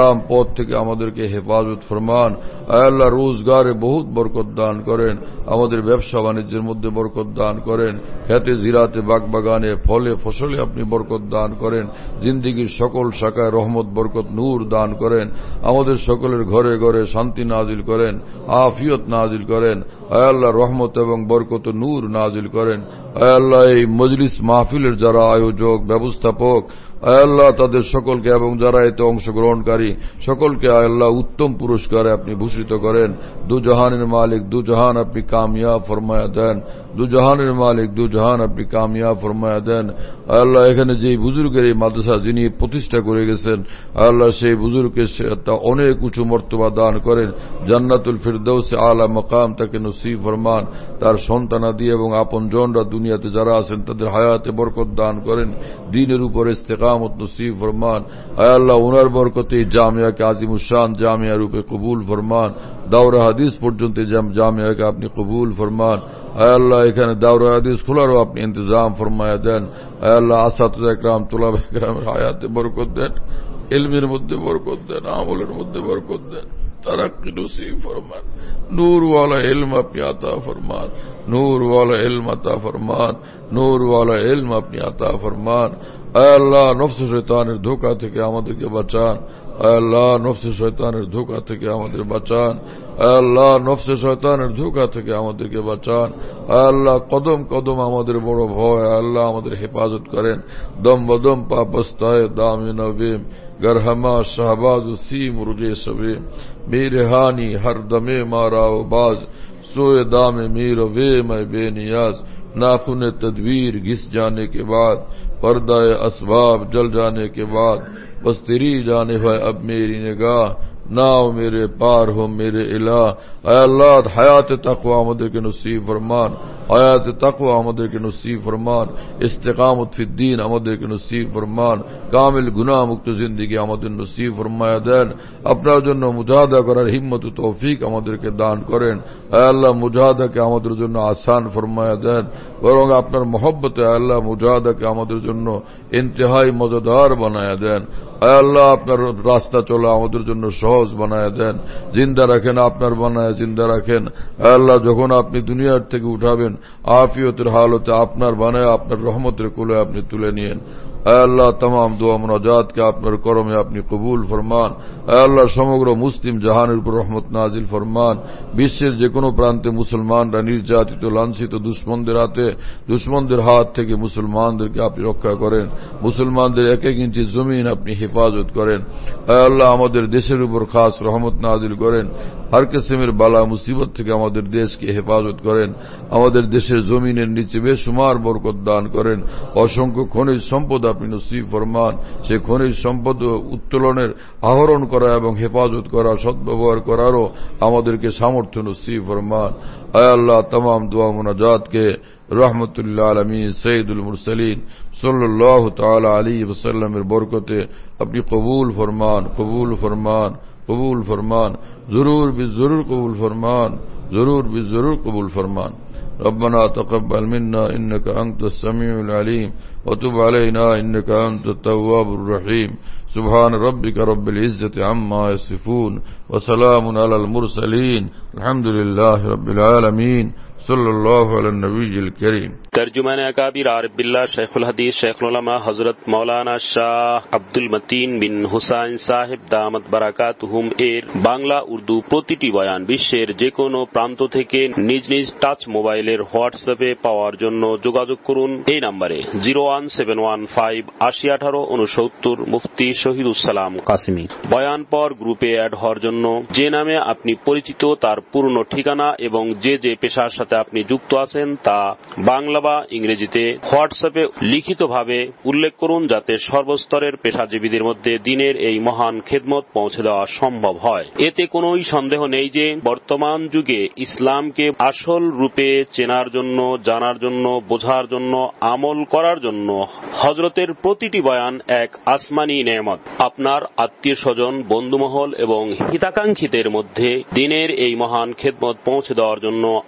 হারাম পথ থেকে আমাদেরকে হেফাজত ফরমান। আয় আল্লাহ রোজগারে বহুত বরকত দান করেন, আমাদের ব্যবসা বাণিজ্যের মধ্যে বরকত দান করেন, খেতে জিরাতে বাগবাগানে ফলে ফসলে আপনি বরকত দান করেন, জিন্দিগির সকল শাখায় রহমত বরকত নূর দান করেন, আমাদের সকলের ঘরে ঘরে শান্তি নাজিল করেন, আফিয়ত নাজিল করেন। আয় আল্লাহ রহমত এবং বরকত নূর নাজিল করেন। আয় আল্লাহ এই মজলিস মাহফিলের যারা আয়োজক ব্যবস্থাপক, আয় আল্লাহ তাদের সকলকে এবং যারা এতে অংশগ্রহণকারী সকলকে আয় আল্লাহ উত্তম পুরস্কারে আপনি ভূষিত করেন। দুজাহানের মালিক দুজাহান আপনি কামিয়াব ফরমায়া দেন, দুজাহানের মালিক দুজাহান আপনি কামিয়াব ফরমায়া দেন। আয় আল্লাহ এখানে যে বুজুর্গের এই মাদ্রাসা যিনি প্রতিষ্ঠা করে গেছেন, আয় আল্লাহ সেই বুজুর্গকে অনেক উঁচু মর্তবা দান করেন, জান্নাতুল ফিরদৌসে আলা মাকাম তাকে নসিব ফরমান। তার সন্তানাদি এবং আপন জনরা দুনিয়াতে যারা আছেন তাদের হায়াতে বরকত দান করেন, দ্বীনের উপর ইস্তেকামত নসিব ফরমান। আয় আল্লাহ ওনার বরকতে জামিয়াকে আজিমুশান জামিয়া রূপে কবুল ফরমান, দাওরা হাদিস পর্যন্ত জামিয়াকে আপনি কবুল ফরমান। আয় আল্লাহ এখানে দাওরা হাদিস খোলারও আপনি ইন্তজাম ফরমায়া দেন। আয় আল্লাহ আসাতুজা ইকরাম তুলাবা ইকরামের হায়াতে বরকত দেন, ইলমের মধ্যে বরকত দেন, আমলের মধ্যে বরকত দেন, তারাক্কি নসিব ফরমান। নূর ওয়ালা ইলম আপনি আতা ফরমান, নূর ওয়ালা ইলম আতা ফরমান, নূর ওয়ালা ইলম আপনি আতা ফরমান। আয় আল্লাহ নফস শয়তানের ধোঁকা থেকে আমাদেরকে বাঁচান। আয় আল্লাহ নফস শয়তানের ধোঁকা থেকে আমাদের বাঁচান। আয় আল্লাহ নফস শয়তানের ধোঁকা থেকে আমাদেরকে বাঁচান। আয় আল্লাহ কদম কদম আমাদের বড় ভয়, আল্লাহ আমাদের হেফাজত করেন। দম বদম পাপস্তায় দামে নবীম গরহমা শাহবাজ সি মুরগে সবে মেরে হানি হর দমে মারাও বাজ सोए दामे मीर वे मैं बेनियाज नाखुन तदवीर घिस जाने के बाद पर्दाए असबाब जल जाने के बाद बस तेरी जाने है अब मेरी निगाह नाव मेरे पार हो मेरे इलाह। आय अल्लाह हयात तकवा আমাদেরকে নসিব ফরমান, हयात तकवा আমাদেরকে নসিব ফরমান, ইস্তেকামত ফিদ দ্বীন আমাদেরকে নসিব ফরমান, কামিল গুনাহ মুক্ত জিন্দেগি আমাদের নসিব ফরমায়া দেন। আপনার জন্য মুজাহাদা করার হিম্মত ও তৌফিক আমাদেরকে দান করেন। আয় আল্লাহ মুজাহাদাকে আমাদের জন্য আসান ফরমায়া দেন, বরং আপনার মহব্বতে আয় আল্লাহ মুজাহাদাকে আমাদের জন্য ইন্তেহাই মজাদার বানায়া দেন। আয় আল্লাহ আপনার রাস্তা চলা আমাদের জন্য সহজ বানায়া দেন, জিন্দা রাখেন, আপনার বানায় জিন্দা রাখেন। আয় আল্লাহ যখন আপনি দুনিয়ার থেকে উঠাবেন আফিয়তের হালতে আপনার বানায় আপনার রহমতের কোলে আপনি তুলে নিয়েন। আয় আল্লাহ तमाम দোয়া মুনাজাতকে আপনার করমে আপনি কবুল ফরমান। আয় আল্লাহ সমগ্র মুসলিম জাহানের উপর রহমত নাজিল ফরমান। বিশ্বের যে কোনো প্রান্তে মুসলমানরা নির্যাতিত লাঞ্ছিত দুশ্মনদের হাতে দুশ্মনদের হাত থেকে মুসলমানদেরকে আপনি রক্ষা করেন, মুসলমানদের এক এক ইঞ্চি জমিন আপনি হেফাজত করেন। আয় আল্লাহ আমাদের দেশের উপর খাস রহমত নাজিল করেন, हर किस्मेर बाला मुसीबत থেকে আমাদের দেশকে হেফাজত করেন, আমাদের দেশের জমিনের নিচে বেশুমার বরকত দান করেন, অসংখ্য খনিজ সম্পদ আপনি নসিব ফরমান। সেই খনিজ সম্পদ উত্তোলনের আহরণ করা এবং হেফাজত করা সদ্ব্যবহার করারও আমাদেরকে সামর্থ্য নসিব ফরমান। আয় আল্লাহ तमाम দোয়া মুনাজাতকে রহমতুল্লাহ আলামিন সৈয়দুল মুরসালিন সাল্লাল্লাহু তাআলা আলাইহি ওয়াসাল্লামের বরকতে আপনি কবুল ফরমান, কবুল ফরমান, कबूल फरमान, जरूर भी जरूर कबूल फरमान, जरूर भी जरूर कबूल फरमान। रब्बना तक़ब्बल मिन्ना इन्नका अंतस समीउल अलीम व तुब अलैना इन्नका अंतत तव्वाबुर रहीम। सुभान रब्बिका रब्बिल इज्जति अम्मा यसिफून व सलामुन अलल मुरसलीन अल्हम्दुलिल्लाहि रब्बिल आलमीन सल्लल्लाहु अलैहि नबील करीम। तर्जुमान अकाबिर आरिफ बिल्लाह शेखुल हदीस शेखुल उलमा हजरत मौलाना শাহ আব্দুল মতিন বিন হুসাইন সাহেব দামাত বারাকাতুহুম এর বাংলা উর্দু প্রতিটি বয়ান বিশ্বের যে কোনো প্রান্ত থেকে নিজ নিজ টাচ মোবাইলের হোয়াটসঅ্যাপে পাওয়ার জন্য যোগাযোগ করুন এই নম্বরে zero one seven one five আশি আঠারো উনসত্তর মুফতি শহীদুসালাম কাসিমি। বয়ান পর গ্রুপে অ্যাড হওয়ার জন্য যে নামে আপনি পরিচিত তার পূর্ণ ঠিকানা এবং যে যে পেশার সাথে আপনি যুক্ত আছেন তা বাংলা বা ইংরেজিতে হোয়াটসঅ্যাপে লিখিতভাবে উল্লেখ করুন, যাতে সর্বস্তরের পেশাজীবীদের মধ্যে দিনের এই মহান খেদমত পৌঁছে দেওয়া সম্ভব হয়। এতে কোনোই সন্দেহ নেই যে বর্তমান যুগে ইসলামকে আসল রূপে চেনার জন্য, জানার জন্য, বোঝার জন্য, আমল করার জন্য হযরতের প্রতিটি বয়ান এক আসমানী নেয়ামত। আপনার আত্মীয় স্বজন, বন্ধুমহল এবং হিতাকাঙ্ক্ষীদের মধ্যে দিনের এই মহান খেদমত পৌঁছে দেওয়ার জন্য আপনিও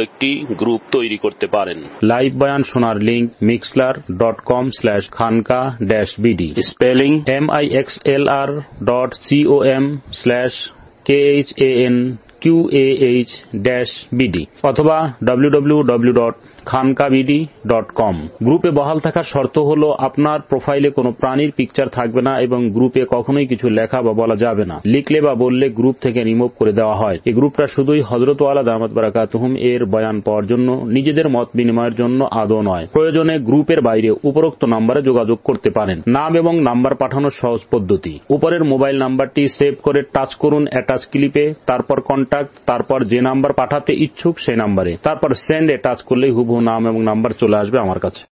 একটি গ্রুপ তৈরি করতে পারেন। লাইভ বয়ান শোনার link Mixlr dot com slash Khanka dash BD, spelling M I X L R dot com slash K H A N Q A H dash BD অথবা W W W dot Khanka BD dot com. গ্রুপে বহাল থাকার শর্ত হল আপনার প্রোফাইলে কোনো প্রাণীর পিকচার থাকবে না এবং গ্রুপে কখনোই কিছু লেখা বা বলা যাবে না। লিখলে বা বললে গ্রুপ থেকে রিমুভ করে দেওয়া হয়। এই গ্রুপটা শুধুই হযরত ওয়ালা দামাত বারাকাতুহুম এর বয়ান পাওয়ার জন্য, নিজেদের মত বিনিময়ের জন্য আদৌ নয়। প্রয়োজনে গ্রুপের বাইরে উপরোক্ত নম্বরে যোগাযোগ করতে পারেন। নাম এবং নাম্বার পাঠানোর সহজ পদ্ধতি: উপরের মোবাইল নাম্বারটি সেভ করে টাচ করুন অ্যাটাচ ক্লিপে, তারপর কন্টাক্ট, তারপর যে নাম্বার পাঠাতে ইচ্ছুক সেই নাম্বারে, তারপর সেন্ড এ টাচ করলেই হুবহু নাম এবং নাম্বার চলে আসবে আমার কাছে।